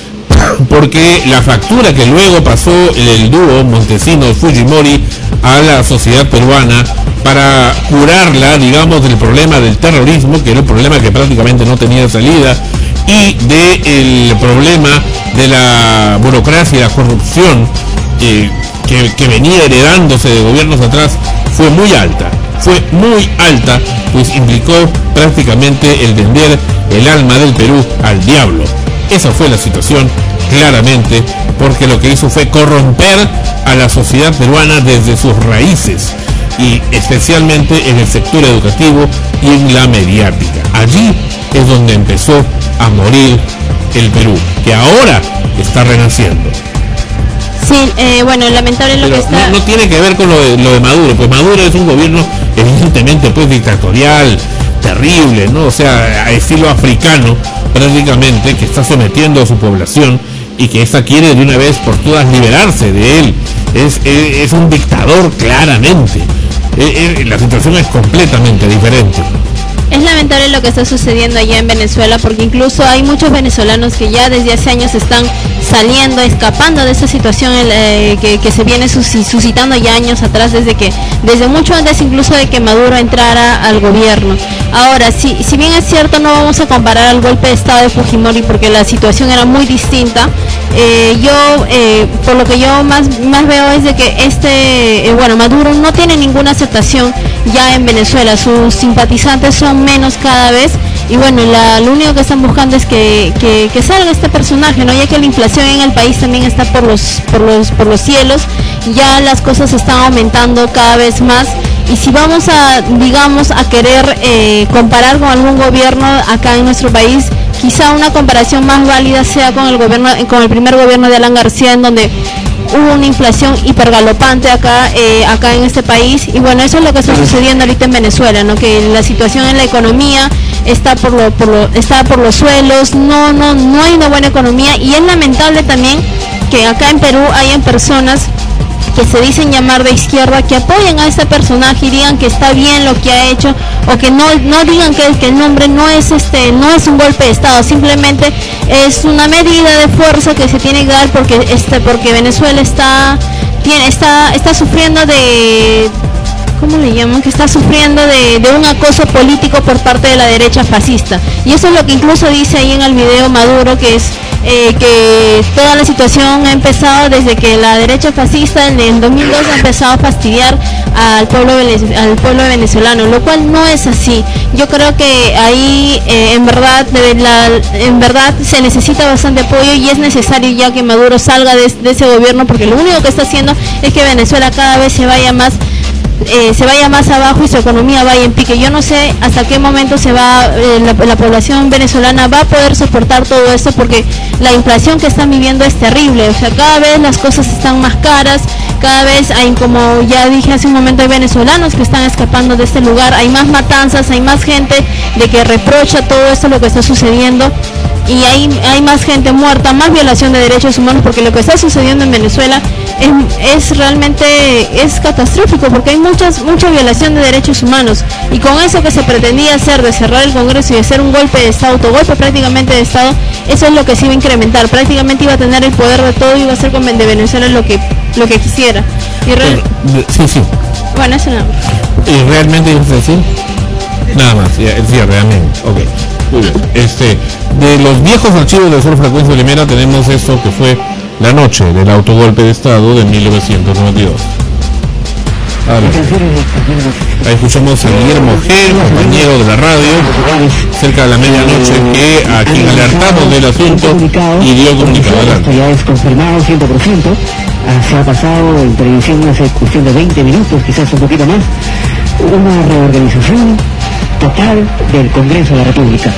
porque la factura que luego pasó el dúo Montesinos-Fujimori a la sociedad peruana para curarla, digamos, del problema del terrorismo, que era un problema que prácticamente no tenía salida, y del problema de la burocracia y la corrupción eh, que, que venía heredándose de gobiernos atrás, fue muy alta, fue muy alta, pues implicó prácticamente el vender el alma del Perú al diablo. Esa fue la situación, claramente, porque lo que hizo fue corromper a la sociedad peruana desde sus raíces, y especialmente en el sector educativo y en la mediática. Allí es donde empezó a morir el Perú, que ahora está renaciendo. Sí, eh, bueno, lamentable lo Pero que está... no, no tiene que ver con lo de, lo de Maduro, pues Maduro es un gobierno evidentemente pues dictatorial, terrible, ¿no? O sea, a estilo africano prácticamente, que está sometiendo a su población y que esta quiere de una vez por todas liberarse de él. Es, es, es un dictador claramente. Es, es, la situación es completamente diferente. Es lamentable lo que está sucediendo allá en Venezuela, porque incluso hay muchos venezolanos que ya desde hace años están saliendo, escapando de esa situación eh, que, que se viene suscitando ya años atrás, desde que desde mucho antes incluso de que Maduro entrara al gobierno. Ahora, si, si bien es cierto, no vamos a comparar al golpe de estado de Fujimori porque la situación era muy distinta, eh, yo, eh, por lo que yo más, más veo es de que este, eh, bueno, Maduro no tiene ninguna aceptación ya en Venezuela, sus simpatizantes son menos cada vez, y bueno, la, lo único que están buscando es que, que, que salga este personaje, ¿no? Ya que la inflación en el país también está por los, por los, por los cielos, ya las cosas están aumentando cada vez más, y si vamos a, digamos, a querer eh, comparar con algún gobierno acá en nuestro país, quizá una comparación más válida sea con el gobierno, con el primer gobierno de Alan García, en donde hubo una inflación hipergalopante acá eh, acá en este país, y bueno, eso es lo que está sucediendo ahorita en Venezuela, ¿no? Que la situación en la economía está por lo, por lo está por los suelos, no no no hay una buena economía, y es lamentable también que acá en Perú hayan personas que se dicen llamar de izquierda, que apoyen a este personaje y digan que está bien lo que ha hecho, o que no no digan que, que el nombre no es este no es un golpe de estado, simplemente es una medida de fuerza que se tiene que dar porque este porque Venezuela está tiene está está sufriendo de ¿cómo le llaman? Que está sufriendo de, de un acoso político por parte de la derecha fascista. Y eso es lo que incluso dice ahí en el video Maduro, que es eh, que toda la situación ha empezado desde que la derecha fascista en el dos mil dos ha empezado a fastidiar al pueblo al pueblo venezolano, lo cual no es así. Yo creo que ahí eh, en verdad de la, en verdad se necesita bastante apoyo y es necesario ya que Maduro salga de, de ese gobierno, porque lo único que está haciendo es que Venezuela cada vez se vaya más Eh, se vaya más abajo y su economía vaya en pique. Yo no sé hasta qué momento se va eh, la, la población venezolana va a poder soportar todo esto, porque la inflación que están viviendo es terrible. O sea, cada vez las cosas están más caras, cada vez hay, como ya dije hace un momento, hay venezolanos que están escapando de este lugar, hay más matanzas, hay más gente de que reprocha todo esto lo que está sucediendo, y hay, hay más gente muerta, más violación de derechos humanos, porque lo que está sucediendo en Venezuela es, es realmente es catastrófico, porque hay muchas mucha violación de derechos humanos, y con eso que se pretendía hacer de cerrar el Congreso y hacer un golpe de Estado, autogolpe prácticamente de Estado, eso es lo que se iba a incrementar, prácticamente iba a tener el poder de todo y iba a hacer con de Venezuela lo que lo que quisiera. Y real... sí, sí. Bueno, eso nada más. ¿Y realmente ibas a decir? Nada más, ya, sí, realmente, ok. Muy bien. Este, de los viejos archivos de Sol Frecuencia Primera tenemos esto que fue la noche del autogolpe de Estado de mil novecientos noventa y dos. Ahora, ahí escuchamos a Guillermo G, compañero de la radio, cerca de la medianoche, que a quien alertamos del asunto y dio comunicado. Esto ya es confirmado cien por ciento. Se ha pasado en televisión hace cuestión de veinte minutos, quizás un poquito más, una reorganización total del Congreso de la República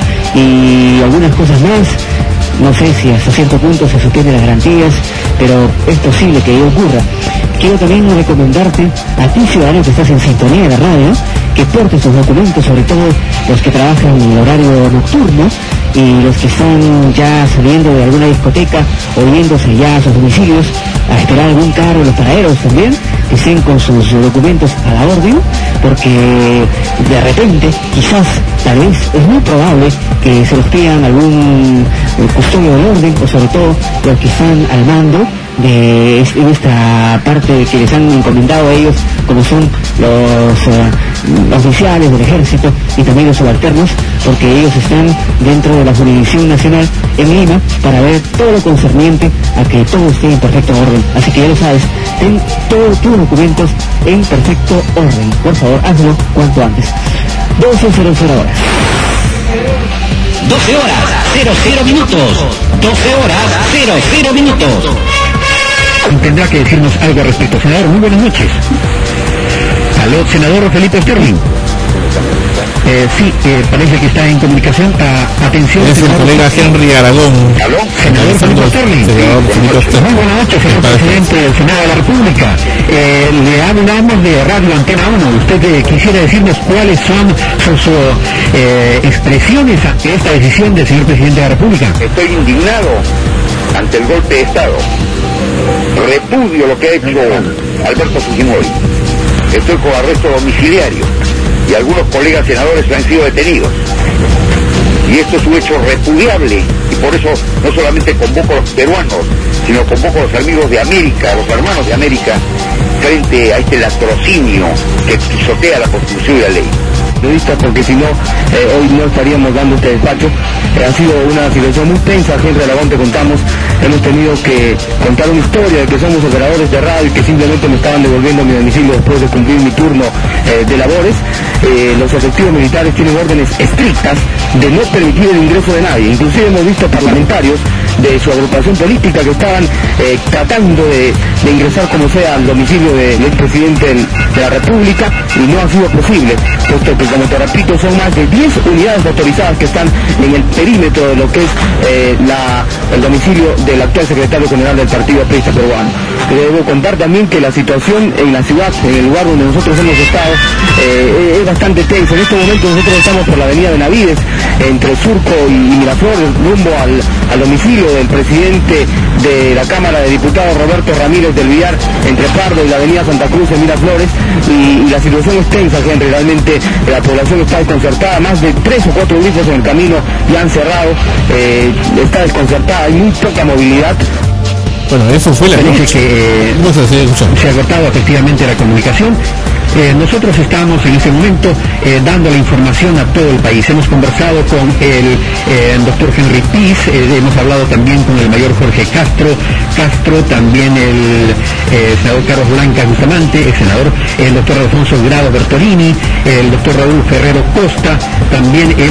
y algunas cosas más. No sé si hasta cierto punto se sostienen las garantías, pero es posible que ello ocurra. Quiero también recomendarte a ti, ciudadano que estás en sintonía de la radio, que portes tus documentos, sobre todo los que trabajan en el horario nocturno y los que están ya saliendo de alguna discoteca o yéndose ya a sus domicilios a esperar algún carro, los paraderos también, que estén con sus documentos a la orden, porque de repente, quizás, tal vez, es muy probable que se los pidan algún eh, custodio del orden, o sobre todo los que están al mando de en esta parte que les han encomendado a ellos, como son los uh, oficiales del ejército y también los subalternos, porque ellos están dentro de la jurisdicción nacional en Lima para ver todo lo concerniente a que todo esté en perfecto orden. Así que ya lo sabes, ten todos tus documentos en perfecto orden. Por favor, hazlo cuanto antes. doce cero cero horas. doce horas, cero cero minutos. doce horas, cero cero minutos. Tendrá que decirnos algo al respecto. Senador, muy buenas noches. Aló, senador Felipe Sterling. Eh, sí, eh, parece que está en comunicación. Ah, atención. Es el colega Henry Aragón. ¿Aló? Senador Felipe Sterling. Muy buenas noches, señor presidente del Senado de la República. Eh, le hablamos de Radio Antena uno. Usted eh, quisiera decirnos cuáles son sus eh, expresiones ante esta decisión del señor presidente de la República. Estoy indignado ante el golpe de Estado. Repudio lo que ha hecho Alberto Fujimori. Estoy con arresto domiciliario y algunos colegas senadores han sido detenidos. Y esto es un hecho repudiable, y por eso no solamente convoco a los peruanos, sino convoco a los amigos de América, a los hermanos de América, frente a este latrocinio que pisotea la Constitución y la ley. Porque si no, eh, hoy no estaríamos dando este despacho. Eh, ha sido una situación muy tensa, Henry Aragón, te contamos. Hemos tenido que contar una historia de que somos operadores de radio y que simplemente me estaban devolviendo a mi domicilio después de cumplir mi turno eh, de labores. Eh, los efectivos militares tienen órdenes estrictas de no permitir el ingreso de nadie. Inclusive hemos visto parlamentarios de su agrupación política que estaban eh, tratando de, de ingresar como sea al domicilio del expresidente de, de la República, y no ha sido posible, puesto que, como te repito, son más de diez unidades autorizadas que están en el perímetro de lo que es eh, la, el domicilio del actual secretario general del Partido Aprista Peruano. Debo contar también que la situación en la ciudad, en el lugar donde nosotros hemos estado, eh, es bastante tensa. En este momento nosotros estamos por la avenida Benavides, entre Surco y, y Miraflores, rumbo al, al domicilio del presidente de la Cámara de Diputados, Roberto Ramírez del Villar, entre Pardo y la avenida Santa Cruz en Miraflores, y, y la situación es tensa, Henry. Realmente la población está desconcertada, más de tres o cuatro grifos en el camino ya han cerrado, eh, está desconcertada, hay muy poca movilidad. Bueno, eso fue la noche que eh, se ha cortado efectivamente la comunicación. Eh, nosotros estamos en este momento eh, dando la información a todo el país. Hemos conversado con el eh, doctor Henry Piz, eh, hemos hablado también con el mayor Jorge Castro, Castro también el eh, senador Carlos Blanca Bustamante, ex senador, el doctor Alfonso Grado Bertolini, el doctor Raúl Ferrero Costa, también el...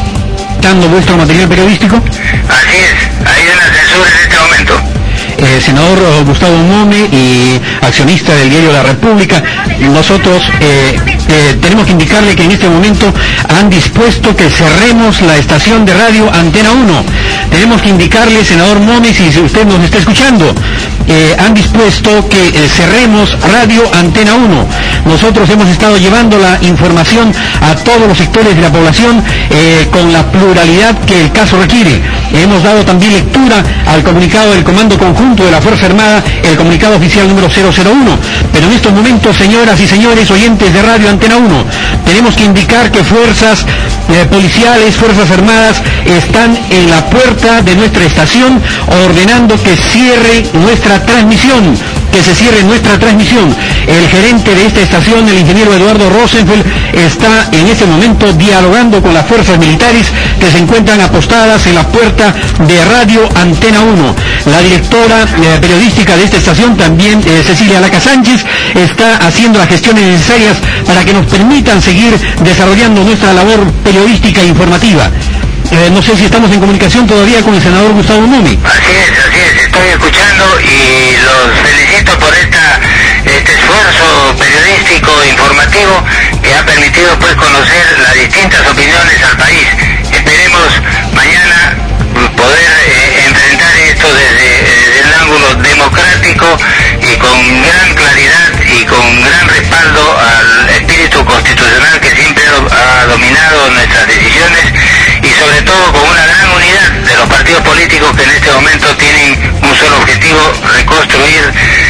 ¿Dando vuestro material periodístico? Así es, hay una censura en este momento. Eh, senador Gustavo Mome y accionista del diario La República, nosotros eh, eh, tenemos que indicarle que en este momento han dispuesto que cerremos la estación de radio Antena uno. Tenemos que indicarle, senador Mome, si usted nos está escuchando, eh, han dispuesto que eh, cerremos radio Antena uno. Nosotros hemos estado llevando la información a todos los sectores de la población eh, con la pluralidad que el caso requiere. Hemos dado también lectura al comunicado del Comando Conjunto de la Fuerza Armada, el comunicado oficial número cero cero uno. Pero en estos momentos, señoras y señores oyentes de Radio Antena uno, tenemos que indicar que fuerzas eh, policiales, fuerzas armadas, están en la puerta de nuestra estación ordenando que cierre nuestra transmisión. que se cierre nuestra transmisión. El gerente de esta estación, el ingeniero Eduardo Rosenfeld, está en este momento dialogando con las fuerzas militares que se encuentran apostadas en la puerta de Radio Antena uno. La directora eh, periodística de esta estación, también eh, Cecilia Laca Sánchez, está haciendo las gestiones necesarias para que nos permitan seguir desarrollando nuestra labor periodística e informativa. Eh, no sé si estamos en comunicación todavía con el senador Gustavo Mome. Así es, así es, estoy escuchando y los felicito por esta, este esfuerzo periodístico informativo que ha permitido pues conocer las distintas opiniones al país. Esperemos mañana poder eh, enfrentar esto desde, desde el ángulo democrático y con gran claridad y con gran respaldo al espíritu constitucional que siempre ha dominado nuestras decisiones, y sobre todo con una gran unidad de los partidos políticos que en este momento tienen un solo objetivo: reconstruir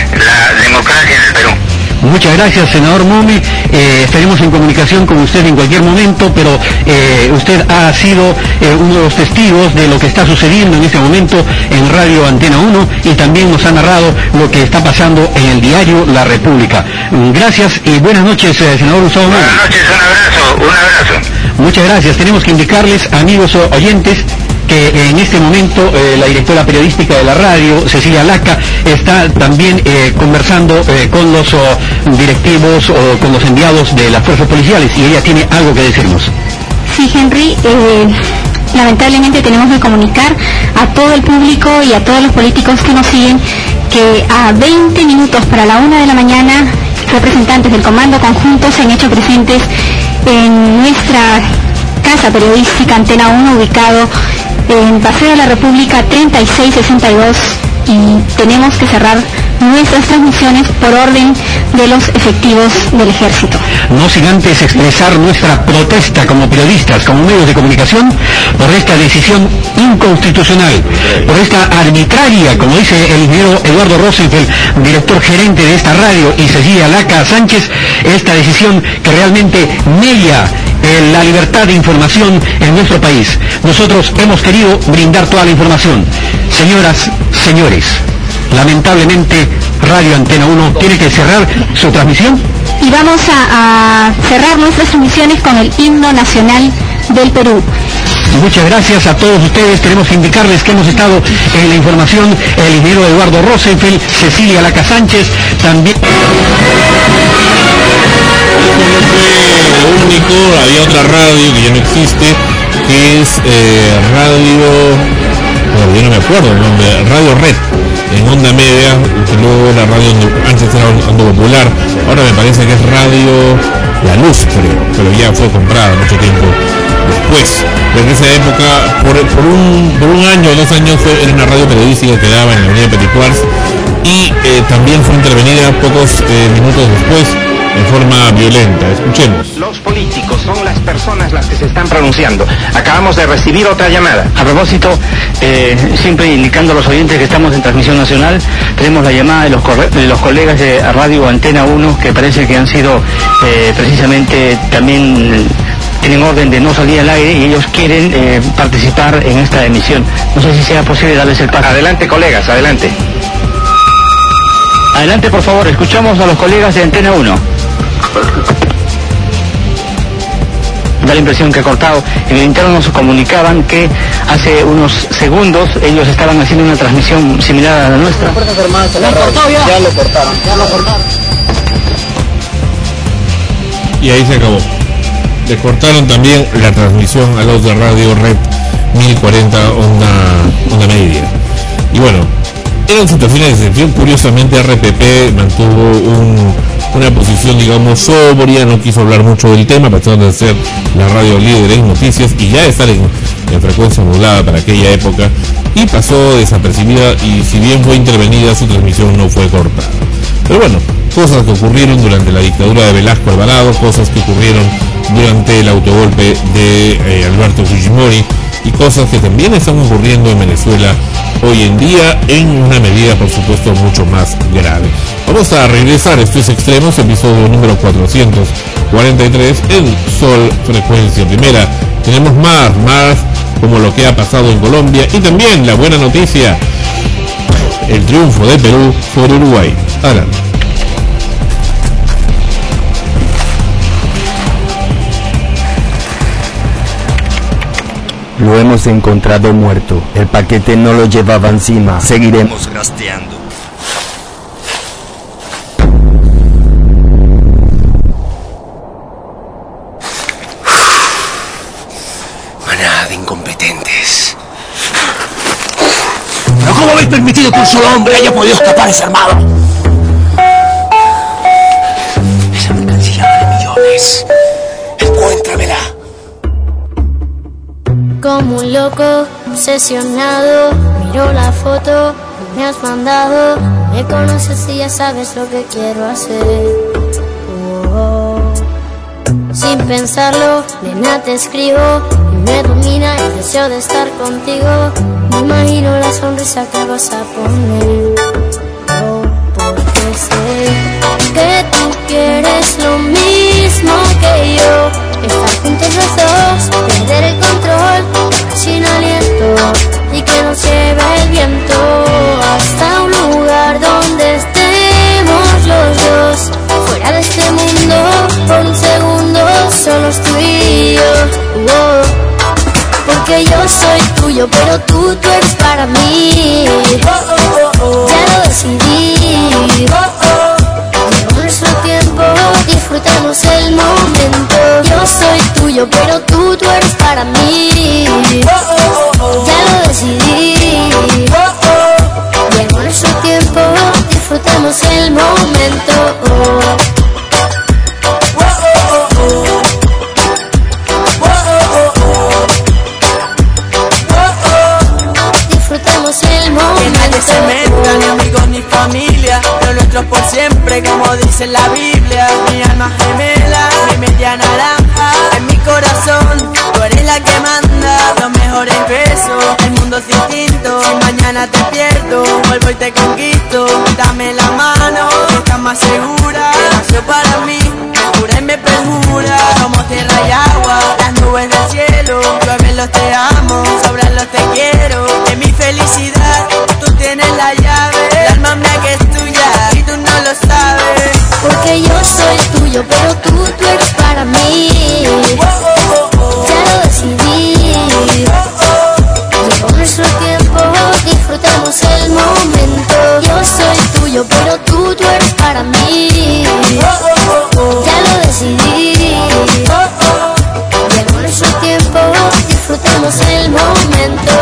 la democracia en el Perú. Muchas gracias, senador Mome. Eh, estaremos en comunicación con usted en cualquier momento, pero eh, usted ha sido eh, uno de los testigos de lo que está sucediendo en este momento en Radio Antena uno, y también nos ha narrado lo que está pasando en el diario La República. Gracias y buenas noches, eh, senador Gustavo Mome. Buenas noches, un abrazo, un abrazo. Muchas gracias. Tenemos que indicarles, amigos oyentes, que en este momento eh, la directora periodística de la radio, Cecilia Laca, está también eh, conversando eh, con los oh, directivos o oh, con los enviados de las fuerzas policiales, y ella tiene algo que decirnos. Sí, Henry, eh, lamentablemente tenemos que comunicar a todo el público y a todos los políticos que nos siguen que a veinte minutos para la una de la mañana, representantes del Comando Conjunto se han hecho presentes en nuestra casa periodística Antena uno, ubicado en Paseo de la República treinta y seis sesenta y dos, y tenemos que cerrar nuestras transmisiones por orden de los efectivos del ejército. No sin antes expresar nuestra protesta como periodistas, como medios de comunicación, por esta decisión inconstitucional, por esta arbitraria, como dice el ingeniero Eduardo Rosenfeld, director gerente de esta radio, y Cecilia Laca Sánchez, esta decisión que realmente mella eh, la libertad de información en nuestro país. Nosotros hemos querido brindar toda la información. Señoras, señores, lamentablemente Radio Antena uno tiene que cerrar su transmisión. Y vamos a, a cerrar nuestras transmisiones con el himno nacional del Perú. Muchas gracias a todos ustedes. Tenemos que indicarles que hemos estado en la información el ingeniero Eduardo Rosenfeld, Cecilia Laca Sánchez, también... Lo único, había otra radio que ya no existe, que es eh, Radio... Bueno, yo no me acuerdo el nombre, Radio Red, en onda media, que luego la radio antes era Onda Popular, ahora me parece que es Radio La Luz, creo, pero ya fue comprada mucho tiempo después. Desde esa época, por, por, un, por un año o dos años, fue, era una radio periodística que daba en la avenida Petit Quartz, y eh, también fue intervenida pocos eh, minutos después en forma violenta. Escuchemos. Los políticos son las personas las que se están pronunciando. Acabamos de recibir otra llamada. A propósito, eh, siempre indicando a los oyentes que estamos en transmisión nacional, tenemos la llamada de los, de los colegas de Radio Antena uno, que parece que han sido eh, precisamente también... tienen orden de no salir al aire y ellos quieren eh, participar en esta emisión. No sé si sea posible darles el paso. Adelante, colegas, adelante. Adelante, por favor, escuchamos a los colegas de Antena uno. Da la impresión que ha cortado. En el interno nos comunicaban que hace unos segundos ellos estaban haciendo una transmisión similar a la nuestra. Las Fuerzas Armadas en la radio. Ya? ya lo cortaron. Ya lo cortaron. Y ahí se acabó. Le cortaron también la transmisión a los de Radio Red mil cuarenta onda, onda media. Y bueno, eran situaciones de excepción. Curiosamente R P P mantuvo un, una posición, digamos, sobria, no quiso hablar mucho del tema, a pesar de ser la radio líder en noticias y ya estar en, en frecuencia modulada para aquella época, y pasó desapercibida, y si bien fue intervenida, su transmisión no fue cortada. Pero bueno, cosas que ocurrieron durante la dictadura de Velasco Alvarado, cosas que ocurrieron durante el autogolpe de eh, Alberto Fujimori, y cosas que también están ocurriendo en Venezuela hoy en día, en una medida por supuesto mucho más grave. Vamos a regresar, esto es Extremos, episodio número cuatrocientos cuarenta y tres en Sol Frecuencia Primera. Tenemos más, más como lo que ha pasado en Colombia, y también la buena noticia, el triunfo de Perú sobre Uruguay. Adelante. Lo hemos encontrado muerto. El paquete no lo llevaba encima. Seguiremos rastreando. Manada de incompetentes. ¿Pero cómo habéis permitido que un solo hombre haya podido escapar desarmado? Esa mercancía vale millones. Encuéntramela. Como un loco, obsesionado, miro la foto que me has mandado. Me conoces y ya sabes lo que quiero hacer. Oh, oh. Sin pensarlo, nena te escribo y me domina el deseo de estar contigo. Me imagino la sonrisa que vas a poner. Oh, porque sé que tú quieres lo mismo que yo. Estar juntos los dos, perder el control, sin aliento, y que nos lleve el viento hasta un lugar donde estemos los dos, fuera de este mundo, por un segundo, solos tú y yo. Oh, porque yo soy tuyo, pero tú, tú eres para mí. Ya lo decidí. Llegó nuestro tiempo, disfrutemos el momento. Yo soy tuyo, pero tú, tú eres para mí. Ya lo decidí. Llegó nuestro tiempo, disfrutemos el momento. Disfrutemos el momento. Que nadie se meta, ni amigos ni familia, lo nuestro por siempre, como dice la Biblia. Mi alma gemela, mi media naranja, en mi corazón, tú eres la que manda. Los mejores besos, el mundo es distinto. Si mañana te pierdo, vuelvo y te conquisto. Dame la mano, que estás más segura. Que nació para mí, me jura y me perjura. Somos tierra y agua, las nubes del cielo. Llueven los te amo, sobran los te quiero. De mi felicidad, tú tienes la llave. El alma mía que es tuya, y tú no lo sabes. Porque yo soy tuyo, pero tú, tú eres para mí. Ya lo decidí. Llegó nuestro tiempo, disfrutemos el momento. Yo soy tuyo, pero tú, tú eres para mí. Ya lo decidí. Llegó nuestro tiempo, disfrutemos el momento.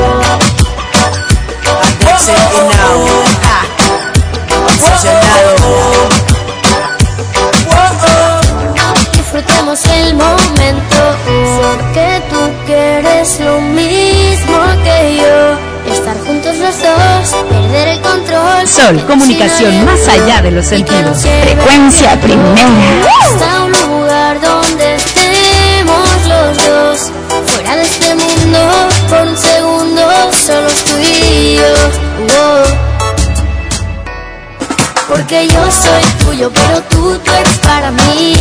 Disfrutemos el momento. Sé que tú quieres lo mismo que yo. Estar juntos los dos, perder el control. Sol, comunicación más allá de los sentidos. Frecuencia Primera. Hasta un lugar donde estemos los dos, fuera de este mundo, por un segundo, solo tú y yo. Oh. Porque yo soy tuyo, pero tú, tú eres para mí.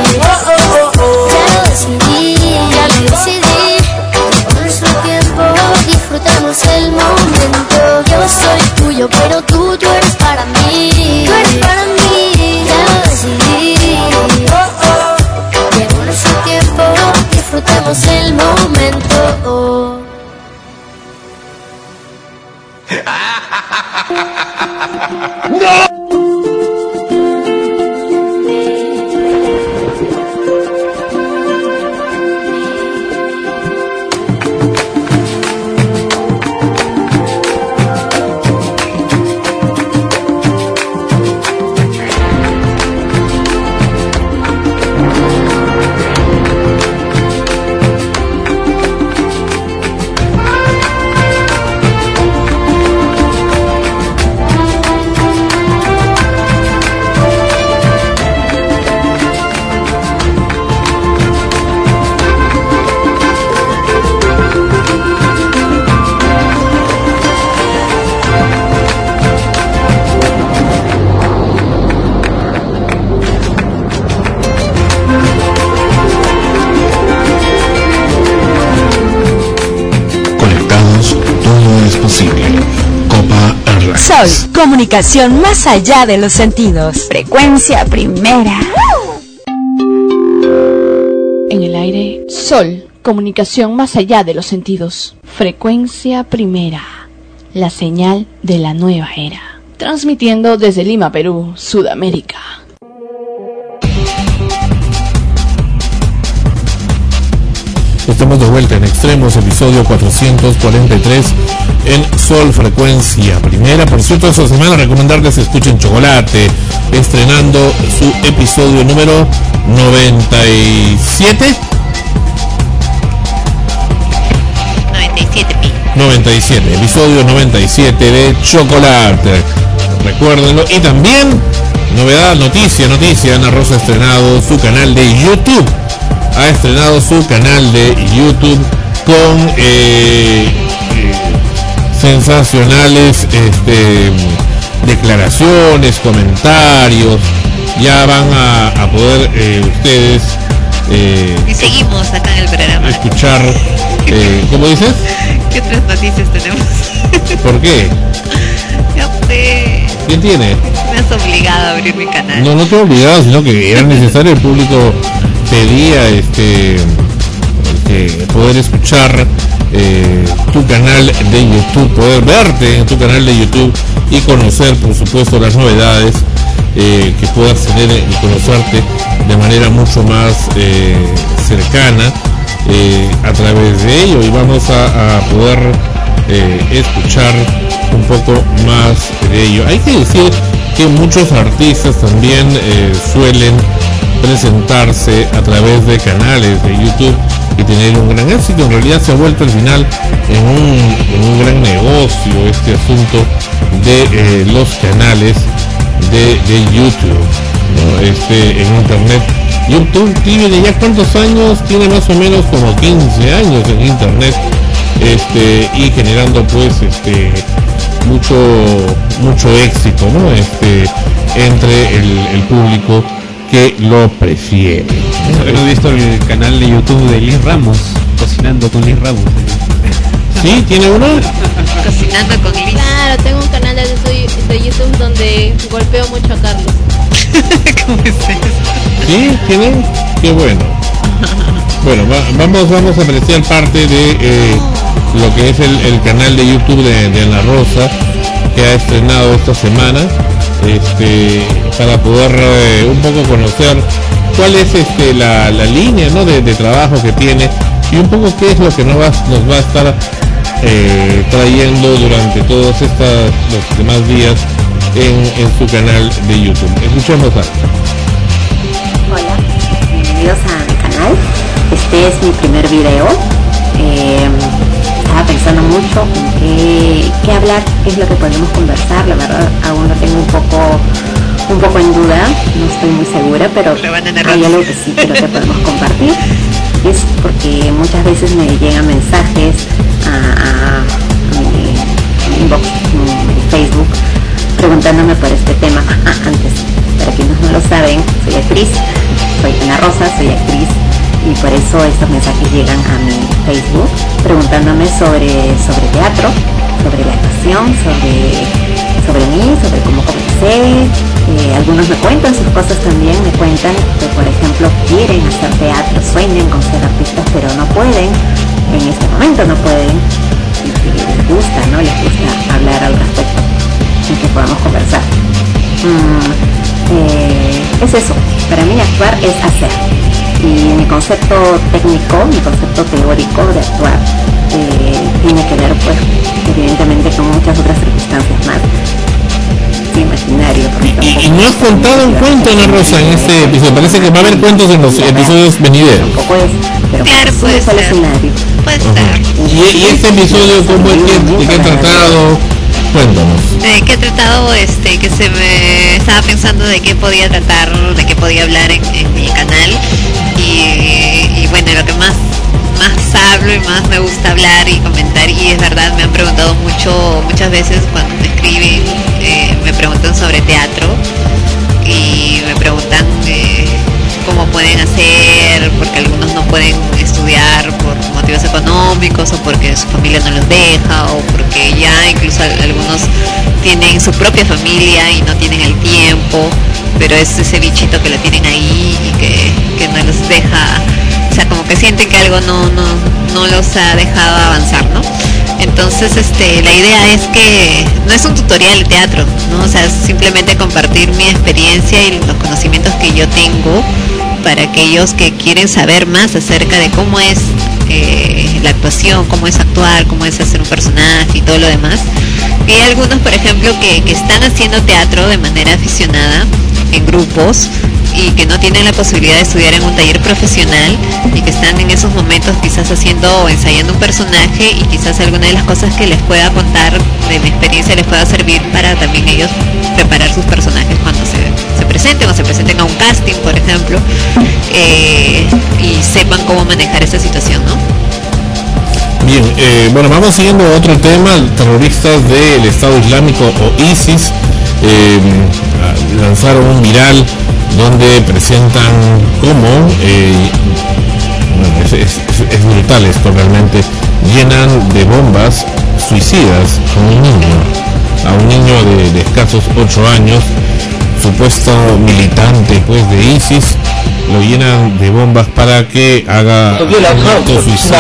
Ya lo decidí, ya lo decidí. Llegó nuestro tiempo, disfrutemos el momento. Yo soy tuyo, pero tú, tú eres para mí. Tú eres para mí, ya lo decidí. Sol, comunicación más allá de los sentidos. Frecuencia primera. En el aire, Sol, comunicación más allá de los sentidos. Frecuencia primera, la señal de la nueva era. Transmitiendo desde Lima, Perú, Sudamérica. Estamos de vuelta en Extremos, episodio cuatrocientos cuarenta y tres en Sol Frecuencia Primera. Por cierto, esta semana recomendarles que escuchen Chocolate, estrenando su episodio número noventa y siete. noventa y siete, pi. noventa y siete, episodio noventa y siete de Chocolate. Recuérdenlo. Y también, novedad, noticia, noticia, Ana Rosa ha estrenado su canal de YouTube. Ha estrenado su canal de YouTube con eh, eh, sensacionales este, declaraciones, comentarios. Ya van a, a poder eh, ustedes eh, y seguimos acá en el programa escuchar, eh, ¿cómo dices? ¿Qué otras noticias tenemos? ¿Por qué? No sé. ¿Quién tiene? Me has obligado a abrir mi canal. No, no te he obligado, sino que era necesario, el público pedía este, este poder escuchar eh, tu canal de YouTube, poder verte en tu canal de YouTube y conocer, por supuesto, las novedades eh, que puedas tener y conocerte de manera mucho más eh, cercana eh, a través de ello. Y vamos a, a poder eh, escuchar un poco más de ello. Hay que decir que muchos artistas también eh, suelen presentarse a través de canales de YouTube y tener un gran éxito. En realidad se ha vuelto al final en un, en un gran negocio este asunto de eh, los canales de, de YouTube, ¿no? Este, en internet. YouTube tiene ya cuántos años, tiene más o menos como quince años en internet, este, y generando pues este mucho mucho éxito, ¿no? Este, entre el, el público que lo prefiere. ¿No he visto el canal de YouTube de Liz Ramos? Cocinando con Liz Ramos. ¿Sí? ¿Tiene uno? Cocinando con Liz. Claro, tengo un canal de, de YouTube donde golpeo mucho a Carlos. ¿Cómo es eso? ¿Sí? ¿Tiene? Qué bueno. Bueno, va, vamos vamos a apreciar parte de eh, lo que es el, el canal de YouTube de, de Ana Rosa, que ha estrenado esta semana. Este, para poder eh, un poco conocer cuál es este la, la línea, ¿no? de, de trabajo que tiene y un poco qué es lo que nos va, nos va a estar eh, trayendo durante todos estos los demás días en, en su canal de YouTube. Escuchemos algo. Hola, bienvenidos a mi canal. Este es mi primer video. Eh, estaba pensando mucho en qué, qué hablar, qué es lo que podemos conversar. La verdad aún lo tengo un poco un poco en duda, no estoy muy segura, pero hay algo que sí creo que podemos compartir. Es porque muchas veces me llegan mensajes a, a, a mi, a mi inbox en Facebook preguntándome por este tema. Ah, antes, para quienes no lo saben, soy actriz, soy Ana Rosa, soy actriz, y por eso estos mensajes llegan a mi Facebook preguntándome sobre, sobre teatro, sobre la actuación, sobre, sobre mí, sobre cómo comencé. Eh, algunos me cuentan sus cosas también, me cuentan que por ejemplo quieren hacer teatro, sueñan con ser artistas, pero no pueden, en este momento no pueden, y que les gusta, ¿no? Les gusta hablar al respecto y que podamos conversar. Mm, eh, es eso, para mí actuar es hacer. Y mi concepto técnico, mi concepto teórico de actuar eh, tiene que ver, pues, evidentemente con muchas otras circunstancias más. Sí, imaginario. Y, y no has contado un cuento, Ana Rosa, en este episodio. Parece que va a haber cuentos en los episodios venideros. Tampoco es, pero claro, puede es el ser. escenario. Puede ser. ¿Y, y este episodio cómo es que, de qué ha tratado? Cuéntanos. Eh, que he tratado, este, que se me estaba pensando de qué podía tratar, de qué podía hablar en, en mi canal, y, y bueno, lo que más más hablo y más me gusta hablar y comentar, y es verdad, me han preguntado mucho, muchas veces cuando me escriben, eh, me preguntan sobre teatro y me preguntan eh, cómo pueden hacer, porque algunos no pueden estudiar por motivos problemas económicos o porque su familia no los deja o porque ya incluso algunos tienen su propia familia y no tienen el tiempo, pero es ese bichito que lo tienen ahí y que, que no los deja, o sea, como que sienten que algo no, no, no los ha dejado avanzar, ¿no? Entonces, este, la idea es que no es un tutorial de teatro, ¿no? O sea, es simplemente compartir mi experiencia y los conocimientos que yo tengo para aquellos que quieren saber más acerca de cómo es eh, la actuación, cómo es actuar, cómo es hacer un personaje y todo lo demás. Y hay algunos, por ejemplo, que, que están haciendo teatro de manera aficionada en grupos y que no tienen la posibilidad de estudiar en un taller profesional y que están en esos momentos quizás haciendo o ensayando un personaje y quizás alguna de las cosas que les pueda contar de mi experiencia les pueda servir para también ellos preparar sus personajes cuando se, se presenten o se presenten a un casting, por ejemplo, eh, y sepan cómo manejar esa situación, ¿no? Bien, eh, bueno, vamos siguiendo otro tema. Terroristas del Estado Islámico o ISIS eh, lanzaron un viral donde presentan cómo, eh, bueno, es, es, es brutal esto realmente, llenan de bombas suicidas a un niño, a un niño de, de escasos ocho años, supuesto militante pues de ISIS, lo llenan de bombas para que haga acto suicida.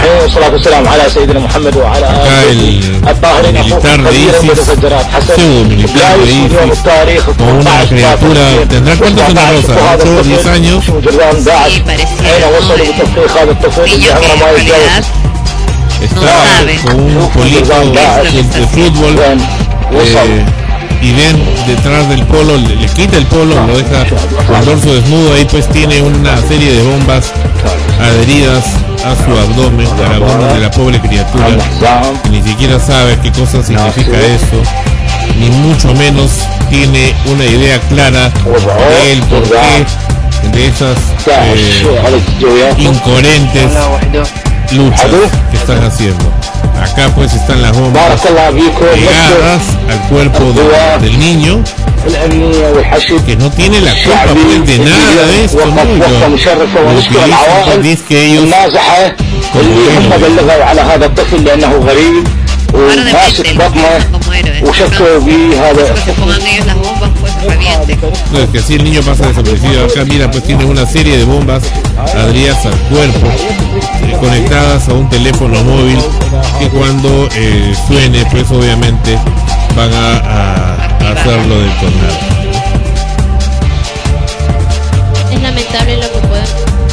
Acá el militar de ISIS, pseudo militar de ISIS, con una criatura, ¿tendrá cuántos años, Rosa? ¿ocho o diez años? Sí, parecía, ¿no? Niño que en realidad está no sabe con un polito de, de fútbol eh, y ven detrás del polo, le, le quita el polo, lo deja con el dorso desnudo, ahí pues tiene una serie de bombas adheridas a su abdomen, al abdomen de la pobre criatura, que ni siquiera sabe qué cosa significa eso, ni mucho menos tiene una idea clara del porqué de esas eh, incoherentes luchas que están haciendo. Acá pues están las bombas pegadas al cuerpo de, del niño, que no tiene la culpa pues de nada de esto, ¿no? Lo, lo utilizan, pues, dice que ellos entonces, que así el niño pasa desaparecido. Acá mira, pues tiene una serie de bombas adheridas al cuerpo, eh, conectadas a un teléfono móvil, que cuando eh, suene pues obviamente van a, a, a hacerlo detonar. Es lamentable lo que podemos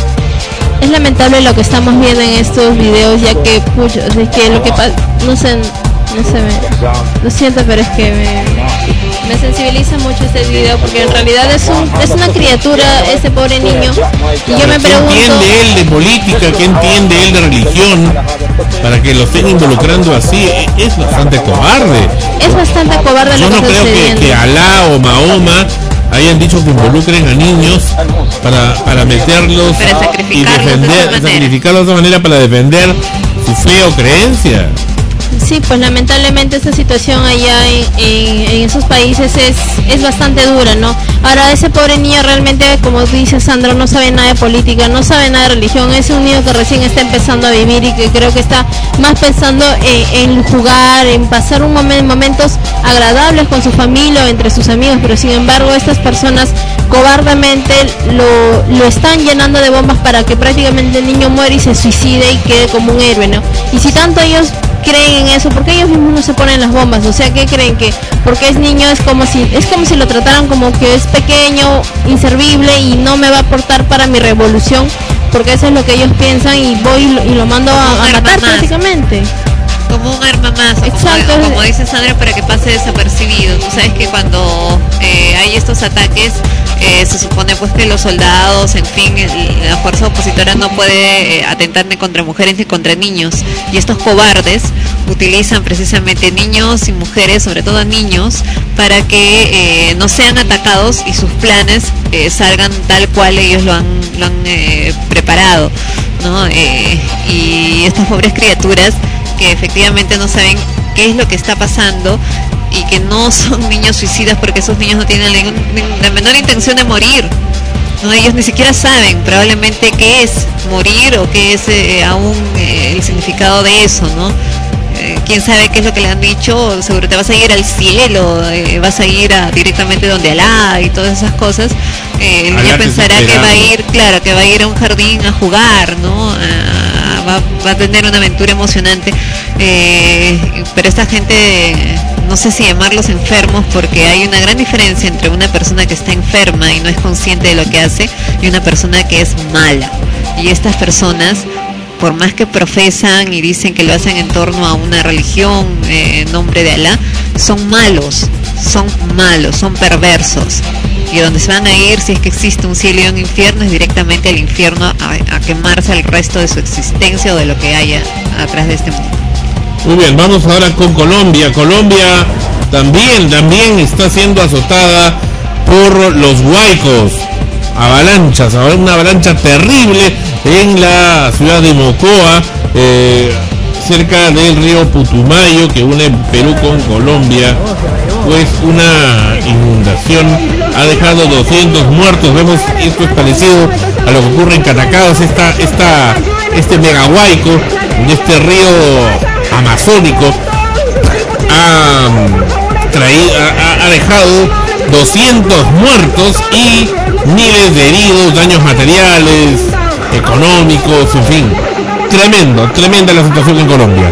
Es lamentable lo que estamos viendo en estos videos, ya que pucho, es que lo que pasa, no sé, no sé, me, lo siento, pero es que me, me sensibiliza mucho este video, porque en realidad es un, es una criatura, ese pobre niño, y yo me pregunto, ¿qué entiende él de política? ¿Qué entiende él de religión? Para que lo estén involucrando así, es bastante cobarde. Es bastante cobarde yo lo no que está creo que, que Alá o Mahoma hayan dicho que involucren a niños para, para meterlos para y defender, de sacrificarlos de esa manera para defender su fe o creencia. Sí, pues lamentablemente esta situación allá en, en, en esos países es, es bastante dura, ¿no? Ahora, ese pobre niño realmente, como dice Sandro, no sabe nada de política, no sabe nada de religión, es un niño que recién está empezando a vivir y que creo que está más pensando en, en jugar, en pasar un momen, momentos agradables con su familia o entre sus amigos, pero sin embargo estas personas cobardemente lo, lo están llenando de bombas para que prácticamente el niño muera y se suicide y quede como un héroe, ¿no? Y si tanto ellos creen en eso, porque ellos mismos no se ponen las bombas, o sea, ¿qué creen? Que porque es niño es como si es como si lo trataran como que es pequeño, inservible y no me va a aportar para mi revolución, porque eso es lo que ellos piensan y voy y lo, y lo mando a, a matar más, prácticamente. Como un arma más, o exacto, como, como dice Sandra, para que pase desapercibido. Tú sabes que cuando eh, hay estos ataques eh, se supone pues que los soldados, en fin, el, la fuerza opositora no puede eh, atentar ni contra mujeres ni contra niños, y estos cobardes utilizan precisamente niños y mujeres, sobre todo niños, para que eh, no sean atacados y sus planes eh, salgan tal cual ellos lo han, lo han eh, preparado, ¿no? Eh, y estas pobres criaturas que efectivamente no saben qué es lo que está pasando y que no son niños suicidas, porque esos niños no tienen ningún, la menor intención de morir, ¿no? Ellos ni siquiera saben probablemente qué es morir o qué es eh, aún eh, el significado de eso, ¿no? Eh, quién sabe qué es lo que le han dicho. Seguro te vas a ir al cielo, eh, vas a ir a, directamente donde Alá y todas esas cosas. Eh, el niño pensará que va a ir, claro, que va a ir a un jardín a jugar, ¿no? A, va, va a tener una aventura emocionante. Eh, pero esta gente, no sé si llamarlos enfermos, porque hay una gran diferencia entre una persona que está enferma y no es consciente de lo que hace y una persona que es mala. Y estas personas, por más que profesan y dicen que lo hacen en torno a una religión eh, en nombre de Alá, son malos, son malos, son perversos. Y donde se van a ir, si es que existe un cielo y un infierno, es directamente al infierno a, a quemarse el resto de su existencia o de lo que haya atrás de este mundo. Muy bien, vamos ahora con Colombia. Colombia también, también está siendo azotada por los huaicos. Avalanchas, una avalancha terrible en la ciudad de Mocoa, eh, cerca del río Putumayo, que une Perú con Colombia. Pues una inundación ha dejado doscientos muertos. Vemos, esto es parecido a lo que ocurre en Catacaos, esta, esta, este mega huaico de este río amazónico ha, traído, ha, ha dejado doscientos muertos y miles de heridos, daños materiales, económicos, en fin. Tremendo, tremenda la situación en Colombia.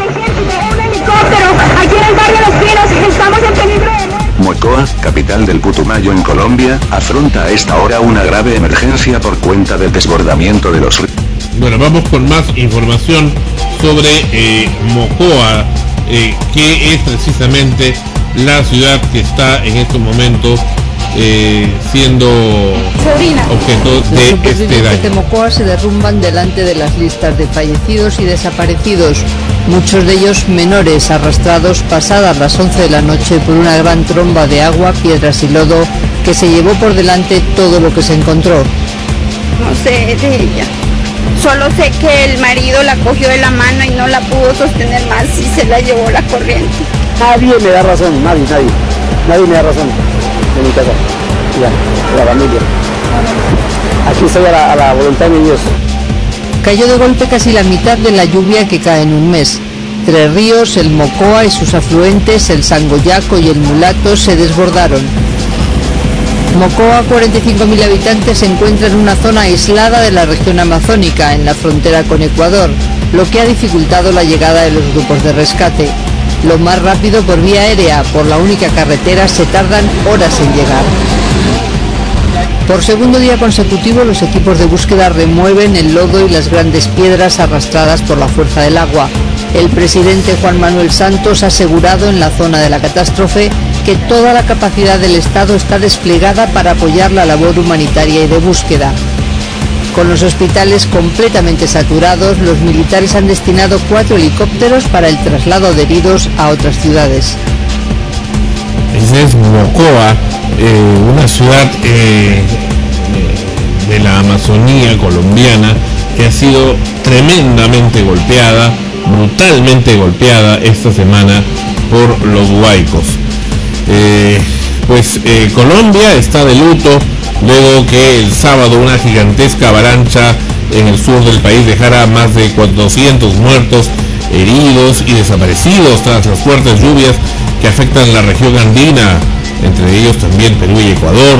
Aquí en el barrio Los Pinos estamos en peligro. Mocoa, capital del Putumayo en Colombia, afronta a esta hora una grave emergencia por cuenta del desbordamiento de los ríos. Bueno, vamos con más información sobre eh, Mocoa, eh, que es precisamente la ciudad que está en estos momentos eh, siendo objeto de este daño. De Mocoa se derrumban delante de las listas de fallecidos y desaparecidos, muchos de ellos menores, arrastrados pasadas las once de la noche por una gran tromba de agua, piedras y lodo que se llevó por delante todo lo que se encontró. No sé de ella. Solo sé que el marido la cogió de la mano y no la pudo sostener más y se la llevó la corriente. Nadie me da razón, nadie, nadie. Nadie me da razón en mi casa. Ya, la familia. Aquí estoy a la, a la voluntad de Dios. Cayó de golpe casi la mitad de la lluvia que cae en un mes. Tres ríos, el Mocoa y sus afluentes, el Sangoyaco y el Mulato, se desbordaron. Mocoa, cuarenta y cinco mil habitantes, se encuentra en una zona aislada de la región amazónica, en la frontera con Ecuador, lo que ha dificultado la llegada de los grupos de rescate. Lo más rápido por vía aérea, por la única carretera se tardan horas en llegar. Por segundo día consecutivo, los equipos de búsqueda remueven el lodo y las grandes piedras arrastradas por la fuerza del agua. El presidente Juan Manuel Santos ha asegurado en la zona de la catástrofe que toda la capacidad del Estado está desplegada para apoyar la labor humanitaria y de búsqueda. Con los hospitales completamente saturados, los militares han destinado cuatro helicópteros para el traslado de heridos a otras ciudades. Esa es Mocoa, eh, una ciudad eh, de la Amazonía colombiana que ha sido tremendamente golpeada, brutalmente golpeada esta semana por los huaicos. Eh, pues eh, Colombia está de luto luego que el sábado una gigantesca avalancha en el sur del país dejara más de cuatrocientos muertos, heridos y desaparecidos tras las fuertes lluvias que afectan la región andina, entre ellos también Perú y Ecuador.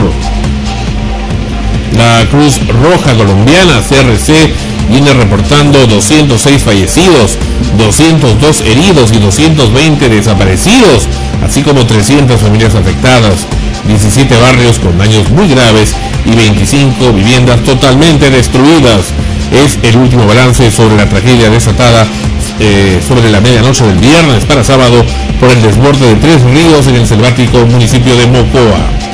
La Cruz Roja Colombiana, C R C, viene reportando doscientos seis fallecidos, doscientos dos heridos y doscientos veinte desaparecidos, así como trescientas familias afectadas, diecisiete barrios con daños muy graves y veinticinco viviendas totalmente destruidas. Es el último balance sobre la tragedia desatada eh, sobre la medianoche del viernes para sábado por el desborde de tres ríos en el selvático municipio de Mocoa.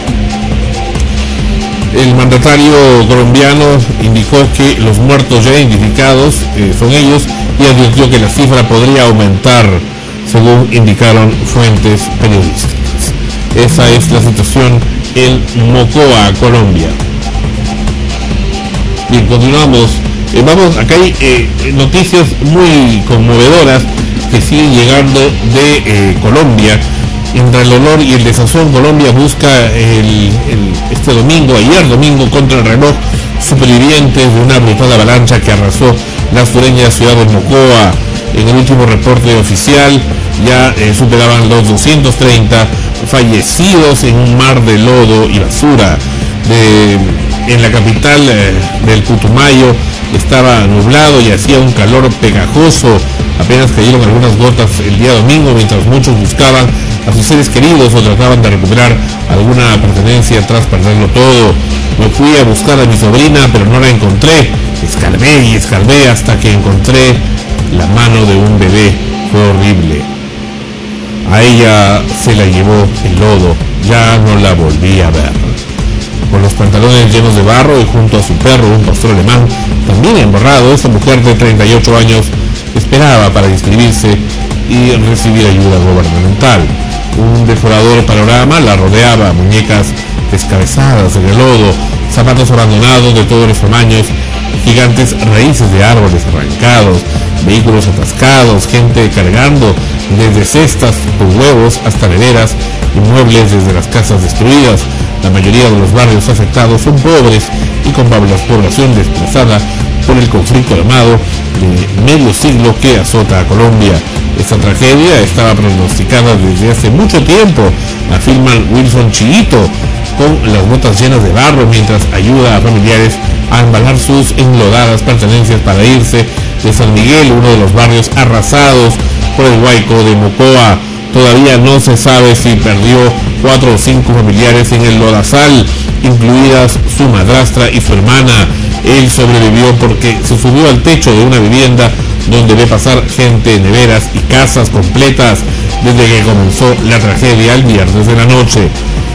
El mandatario colombiano indicó que los muertos ya identificados eh, son ellos y advirtió que la cifra podría aumentar, según indicaron fuentes periodísticas. Esa es la situación en Mocoa, Colombia. Bien, continuamos. Eh, vamos, acá hay eh, noticias muy conmovedoras que siguen llegando de eh, Colombia. Entre el dolor y el desazón, Colombia busca el, el, este domingo, ayer domingo, contra el reloj, supervivientes de una brutal avalancha que arrasó la sureña ciudad de Mocoa. En el último reporte oficial ya eh, superaban los doscientos treinta fallecidos en un mar de lodo y basura. De, en la capital eh, del Putumayo estaba nublado y hacía un calor pegajoso. Apenas cayeron algunas gotas el día domingo, mientras muchos buscaban a sus seres queridos o trataban de recuperar alguna pertenencia tras perderlo todo. Me fui a buscar a mi sobrina, pero no la encontré. Escarbé y escarbé hasta que encontré la mano de un bebé. Fue horrible. A ella se la llevó el lodo. Ya no la volví a ver. Con los pantalones llenos de barro y junto a su perro, un pastor alemán, también embarrado, esta mujer de treinta y ocho años esperaba para inscribirse y recibir ayuda gubernamental. Un desolador panorama la rodeaba, muñecas descabezadas en el lodo, zapatos abandonados de todos los tamaños, gigantes raíces de árboles arrancados, vehículos atascados, gente cargando desde cestas con huevos hasta neveras y muebles desde las casas destruidas. La mayoría de los barrios afectados son pobres y con la población desplazada por el conflicto armado de medio siglo que azota a Colombia. Esta tragedia estaba pronosticada desde hace mucho tiempo, afirma Wilson Chiito, con las botas llenas de barro mientras ayuda a familiares a embalar sus enlodadas pertenencias para irse de San Miguel, uno de los barrios arrasados por el huaico de Mocoa. Todavía no se sabe si perdió cuatro o cinco familiares en el lodazal, incluidas su madrastra y su hermana. Él sobrevivió porque se subió al techo de una vivienda donde ve pasar gente, neveras y casas completas desde que comenzó la tragedia el viernes de la noche.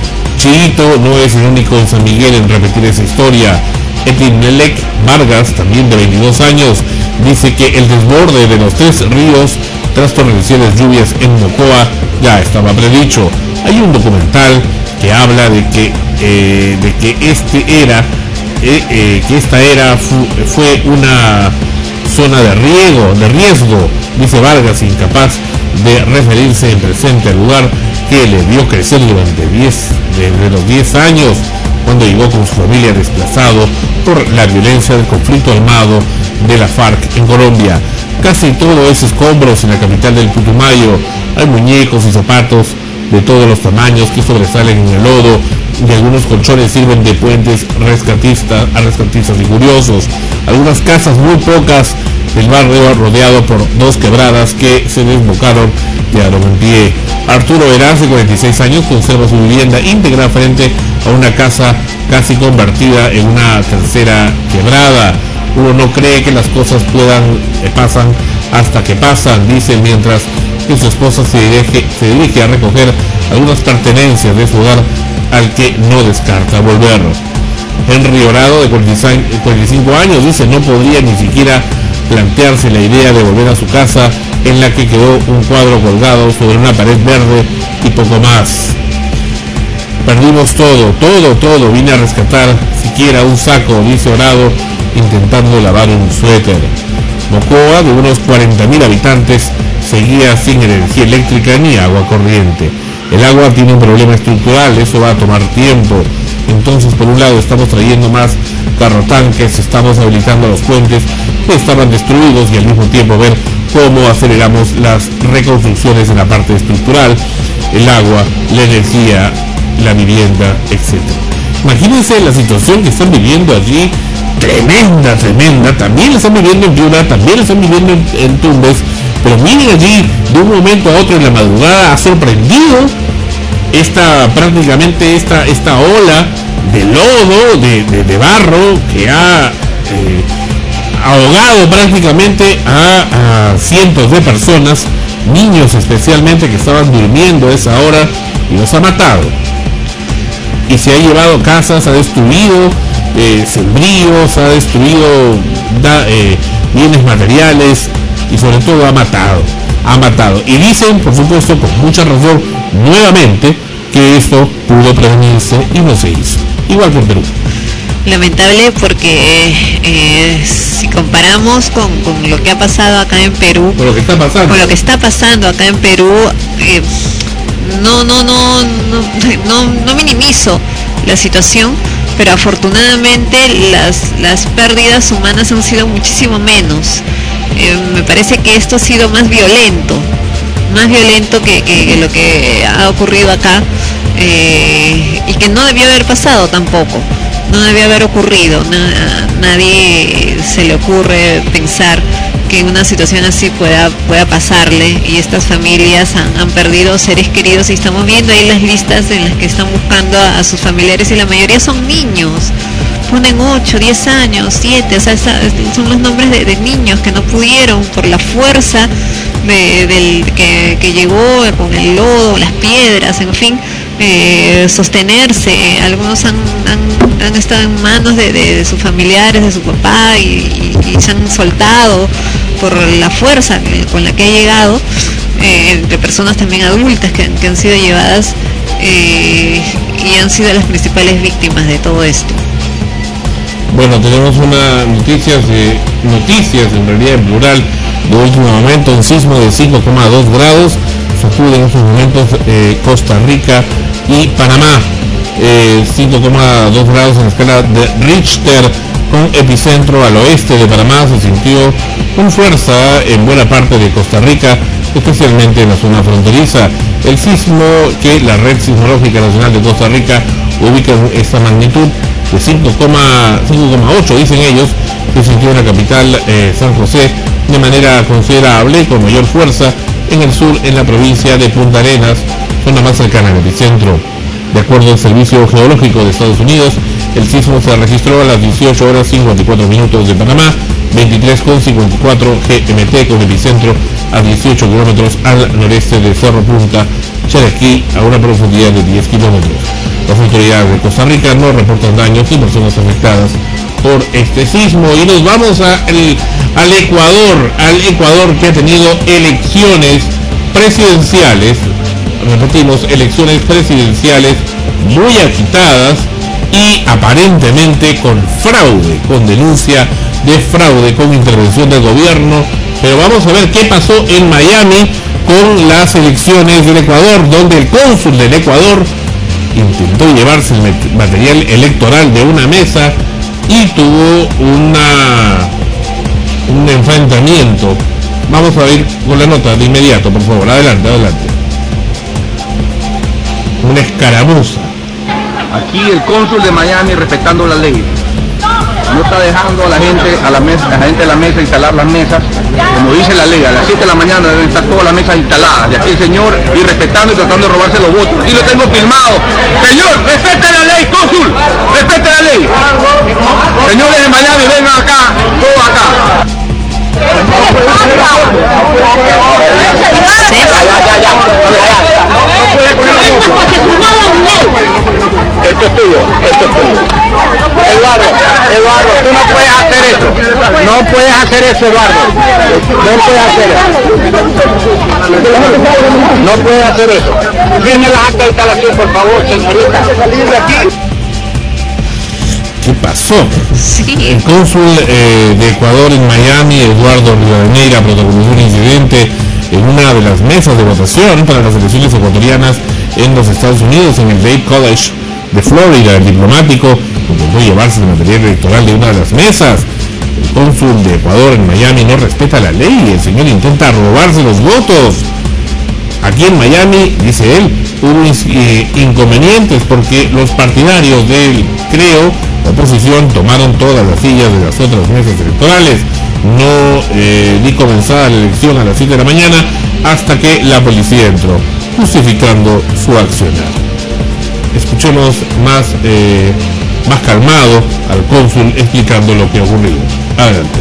Chiito no es el único en San Miguel en repetir esa historia. Etinelec Vargas, también de veintidós años, dice que el desborde de los tres ríos tras torrenciales lluvias en Mocoa ya estaba predicho. Hay un documental que habla de que eh, de que este era eh, eh, que esta era fu, fue una zona de riego, de riesgo, dice Vargas, incapaz de referirse en presente al lugar que le vio crecer durante diez, desde los diez años, cuando llegó con su familia desplazado por la violencia del conflicto armado de la FARC en Colombia. Casi todo es escombros en la capital del Putumayo. Hay muñecos y zapatos de todos los tamaños que sobresalen en el lodo, y algunos colchones sirven de puentes rescatistas a rescatistas y curiosos. Algunas casas, muy pocas, del barrio rodeado por dos quebradas que se desbocaron de aro en pie. Arturo Veraz, de cuarenta y seis años, conserva su vivienda íntegra frente a una casa casi convertida en una tercera quebrada. Uno no cree que las cosas puedan eh, pasan hasta que pasan, dice, mientras que su esposa se dirige, se dirige a recoger algunas pertenencias de su hogar al que no descarta volver. Henry Horado, de cuarenta y cinco años, dice no podría ni siquiera plantearse la idea de volver a su casa en la que quedó un cuadro colgado sobre una pared verde y poco más. Perdimos todo, todo, todo, vine a rescatar siquiera un saco, dice Horado, intentando lavar un suéter. Mocoa, de unos cuarenta mil habitantes, seguía sin energía eléctrica ni agua corriente. El agua tiene un problema estructural, eso va a tomar tiempo. Entonces, por un lado, estamos trayendo más carrotanques, estamos habilitando los puentes que estaban destruidos y al mismo tiempo ver cómo aceleramos las reconstrucciones en la parte estructural, el agua, la energía, la vivienda, etcétera. Imagínense la situación que están viviendo allí, tremenda, tremenda. También la están viviendo en Piura, también la están viviendo en, en Tumbes, pero miren allí, de un momento a otro en la madrugada ha sorprendido esta prácticamente esta esta ola de lodo, de, de, de barro que ha eh, ahogado prácticamente a, a cientos de personas, niños especialmente que estaban durmiendo a esa hora, y los ha matado. Y se ha llevado casas, ha destruido eh, sembríos, ha destruido da, eh, bienes materiales y sobre todo ha matado, ha matado. Y dicen, por supuesto, con mucha razón, nuevamente, que esto pudo prevenirse y no se hizo. Igual que en Perú. Lamentable porque eh, si comparamos con, con lo que ha pasado acá en Perú, con lo que está pasando, con lo que está pasando acá en Perú, eh, no, no, no, no, no, no minimizo la situación, pero afortunadamente las, las pérdidas humanas han sido muchísimo menos. Eh, me parece que esto ha sido más violento, más violento que, que, que lo que ha ocurrido acá, eh, y que no debió haber pasado tampoco, no debió haber ocurrido. Na, nadie se le ocurre pensar que una situación así pueda pueda pasarle, y estas familias han, han perdido seres queridos, y estamos viendo ahí las listas en las que están buscando a, a sus familiares, y la mayoría son niños, ponen ocho, diez años, siete, o sea, esa, son los nombres de, de niños que no pudieron por la fuerza de, del que, que llegó con el lodo, las piedras, en fin, eh, sostenerse. Algunos han, han, han estado en manos de, de, de sus familiares, de su papá, y, y, y se han soltado por la fuerza con la que ha llegado, eh, entre personas también adultas que, que han sido llevadas, eh, y han sido las principales víctimas de todo esto. Bueno, tenemos una noticias, eh, noticias en realidad en plural, de último momento. Un sismo de cinco coma dos grados sacude en estos momentos eh, Costa Rica y Panamá. Eh, cinco coma dos grados en la escala de Richter, con epicentro al oeste de Panamá. Se sintió con fuerza en buena parte de Costa Rica, especialmente en la zona fronteriza. El sismo que la Red Sismológica Nacional de Costa Rica ubica en esta magnitud de cinco coma ocho, dicen ellos, se sintió en la capital, eh, San José, de manera considerable, con mayor fuerza en el sur, en la provincia de Punta Arenas, zona más cercana al epicentro. De acuerdo al Servicio Geológico de Estados Unidos, el sismo se registró a las dieciocho horas cincuenta y cuatro minutos de Panamá, veintitrés con cincuenta y cuatro G M T, con epicentro a dieciocho kilómetros al noreste de Cerro Punta, Chiriquí, a una profundidad de diez kilómetros. Las autoridades de Costa Rica no reportan daños ni personas afectadas por este sismo. Y nos vamos a el, al Ecuador, al Ecuador que ha tenido elecciones presidenciales, repetimos, elecciones presidenciales muy agitadas y aparentemente con fraude, con denuncia de fraude, con intervención del gobierno. Pero vamos a ver qué pasó en Miami con las elecciones del Ecuador, donde el cónsul del Ecuador intentó llevarse el material electoral de una mesa y tuvo una un enfrentamiento. Vamos a ir con la nota de inmediato, por favor. Adelante, adelante. Una escaramuza. Aquí el cónsul de Miami, respetando la ley, no está dejando a la gente a la mesa, a la gente de la mesa instalar las mesas, como dice la ley. A las siete de la mañana deben estar todas las mesas instaladas, y aquí el señor irrespetando y tratando de robarse los votos. Y lo tengo filmado. Señor, respete la ley, cónsul, respete la ley. Señores de Miami, vengan acá, todos acá. Esto es tuyo, esto es tuyo. Eduardo, Eduardo, tú no puedes hacer eso. No puedes hacer eso, Eduardo. No puedes hacer eso. No puedes hacer eso. Firme las actas de instalación, por favor, señorita. Salir de aquí. ¿Qué pasó? Sí. El cónsul eh, de Ecuador en Miami, Eduardo Rivadeneira, protagonizó un incidente en una de las mesas de votación para las elecciones ecuatorianas en los Estados Unidos, en el Dade College de Florida. El diplomático intentó llevarse el material electoral de una de las mesas. El cónsul de Ecuador en Miami no respeta la ley y el señor intenta robarse los votos. Aquí en Miami, dice él, hubo eh, inconvenientes porque los partidarios del creo, la oposición, tomaron todas las sillas de las otras mesas electorales. No eh, ni comenzada la elección a las siete de la mañana hasta que la policía entró, justificando su accionar. Escuchemos más, eh, más calmado al cónsul explicando lo que ha ocurrido. Adelante.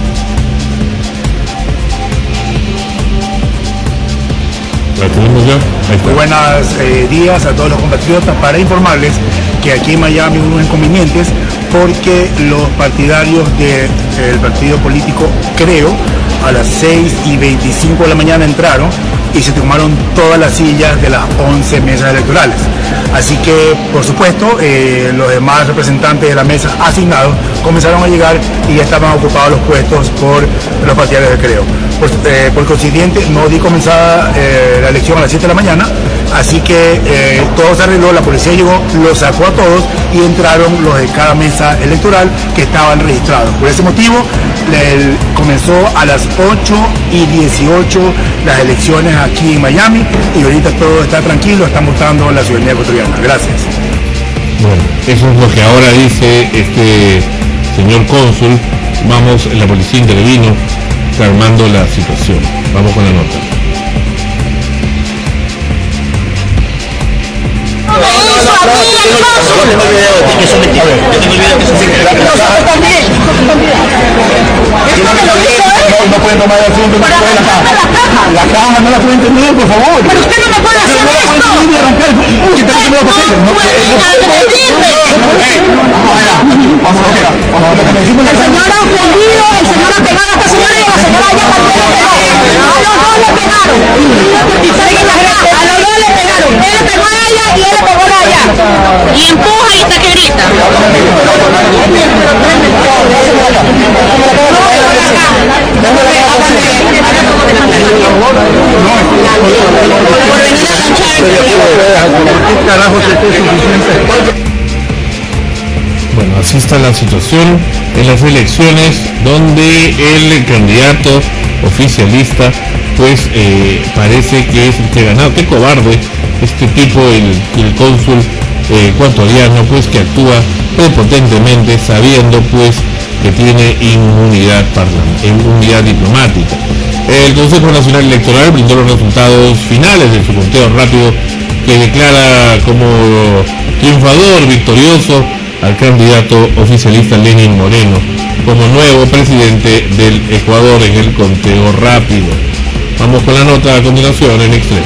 ¿La tenemos ya? Ahí está. Buenos eh, días a todos los compatriotas, para informarles que aquí en Miami hubo inconvenientes porque los partidarios del partido político Creo a las seis y veinticinco de la mañana entraron y se tomaron todas las sillas de las once mesas electorales. Así que, por supuesto, eh, los demás representantes de las mesas asignados comenzaron a llegar y ya estaban ocupados los puestos por los partidarios de Creo. Por, eh, por consiguiente, no di comenzada eh, la elección a las siete de la mañana así que eh, todo se arregló, la policía llegó, los sacó a todos y entraron los de cada mesa electoral que estaban registrados. Por ese motivo, el, comenzó a las ocho y dieciocho las elecciones aquí en Miami y ahorita todo está tranquilo, están votando la ciudadanía ecuatoriana. Gracias. Bueno, eso es lo que ahora dice este señor cónsul. Vamos, la policía intervino calmando la situación. Vamos con la nota. Yo tengo el video de que son mentiras. Yo tengo el video que son mentiras. Nosotros también. No pueden tomar el asunto, no pueden la caja. La caja no la pueden tener, por favor. Pero usted no me puede hacer esto. ¿Qué tal que no lo pueden? No puede. Vamos a ver. El señor ha ofendido, el señor ha pegado a esta señora y a la señora ya también le pegó. A los dos le pegaron. A los dos le pegaron. Él le pegó a ella y él le pegó a ella. Y empuja y está que grita. Bueno, así está la situación en las elecciones donde el candidato oficialista pues eh, parece que es el que ha ganado. Qué cobarde este tipo, el, el cónsul eh, ecuatoriano, pues que actúa prepotentemente sabiendo pues que tiene inmunidad parlamentaria, inmunidad diplomática. El Consejo Nacional Electoral brindó los resultados finales de su conteo rápido que declara como triunfador victorioso al candidato oficialista Lenín Moreno como nuevo presidente del Ecuador en el conteo rápido. Vamos con la nota a continuación en Extremos.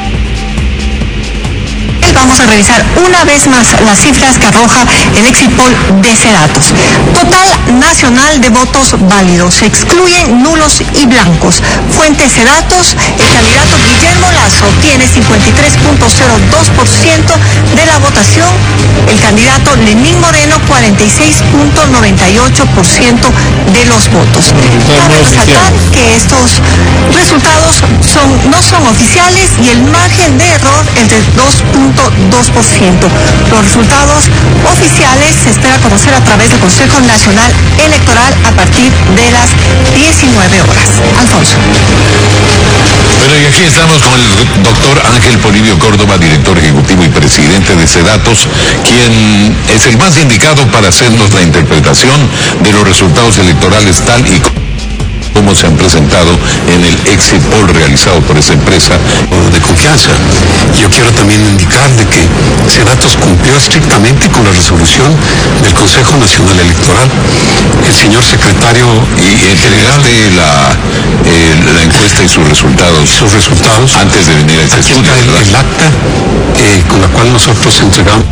Vamos a revisar una vez más las cifras que arroja el exit poll de Sedatos. Total nacional de votos válidos. Se excluyen nulos y blancos. Fuente Sedatos, el candidato Guillermo Lazo tiene cincuenta y tres punto cero dos por ciento de la votación. El candidato Lenín Moreno, cuarenta y seis punto noventa y ocho por ciento de los votos. Cabe resaltar que estos resultados son, no son oficiales y el margen de error es de dos punto dos por ciento. Los resultados oficiales se espera conocer a través del Consejo Nacional Electoral a partir de las diecinueve horas. Alfonso. Bueno, y aquí estamos con el doctor Ángel Polibio Córdoba, director ejecutivo y presidente de Sedatos, quien es el más indicado para hacernos la interpretación de los resultados electorales tal y como se han presentado en el exit poll realizado por esa empresa de confianza. Yo quiero también indicar de que Sedatos cumplió estrictamente con la resolución del Consejo Nacional Electoral. El señor secretario y entregaste la, eh, la encuesta y sus resultados. Sus resultados. Antes de venir a este Aquí estudio, está el, ¿verdad? el acta eh, con la cual nosotros entregamos.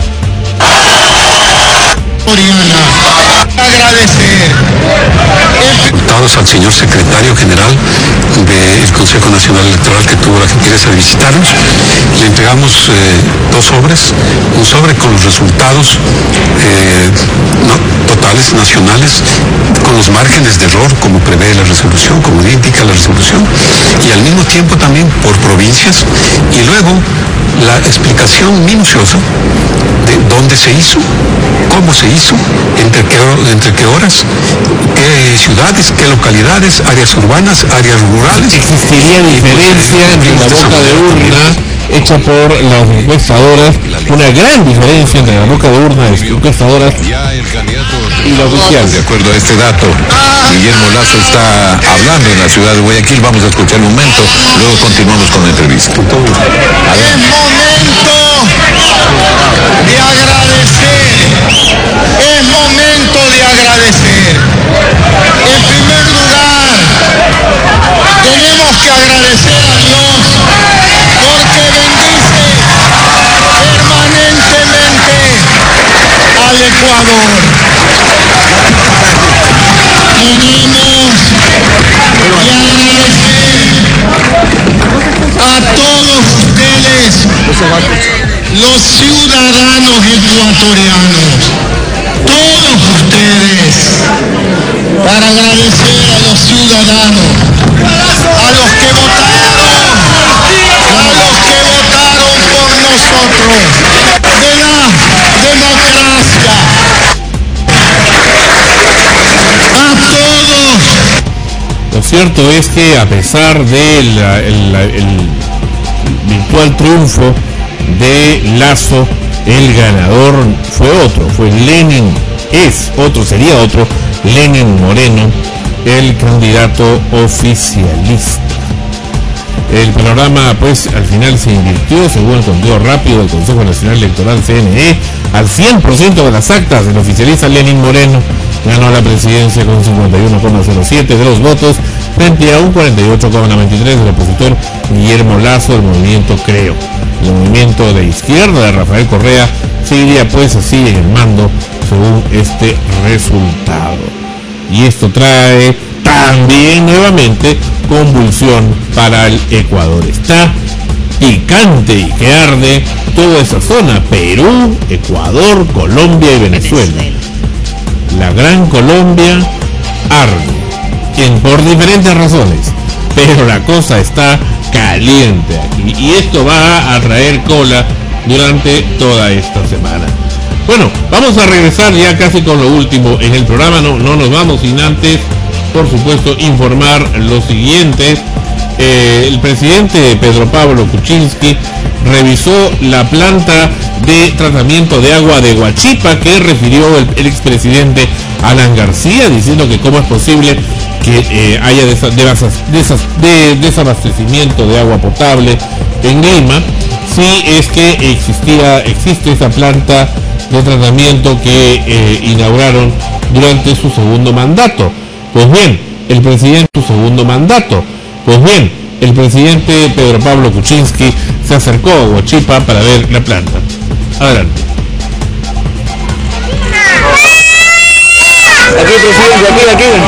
Agradecer. Resultados al señor secretario general del Consejo Nacional Electoral que tuvo la gentileza de visitarnos. Le entregamos eh, dos sobres, un sobre con los resultados eh, no, totales, nacionales, con los márgenes de error como prevé la resolución, como indica la resolución, y al mismo tiempo también por provincias, y luego la explicación minuciosa de dónde se hizo, cómo se hizo, entre qué, entre qué horas, qué ciudades, qué localidades, áreas urbanas, áreas rurales. Existiría diferencia entre la boca de urna hecha por las encuestadoras, una gran diferencia entre la boca de urna de las encuestadoras y la oficial. De acuerdo a este dato, Guillermo Lazo está hablando en la ciudad de Guayaquil. Vamos a escuchar un momento, luego continuamos con la entrevista. Es momento de agradecer, es momento de agradecer. En primer lugar, tenemos que agradecer a Dios porque bendice permanentemente al Ecuador. Tenemos que agradecer a todos ustedes, los ciudadanos ecuatorianos, todos ustedes, para agradecer a los ciudadanos, a los que votaron, a los que votaron por cierto es que a pesar del el, el virtual triunfo de Lasso, el ganador fue otro, fue Lenin, es otro, sería otro, Lenin Moreno, el candidato oficialista. El panorama pues al final se invirtió, según el conteo rápido del Consejo Nacional Electoral C N E, al cien por ciento de las actas. El oficialista Lenin Moreno ganó la presidencia con cincuenta y uno coma cero siete de los votos frente a un cuarenta y ocho coma noventa y tres del opositor Guillermo Lasso del movimiento Creo. El movimiento de izquierda de Rafael Correa seguiría pues así en el mando según este resultado. Y esto trae también nuevamente convulsión para el Ecuador. Está picante y que arde toda esa zona: Perú, Ecuador, Colombia y Venezuela. La Gran Colombia arde en, por diferentes razones, pero la cosa está caliente aquí y esto va a traer cola durante toda esta semana. Bueno, vamos a regresar ya casi con lo último en el programa. No, no nos vamos sin antes, por supuesto, informar lo siguiente. Eh, el presidente Pedro Pablo Kuczynski revisó la planta de tratamiento de agua de Huachipa que refirió el, el expresidente Alan García, diciendo que cómo es posible que eh, haya desa, desas, desas, de, desabastecimiento de agua potable en Lima si es que existía existe esa planta de tratamiento que eh, inauguraron durante su segundo mandato. Pues bien, el presidente su segundo mandato. Pues bien, el presidente Pedro Pablo Kuczynski se acercó a Huachipa para ver la planta. Adelante. Aquí, presidente, aquí, aquí.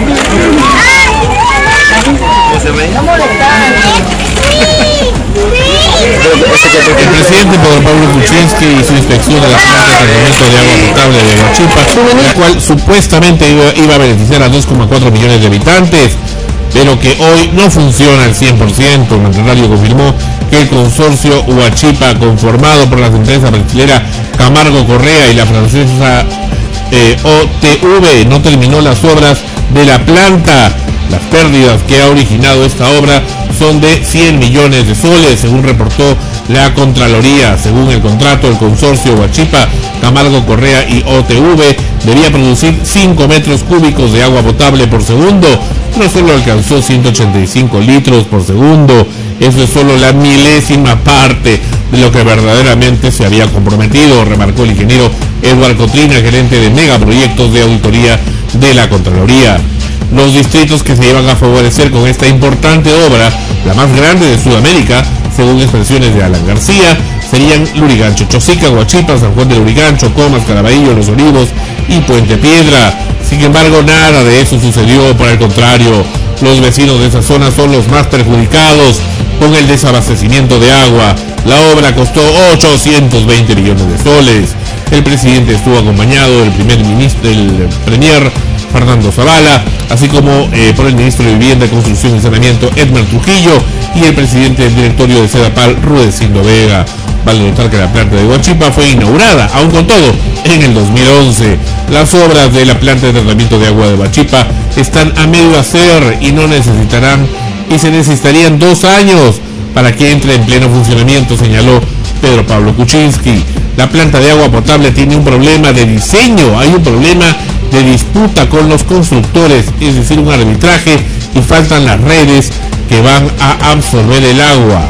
El presidente Pedro Pablo Kuczynski hizo inspección de la planta de tratamiento de agua potable de Huachipa, la cual supuestamente iba, iba a beneficiar a dos coma cuatro millones de habitantes, pero que hoy no funciona al cien por ciento. El mandatario confirmó que el consorcio Huachipa, conformado por las empresas brasileñas Camargo Correa y la francesa eh, O T V, no terminó las obras de la planta. Las pérdidas que ha originado esta obra son de cien millones de soles, según reportó la Contraloría. Según el contrato, el consorcio Huachipa, Camargo Correa y O T V debía producir cinco metros cúbicos de agua potable por segundo, pero solo alcanzó ciento ochenta y cinco litros por segundo. Eso es solo la milésima parte de lo que verdaderamente se había comprometido, remarcó el ingeniero Eduardo Cotrina, gerente de megaproyectos de auditoría de la Contraloría. Los distritos que se iban a favorecer con esta importante obra, la más grande de Sudamérica, según expresiones de Alan García, serían Lurigancho, Chosica, Huachipa, San Juan de Lurigancho, Comas, Caraballo, Los Olivos y Puente Piedra. Sin embargo, nada de eso sucedió. Por el contrario, los vecinos de esa zona son los más perjudicados con el desabastecimiento de agua. La obra costó ochocientos veinte millones de soles. El presidente estuvo acompañado del primer ministro, del premier Fernando Zavala, así como eh, por el ministro de Vivienda, Construcción y Saneamiento, Edmer Trujillo, y el presidente del directorio de Sedapal, Rudecindo Vega. Vale notar que la planta de Huachipa fue inaugurada, aún con todo, en el dos mil once. Las obras de la planta de tratamiento de agua de Huachipa están a medio hacer y no necesitarán, y se necesitarían dos años para que entre en pleno funcionamiento, señaló Pedro Pablo Kuczynski. La planta de agua potable tiene un problema de diseño, hay un problema de disputa con los constructores, es decir, un arbitraje, y faltan las redes que van a absorber el agua.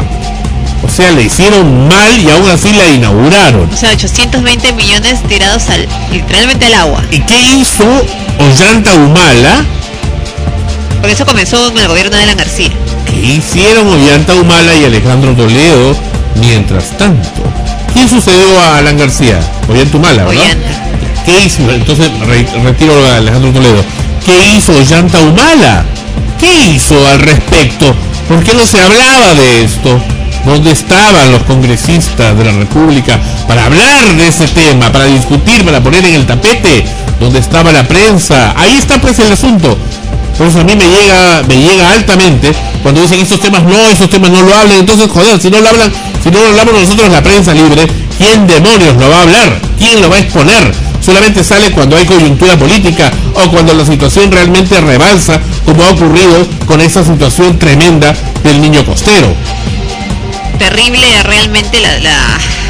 O sea, le hicieron mal y aún así la inauguraron. O sea, ochocientos veinte millones tirados al, literalmente al agua. ¿Y qué hizo Ollanta Humala? Por eso comenzó con el gobierno de Alan García. ¿Qué hicieron Ollanta Humala y Alejandro Toledo mientras tanto? ¿Quién sucedió a Alan García? Ollanta Humala, ¿verdad? Ollanta. ¿Qué hizo? Entonces re, retiro a Alejandro Toledo. ¿Qué hizo Ollanta Humala? ¿Qué hizo al respecto? ¿Por qué no se hablaba de esto? ¿Dónde estaban los congresistas de la República para hablar de ese tema, para discutir, para poner en el tapete? ¿Dónde estaba la prensa? Ahí está pues el asunto. Por eso a mí me llega, me llega altamente cuando dicen estos temas no, esos temas no lo hablan. Entonces, joder, si no lo hablan, si no lo hablamos nosotros, la prensa libre, ¿quién demonios lo va a hablar? ¿Quién lo va a exponer? solamente sale cuando hay coyuntura política o cuando la situación realmente rebalsa, como ha ocurrido con esa situación tremenda del niño costero. Terrible realmente la, la,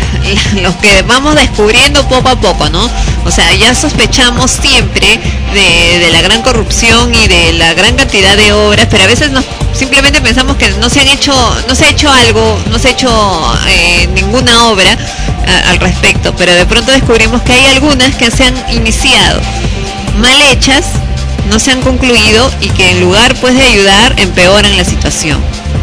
la, lo que vamos descubriendo poco a poco, ¿no? O sea, ya sospechamos siempre de, de la gran corrupción y de la gran cantidad de obras, pero a veces nos, simplemente pensamos que no se han hecho, no se ha hecho algo, no se ha hecho eh, ninguna obra a, al respecto, pero de pronto descubrimos que hay algunas que se han iniciado mal hechas, no se han concluido y que en lugar pues de ayudar empeoran la situación.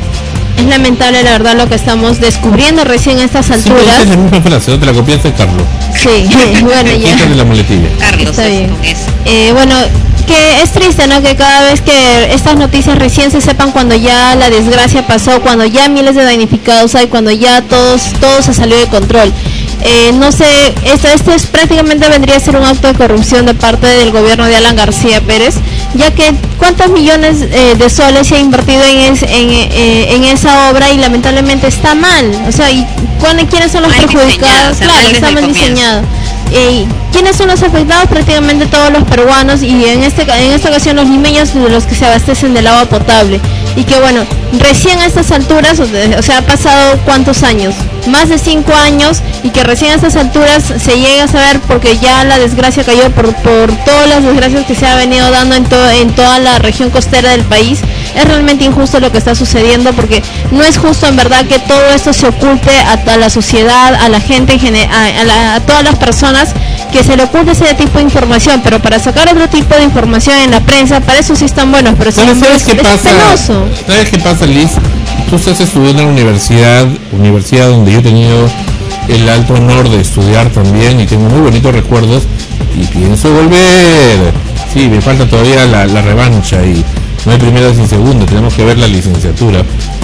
Es lamentable, la verdad, lo que estamos descubriendo recién a estas alturas. Sí, es la misma frase, no te la copiaste, Carlos. Sí, bueno, ya. Quítale la muletilla. Carlos, está bien. Con eso. Eh, bueno, que es triste, ¿no? Que cada vez que estas noticias recién se sepan cuando ya la desgracia pasó, cuando ya miles de damnificados hay, cuando ya todos, todo se salió de control. Eh, no sé, esto, esto es prácticamente vendría a ser un acto de corrupción de parte del gobierno de Alan García Pérez, ya que cuántos millones eh, de soles se ha invertido en, es, en, eh, en esa obra y lamentablemente está mal. O sea, ¿y cuándo, quiénes son los mal perjudicados? O sea, claro, está mal diseñado. Eh, ¿Quiénes son los afectados? Prácticamente todos los peruanos y en este en esta ocasión los limeños, de los que se abastecen del agua potable. Y que bueno, recién a estas alturas, o sea, ha pasado cuántos años, más de cinco años, y que recién a estas alturas se llega a saber, porque ya la desgracia cayó por, por todas las desgracias que se ha venido dando en, to, en toda la región costera del país. Es realmente injusto lo que está sucediendo, porque no es justo en verdad que todo esto se oculte a, a la sociedad, a la gente, en general, a, a, la, a todas las personas, que se le oculte ese tipo de información, pero para sacar otro tipo de información en la prensa, para eso sí están buenos, pero ¿Sabes, ¿sabes es, qué es pasa? penoso. ¿Sabes qué pasa, Liz? Tú estás estudiando en la universidad, universidad donde yo he tenido el alto honor de estudiar también y tengo muy bonitos recuerdos y pienso volver. Sí, me falta todavía la, la revancha y no hay primera sin segunda, tenemos que ver la licenciatura.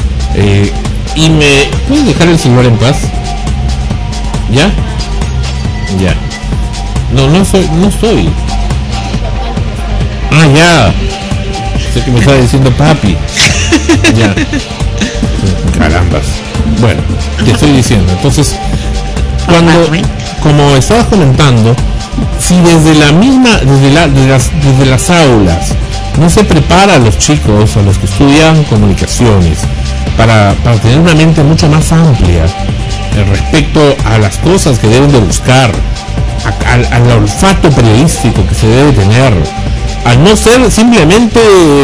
Eh, y me... ¿Puedes dejar el celular en paz? ¿Ya? Ya. No, no soy, no soy. Ah, ya. Sé que me estaba diciendo papi. Ya. Carambas. Bueno, te estoy diciendo. Entonces, cuando, como estabas comentando, si desde la misma, desde, la, desde, las, desde las aulas, no se prepara a los chicos, a los que estudian comunicaciones, para, para tener una mente mucho más amplia eh, respecto a las cosas que deben de buscar, a, a, al olfato periodístico que se debe tener, al no ser simplemente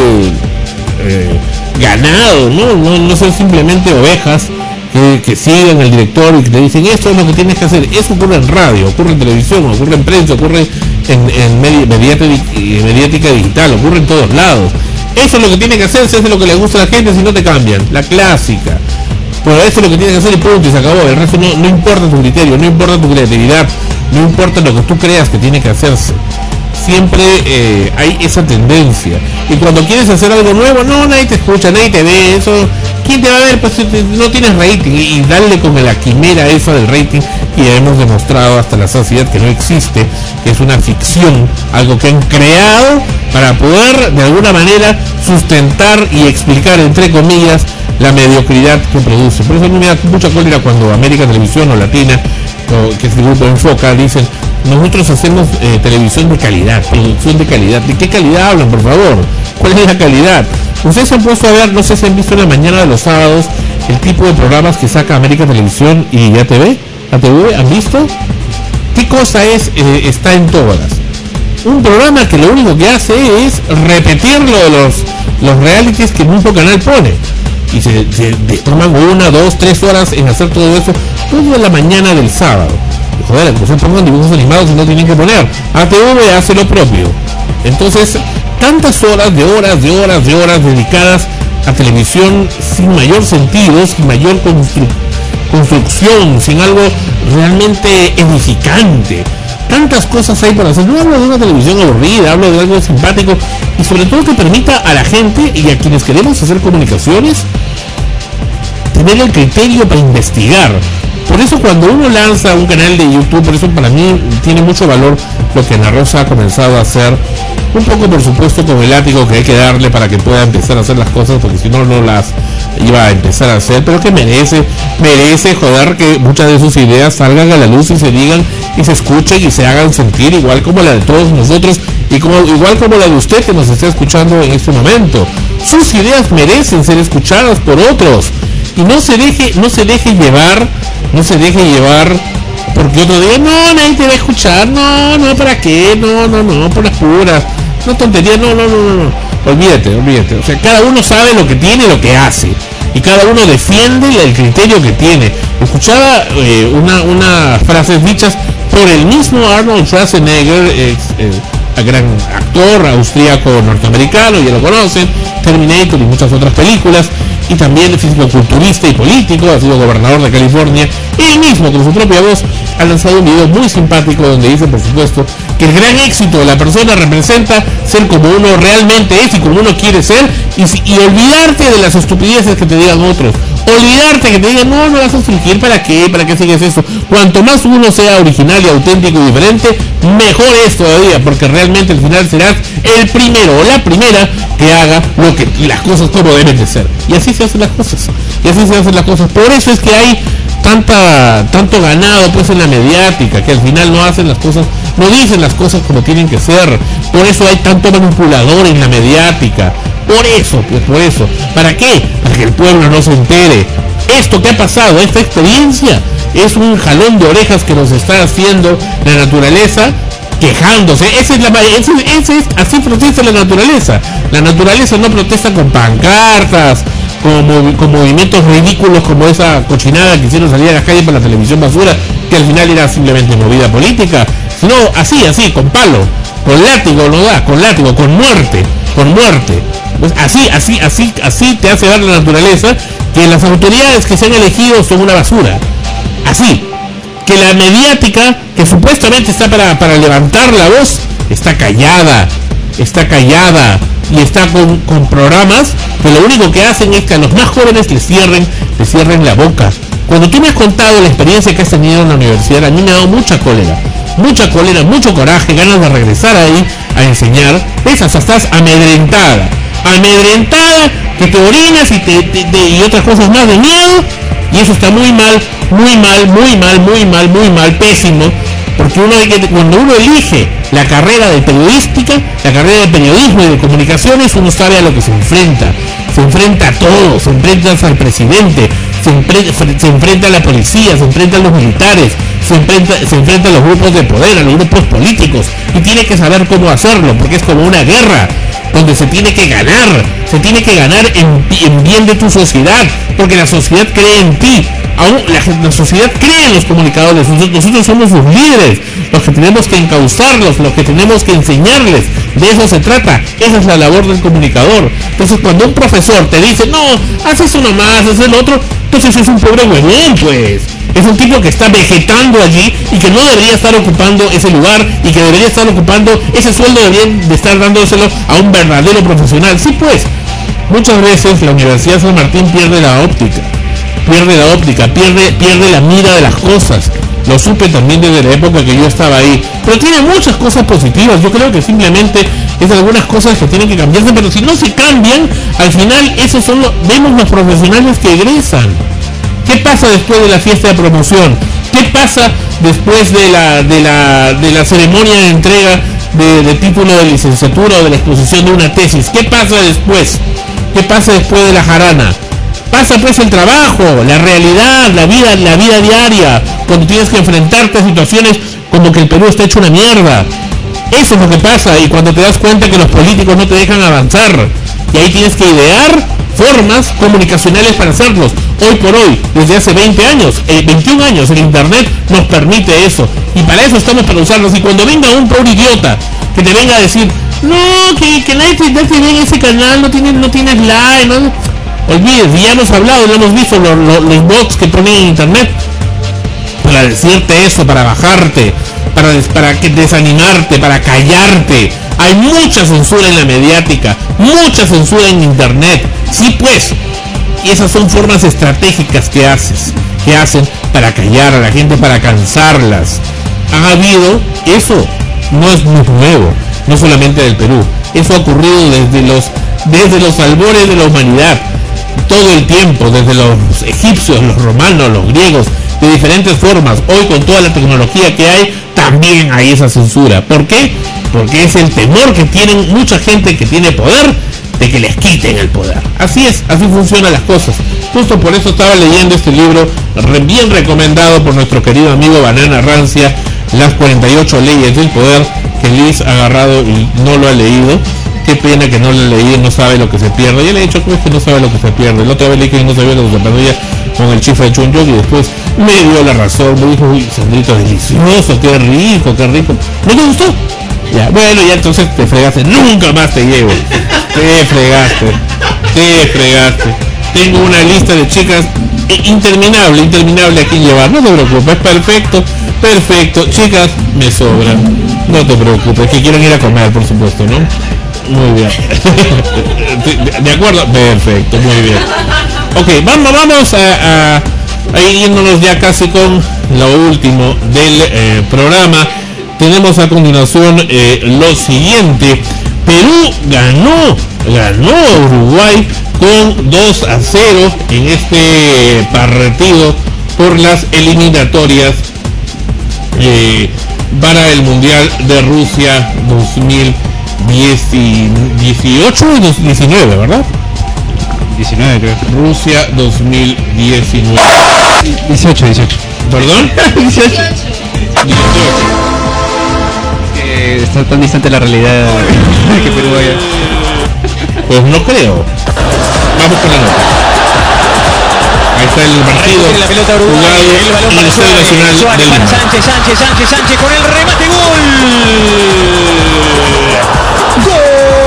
eh, ganado, ¿no? No, no ser simplemente ovejas que, que siguen al director y que te dicen esto es lo que tienes que hacer. Eso ocurre en radio, ocurre en televisión, ocurre en prensa, ocurre en, en medi mediática, mediática digital, ocurre en todos lados. Eso es lo que tiene que hacer, si es lo que le gusta a la gente, si no te cambian, la clásica. Bueno, eso es lo que tienes que hacer y punto, y se acabó. El resto no, no importa tu criterio, no importa tu creatividad, no importa lo que tú creas que tiene que hacerse. Siempre eh, hay esa tendencia. Y cuando quieres hacer algo nuevo, no, nadie te escucha, nadie te ve, eso. ¿Quién te va a ver? Pues no tienes rating. Y darle con la quimera esa del rating, y hemos demostrado hasta la saciedad que no existe, que es una ficción, algo que han creado para poder de alguna manera sustentar y explicar, entre comillas, la mediocridad que produce. Por eso a mí me da mucha cólera cuando América Televisión o Latina, o, que es el grupo Enfoca, dicen: nosotros hacemos eh, televisión de calidad, producción de calidad. ¿De qué calidad hablan, por favor? ¿Cuál es la calidad? Ustedes se han puesto a ver, no sé si han visto en la mañana de los sábados, el tipo de programas que saca América Televisión y A T V, A T V, ¿han visto? ¿Qué cosa es? Eh, está en todas. Un programa que lo único que hace es repetir lo de los, los realities que el mismo canal pone. Y se, se, se toman una, dos, tres horas en hacer todo eso, todo en la mañana del sábado. Joder, pues se pongan dibujos animados y no tienen que poner. A T V hace lo propio. Entonces, tantas horas de horas de horas de horas dedicadas a televisión sin mayor sentido, sin mayor constru construcción, sin algo realmente edificante. Tantas cosas hay para hacer. No hablo de una televisión aburrida, hablo de algo simpático y sobre todo que permita a la gente y a quienes queremos hacer comunicaciones tener el criterio para investigar, Por eso cuando uno lanza un canal de YouTube, por eso para mí tiene mucho valor lo que Ana Rosa ha comenzado a hacer, un poco por supuesto con el látigo que hay que darle para que pueda empezar a hacer las cosas, porque si no, no las iba a empezar a hacer, pero que merece, merece joder que muchas de sus ideas salgan a la luz y se digan y se escuchen y se hagan sentir igual como la de todos nosotros y como igual como la de usted que nos está escuchando en este momento. Sus ideas merecen ser escuchadas por otros y no se deje, no se deje llevar, no se deje llevar porque otro día no, nadie te va a escuchar, no, no, ¿para qué? No, no, no, por las puras, no tontería, no, no, no, no, no. Olvídate, olvídate, o sea, cada uno sabe lo que tiene y lo que hace y cada uno defiende el criterio que tiene. Escuchaba eh, una, unas frases dichas por el mismo Arnold Schwarzenegger, eh, eh, gran actor austríaco norteamericano, ya lo conocen, Terminator y muchas otras películas, y también físico-culturista y político, ha sido gobernador de California, y él mismo con su propia voz ha lanzado un video muy simpático donde dice, por supuesto, que el gran éxito de la persona representa ser como uno realmente es y como uno quiere ser, y, y olvidarte de las estupideces que te digan otros, olvidarte que te digan, no, no vas a fingir, ¿para qué? ¿Para qué sigues eso? Cuanto más uno sea original y auténtico y diferente, mejor es todavía, porque realmente al final serás el primero o la primera que haga lo que las cosas como deben de ser. Y así se hacen las cosas, y así se hacen las cosas. Por eso es que hay tanta tanto ganado pues en la mediática, que al final no hacen las cosas, no dicen las cosas como tienen que ser. Por eso hay tanto manipulador en la mediática. Por eso, pues por eso. ¿Para qué? Para que el pueblo no se entere. Esto que ha pasado, esta experiencia, es un jalón de orejas que nos está haciendo la naturaleza, quejándose. Esa es la, ese, ese es, así protesta la naturaleza. La naturaleza no protesta con pancartas, con, con movimientos ridículos como esa cochinada que hicieron salir a las calles para la televisión basura, que al final era simplemente movida política, sino así, así, con palo, con látigo, no da, con látigo, con muerte, con muerte. Pues así, así, así, así te hace ver la naturaleza que las autoridades que se han elegido son una basura. Así, que la mediática que supuestamente está para, para levantar la voz, está callada, está callada y está con, con programas que lo único que hacen es que a los más jóvenes les cierren, les cierren la boca. Cuando tú me has contado la experiencia que has tenido en la universidad, a mí me ha dado mucha cólera, mucha cólera, mucho coraje, ganas de regresar ahí a enseñar. Ves, hasta estás amedrentada, amedrentada, que te orinas y, te, te, te, y otras cosas más de miedo, y eso está muy mal, muy mal, muy mal, muy mal, muy mal, pésimo, porque uno hay que, cuando uno elige la carrera de periodística, la carrera de periodismo y de comunicaciones, uno sabe a lo que se enfrenta, se enfrenta a todo, se enfrenta al presidente, se, enfre, se enfrenta a la policía, se enfrenta a los militares, se enfrenta, se enfrenta a los grupos de poder, a los grupos políticos, y tiene que saber cómo hacerlo, porque es como una guerra, donde se tiene que ganar, se tiene que ganar en, en bien de tu sociedad, porque la sociedad cree en ti, aún la, la sociedad cree en los comunicadores, nosotros, nosotros somos sus líderes, los que tenemos que encauzarlos, los que tenemos que enseñarles, de eso se trata, esa es la labor del comunicador. Entonces cuando un profesor te dice, no, haz eso nomás, haz el otro, entonces es un pobre huevón, pues. Es un tipo que está vegetando allí y que no debería estar ocupando ese lugar y que debería estar ocupando ese sueldo, deberían de estar dándoselo a un verdadero profesional. Sí, pues, muchas veces la Universidad San Martín pierde la óptica, pierde la óptica, pierde, pierde la mira de las cosas. Lo supe también desde la época que yo estaba ahí, pero tiene muchas cosas positivas. Yo creo que simplemente es algunas cosas que tienen que cambiarse, pero si no se cambian, al final esos son los, vemos los profesionales que egresan. ¿Qué pasa después de la fiesta de promoción? ¿Qué pasa después de la de la de la ceremonia de entrega de, de título de licenciatura o de la exposición de una tesis? ¿Qué pasa después? ¿Qué pasa después de la jarana? Pasa pues el trabajo, la realidad, la vida, la vida diaria, cuando tienes que enfrentarte a situaciones como que el Perú está hecho una mierda. Eso es lo que pasa, y cuando te das cuenta que los políticos no te dejan avanzar, y ahí tienes que idear formas comunicacionales para hacerlos. Hoy por hoy, desde hace veinte años, eh, veintiún años, el internet nos permite eso, y para eso estamos para usarlos. Y cuando venga un pobre idiota que te venga a decir, no, que, que nadie te, te ve en ese canal, no tienes, no tienes like, no, olvides, ya hemos hablado, ya hemos visto lo, lo, los bots que ponen en internet para decirte eso, para bajarte, para, para que desanimarte, para callarte. Hay mucha censura en la mediática, mucha censura en internet. Sí, pues, y esas son formas estratégicas que haces, que hacen para callar a la gente, para cansarlas. Ha habido, eso no es muy nuevo, no solamente del Perú, eso ha ocurrido desde los, desde los albores de la humanidad, todo el tiempo, desde los egipcios, los romanos, los griegos, de diferentes formas. Hoy con toda la tecnología que hay, también hay esa censura. ¿Por qué? Porque es el temor que tienen mucha gente que tiene poder, de que les quiten el poder. Así es, así funcionan las cosas. Justo por eso estaba leyendo este libro, bien recomendado por nuestro querido amigo Banana Rancia, Las cuarenta y ocho leyes del poder, que Liz ha agarrado y no lo ha leído. Qué pena que no lo he leído, no sabe lo que se pierde. Yo le he dicho, ¿cómo es que no sabe lo que se pierde? La otra vez leí que no sabía lo que se perdía con el chifre de Chun Yok y después me dio la razón, me dijo, uy, Sandrito, delicioso, qué rico, qué rico. ¿No te gustó? Ya, bueno, ya entonces te fregaste, nunca más te llevo. Te fregaste, te fregaste. Tengo una lista de chicas interminable, interminable a quien llevar. No te preocupes, perfecto, perfecto. Chicas, me sobran. No te preocupes, que quieren ir a comer, por supuesto, ¿no? Muy bien. ¿De acuerdo? Perfecto, muy bien. Ok, vamos, vamos a, a, a ir yéndonos ya casi con lo último del eh, programa. Tenemos a continuación eh, lo siguiente. Perú ganó, ganó a Uruguay con dos a cero en este partido por las eliminatorias eh, para el Mundial de Rusia dos mil dieciocho y diecinueve, ¿verdad? diecinueve creo. Rusia dos mil diecinueve. dieciocho, dieciocho. ¿Perdón? dieciocho. dieciocho. Que está tan distante la realidad que Perú vaya. Pues no creo. Vamos con la nota. Ahí está el partido la pelota jugado en el Estadio Nacional del Lima. Sánchez, Sánchez, Sánchez, Sánchez con el remate, gol. ¡Gol!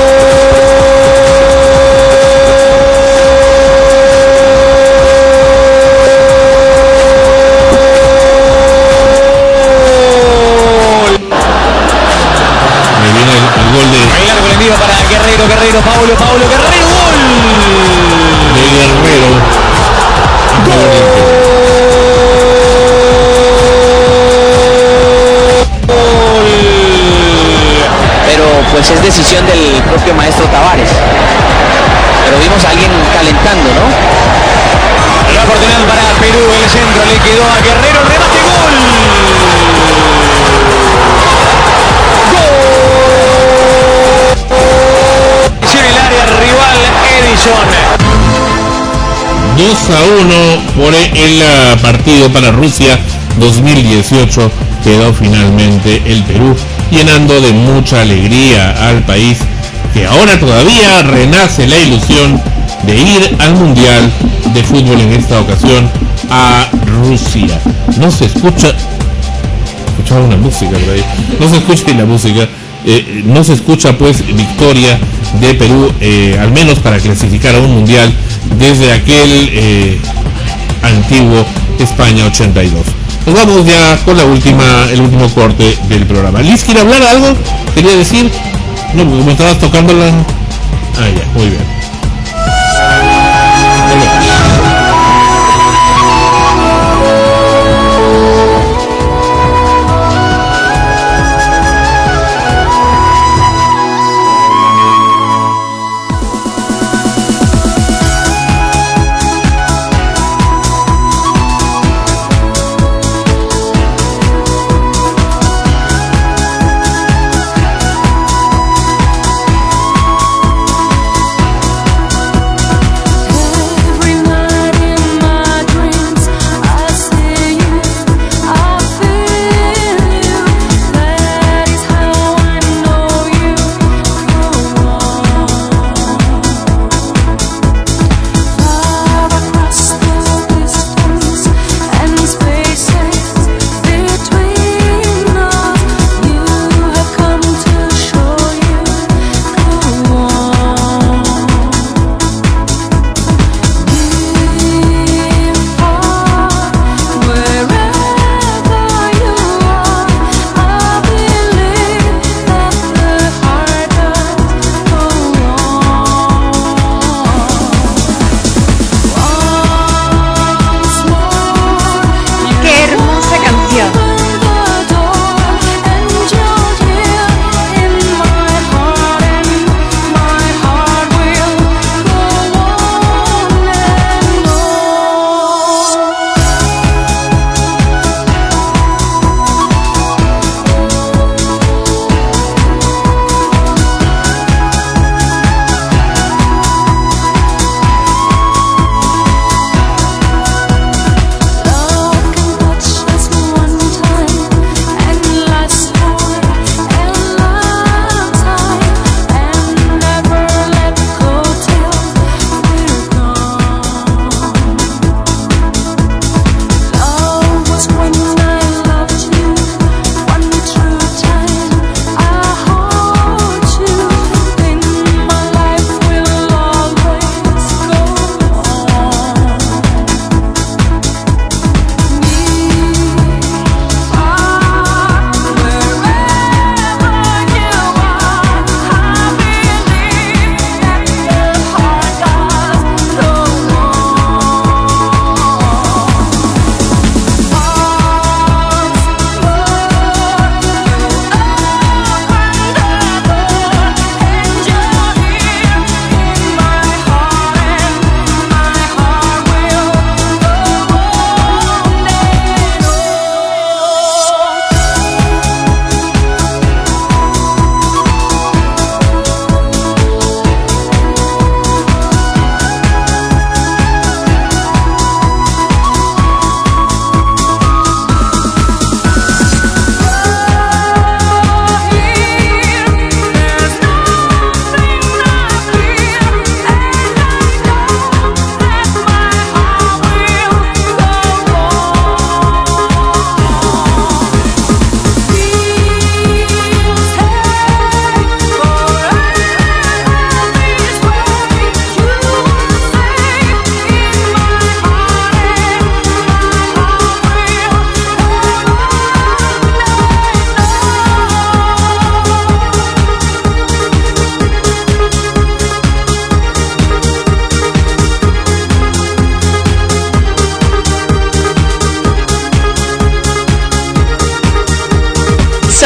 Ahí viene el, el gol de... Ahí largo el envío para Guerrero, Guerrero, Paulo, Paulo, Guerrero, gol. De Guerrero. Pero pues es decisión del propio maestro Tavares. Pero vimos a alguien calentando, ¿no? La coordenada para Perú, el centro le quedó a Guerrero, el remate, gol. Gol. En el área rival, Edison. dos a uno por el uh, partido para Rusia dos mil dieciocho. Quedó finalmente el Perú, llenando de mucha alegría al país, que ahora todavía renace la ilusión de ir al Mundial de Fútbol, en esta ocasión a Rusia. No se escucha, escuchaba una música por ahí, no se escucha la música, eh, no se escucha pues victoria de Perú, eh, al menos para clasificar a un Mundial desde aquel eh, antiguo España ochenta y dos. Nos vamos ya con la última, el último corte del programa. Liz, ¿quiere hablar algo? ¿Quería decir? No, porque me estabas tocando la... Ah, ya, muy bien.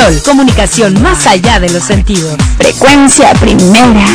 Sol, comunicación más allá de los sentidos. Frecuencia primera.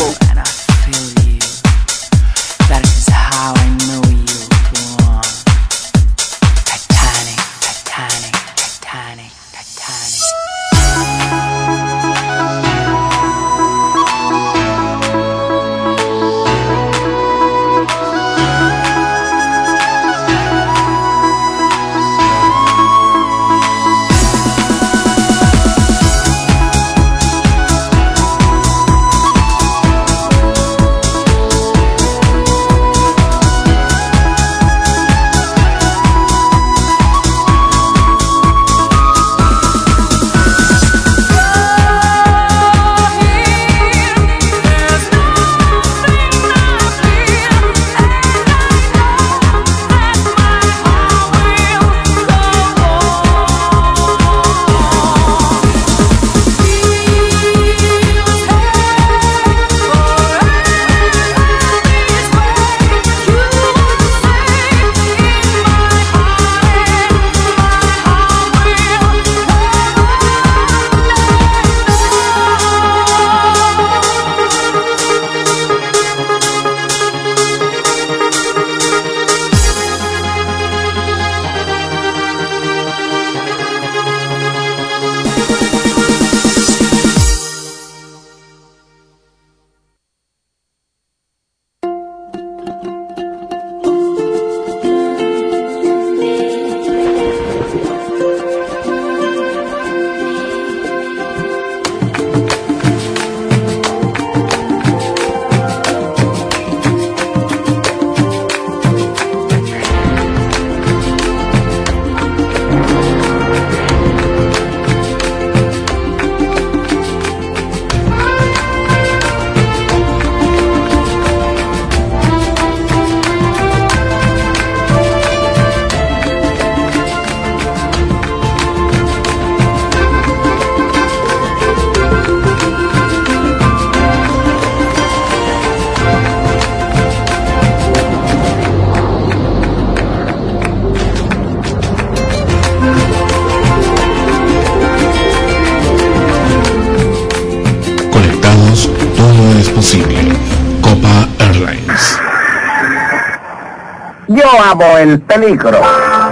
Yo amo el peligro.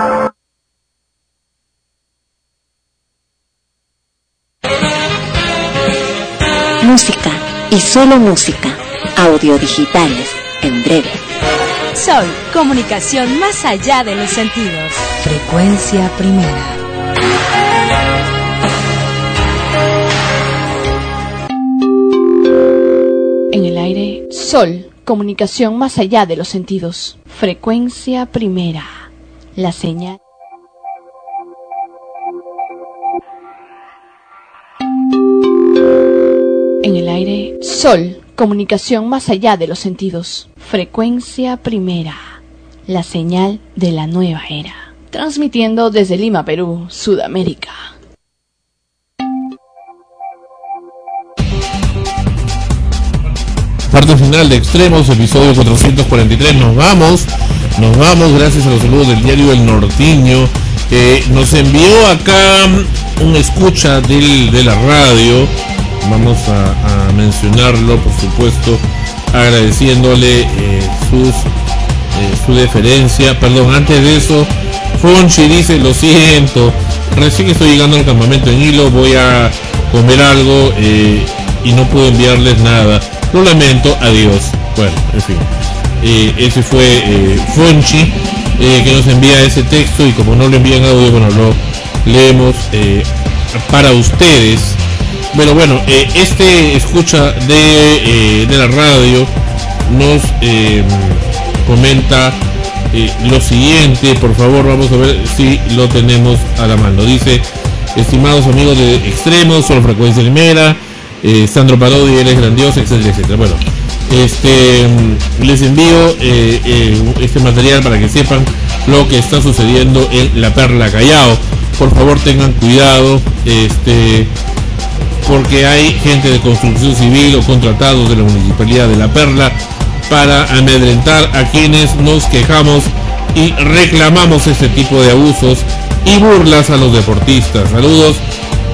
Música y solo música. Audio digitales en breve. Sol, comunicación más allá de los sentidos. Frecuencia primera. En el aire, Sol, comunicación más allá de los sentidos. Frecuencia primera. La señal. En el aire, Sol, comunicación más allá de los sentidos. Frecuencia primera. La señal de la nueva era. Transmitiendo desde Lima, Perú, Sudamérica. Parte final de Extremos, episodio cuatrocientos cuarenta y tres. Nos vamos, nos vamos gracias a los saludos del diario El Nortiño, que nos envió acá un escucha del, de la radio. Vamos a, a mencionarlo, por supuesto, agradeciéndole eh, sus, eh, su deferencia. Perdón, antes de eso, Fonchi dice: lo siento, recién estoy llegando al campamento en Hilo, voy a comer algo eh, y no puedo enviarles nada. Lo lamento, adiós. Bueno, en fin. Eh, ese fue eh, Fonchi, eh, que nos envía ese texto, y como no lo envían audio, bueno, lo leemos eh, para ustedes. Bueno, bueno, eh, este escucha de, eh, de la radio nos eh, comenta eh, lo siguiente. Por favor, vamos a ver si lo tenemos a la mano. Dice: estimados amigos de Extremos, solo frecuencia primera, eh, Sandro Parodi, él es grandioso, etcétera, etcétera. Bueno, este les envío eh, eh, este material para que sepan lo que está sucediendo en La Perla, Callao. Por favor, tengan cuidado, este porque hay gente de construcción civil o contratados de la Municipalidad de La Perla para amedrentar a quienes nos quejamos y reclamamos este tipo de abusos y burlas a los deportistas. Saludos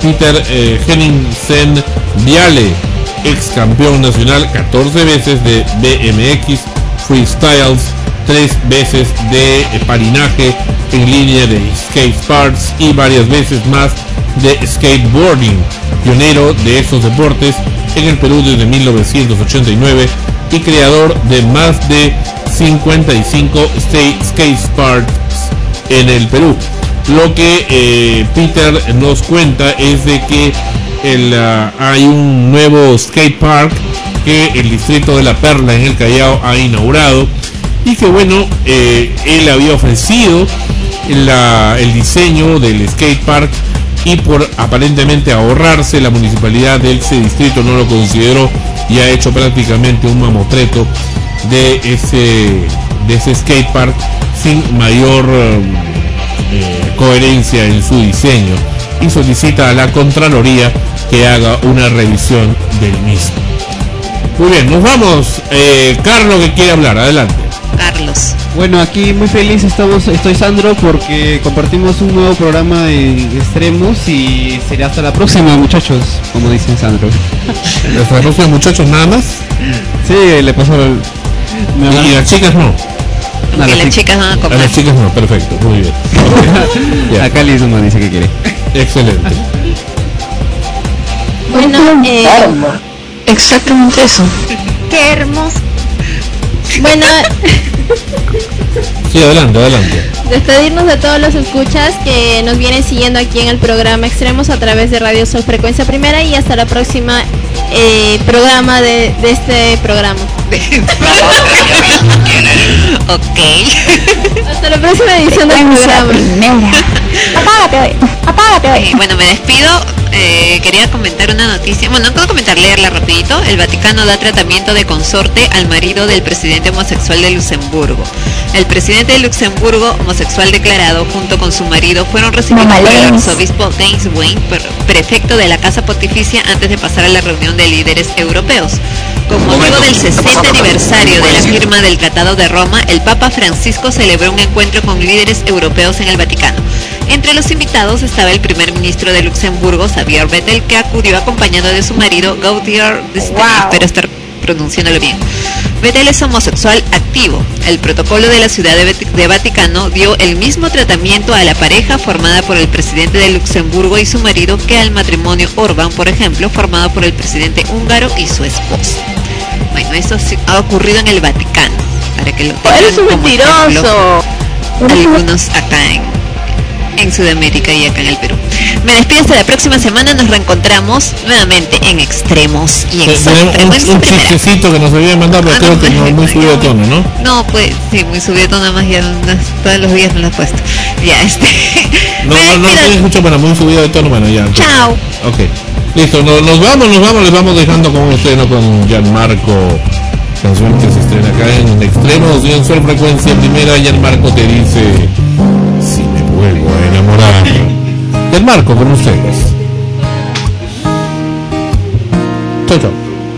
Peter eh, Henningsen Viale, ex campeón nacional catorce veces de B M X Freestyles, tres veces de eh, patinaje en línea de skate parks y varias veces más de skateboarding, pionero de esos deportes en el Perú desde mil novecientos ochenta y nueve y creador de más de cincuenta y cinco skate, skate parks en el Perú. Lo que eh, Peter nos cuenta es de que el, uh, hay un nuevo skate park que el distrito de La Perla en el Callao ha inaugurado y que bueno, eh, él había ofrecido la, el diseño del skate park y por aparentemente ahorrarse la municipalidad de ese distrito no lo consideró y ha hecho prácticamente un mamotreto de ese, de ese skate park sin mayor eh, coherencia en su diseño y solicita a la Contraloría que haga una revisión del mismo. Muy bien, nos vamos. eh, Carlos que quiere hablar, adelante. Carlos. Bueno, aquí muy feliz estamos, estoy Sandro, porque compartimos un nuevo programa en Extremos y será hasta la próxima, muchachos, como dicen Sandro. ¿Hasta la próxima, muchachos, nada más? Sí, le pasó el... ¿Y, y las chicas no? No, las chicas van a comer. A las chicas no, perfecto, muy bien. Yeah. Acá Lizuma dice que quiere. Excelente. Bueno, eh, exactamente eso. Qué hermoso. Bueno, sí, adelante, adelante. Despedirnos de todos los escuchas que nos vienen siguiendo aquí en el programa Extremos a través de Radio Sol Frecuencia Primera y hasta la próxima eh, programa de, de este programa. Ok. Hasta la próxima edición del programa. Apágate hoy, apágate hoy. Eh, bueno, me despido. Eh, quería comentar una noticia. Bueno, no puedo comentar, leerla rapidito. El Vaticano da tratamiento de consorte al marido del presidente homosexual de Luxemburgo. El presidente de Luxemburgo, homosexual declarado, junto con su marido, fueron recibidos por el arzobispo James Wayne, prefecto de la Casa Pontificia, antes de pasar a la reunión de líderes europeos. Con motivo del sesenta aniversario de la firma del Tratado de Roma, el Papa Francisco celebró un encuentro con líderes europeos en el Vaticano. Entre los invitados estaba el primer ministro de Luxemburgo, Xavier Bettel, que acudió acompañado de su marido, Gauthier Destiny, wow. Espero estar pronunciándolo bien. Bettel es homosexual activo. El protocolo de la Ciudad de, de Vaticano dio el mismo tratamiento a la pareja formada por el presidente de Luxemburgo y su marido que al matrimonio Orbán, por ejemplo, formado por el presidente húngaro y su esposa. Bueno, eso sí ha ocurrido en el Vaticano, para que lo tengan. ¡Eres un como mentiroso! Ejemplo, algunos acá en, en Sudamérica y acá en el Perú. Me despido hasta la próxima semana, nos reencontramos nuevamente en Extremos y en sí, un, un chistecito que nos había mandado, pero ah, creo no, que no, muy subido de tono, ¿no? No, pues sí, muy subido de tono, nada más ya no, todos los días me lo he puesto. Ya, este. No, no, no tienes mucho, bueno, muy subido de tono, bueno, ya. Entonces. Chao. Ok, listo, nos, nos vamos, nos vamos, les vamos dejando con usted, ¿no? Con Gianmarco, canción que se estrena acá en Extremos y en Sol Frecuencia Primera. Gianmarco te dice: si me vuelvo a enamorar. Gianmarco con ustedes. Chau, chau.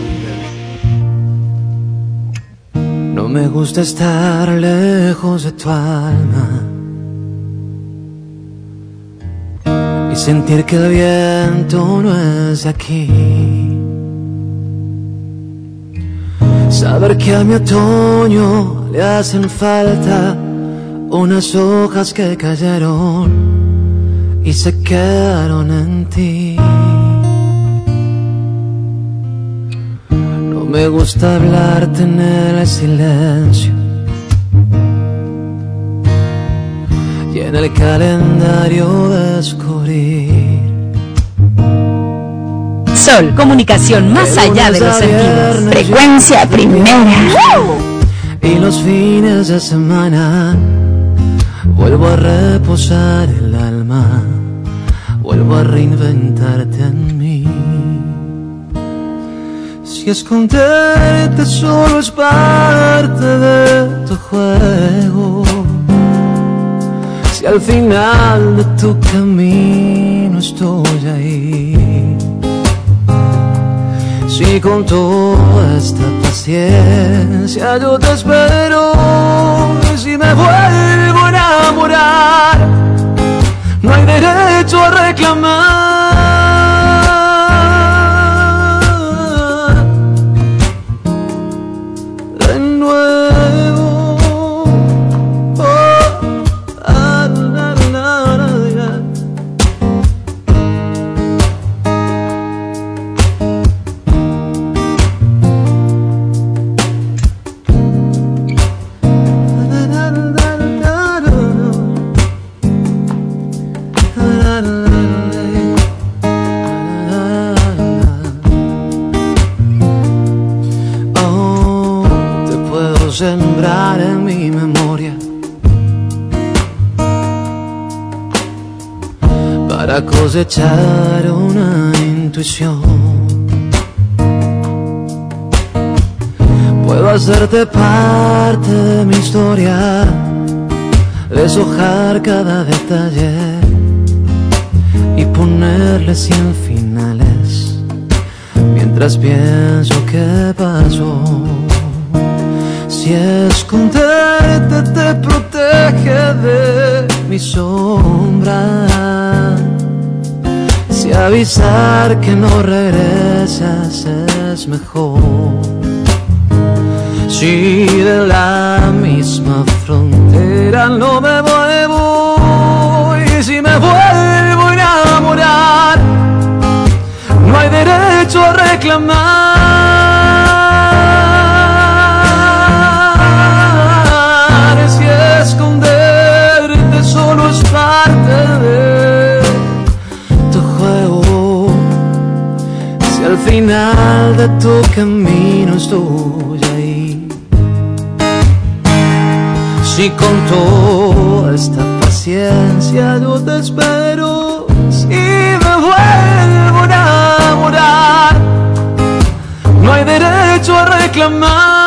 No me gusta estar lejos de tu alma y sentir que el viento no es de aquí. Saber que a mi otoño le hacen falta unas hojas que cayeron y se quedaron en ti. No me gusta hablarte en el silencio y en el calendario descubrir. Sol, comunicación más allá de los sentidos. Frecuencia Primera. Y los fines de semana vuelvo a reposar el alma, vuelvo a reinventarte en mí. Si esconderte solo es parte de tu juego, si al final de tu camino estoy ahí, si con toda esta paciencia yo te espero, y si me vuelvo a enamorar, no hay derecho a reclamar. sembrar en mi memoria para cosechar una intuición. Puedo hacerte parte de mi historia, deshojar cada detalle y ponerle cien finales mientras pienso qué pasó. Si esconderte te protege de mi sombra, si avisar que no regresas es mejor, si de la misma frontera no me muevo, y si me vuelvo a enamorar no hay derecho a reclamar. Si esconderte solo es parte de tu juego, si al final de tu camino estoy ahí, si con toda esta paciencia yo te espero, si me vuelvo a enamorar no hay derecho a reclamar.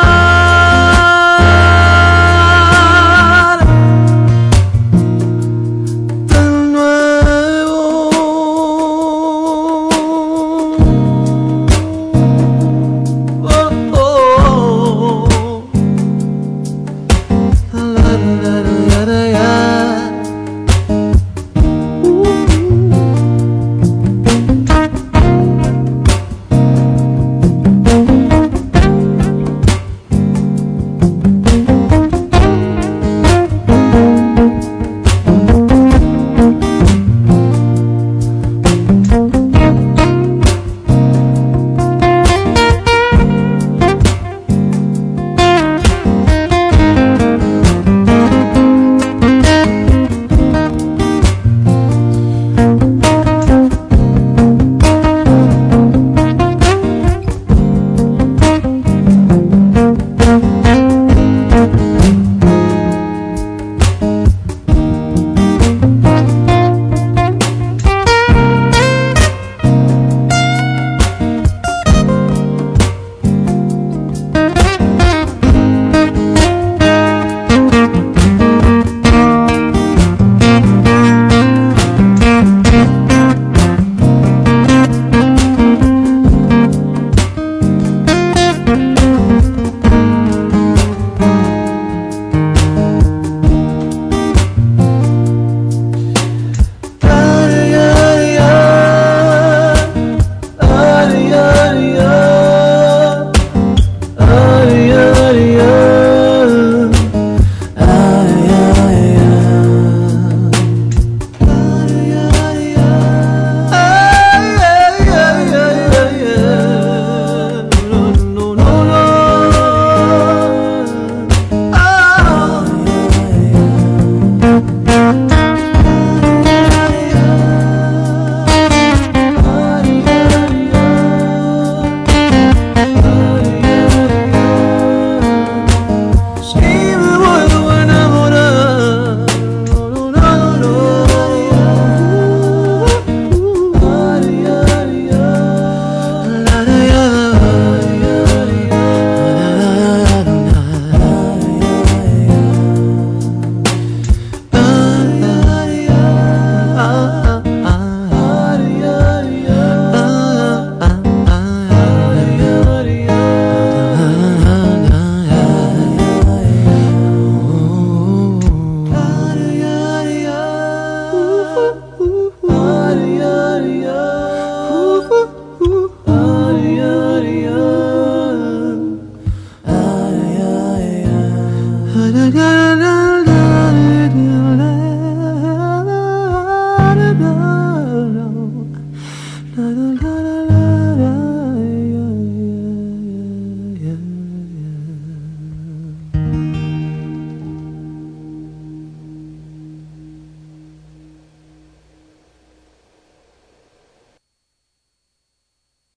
Na, na, na, na.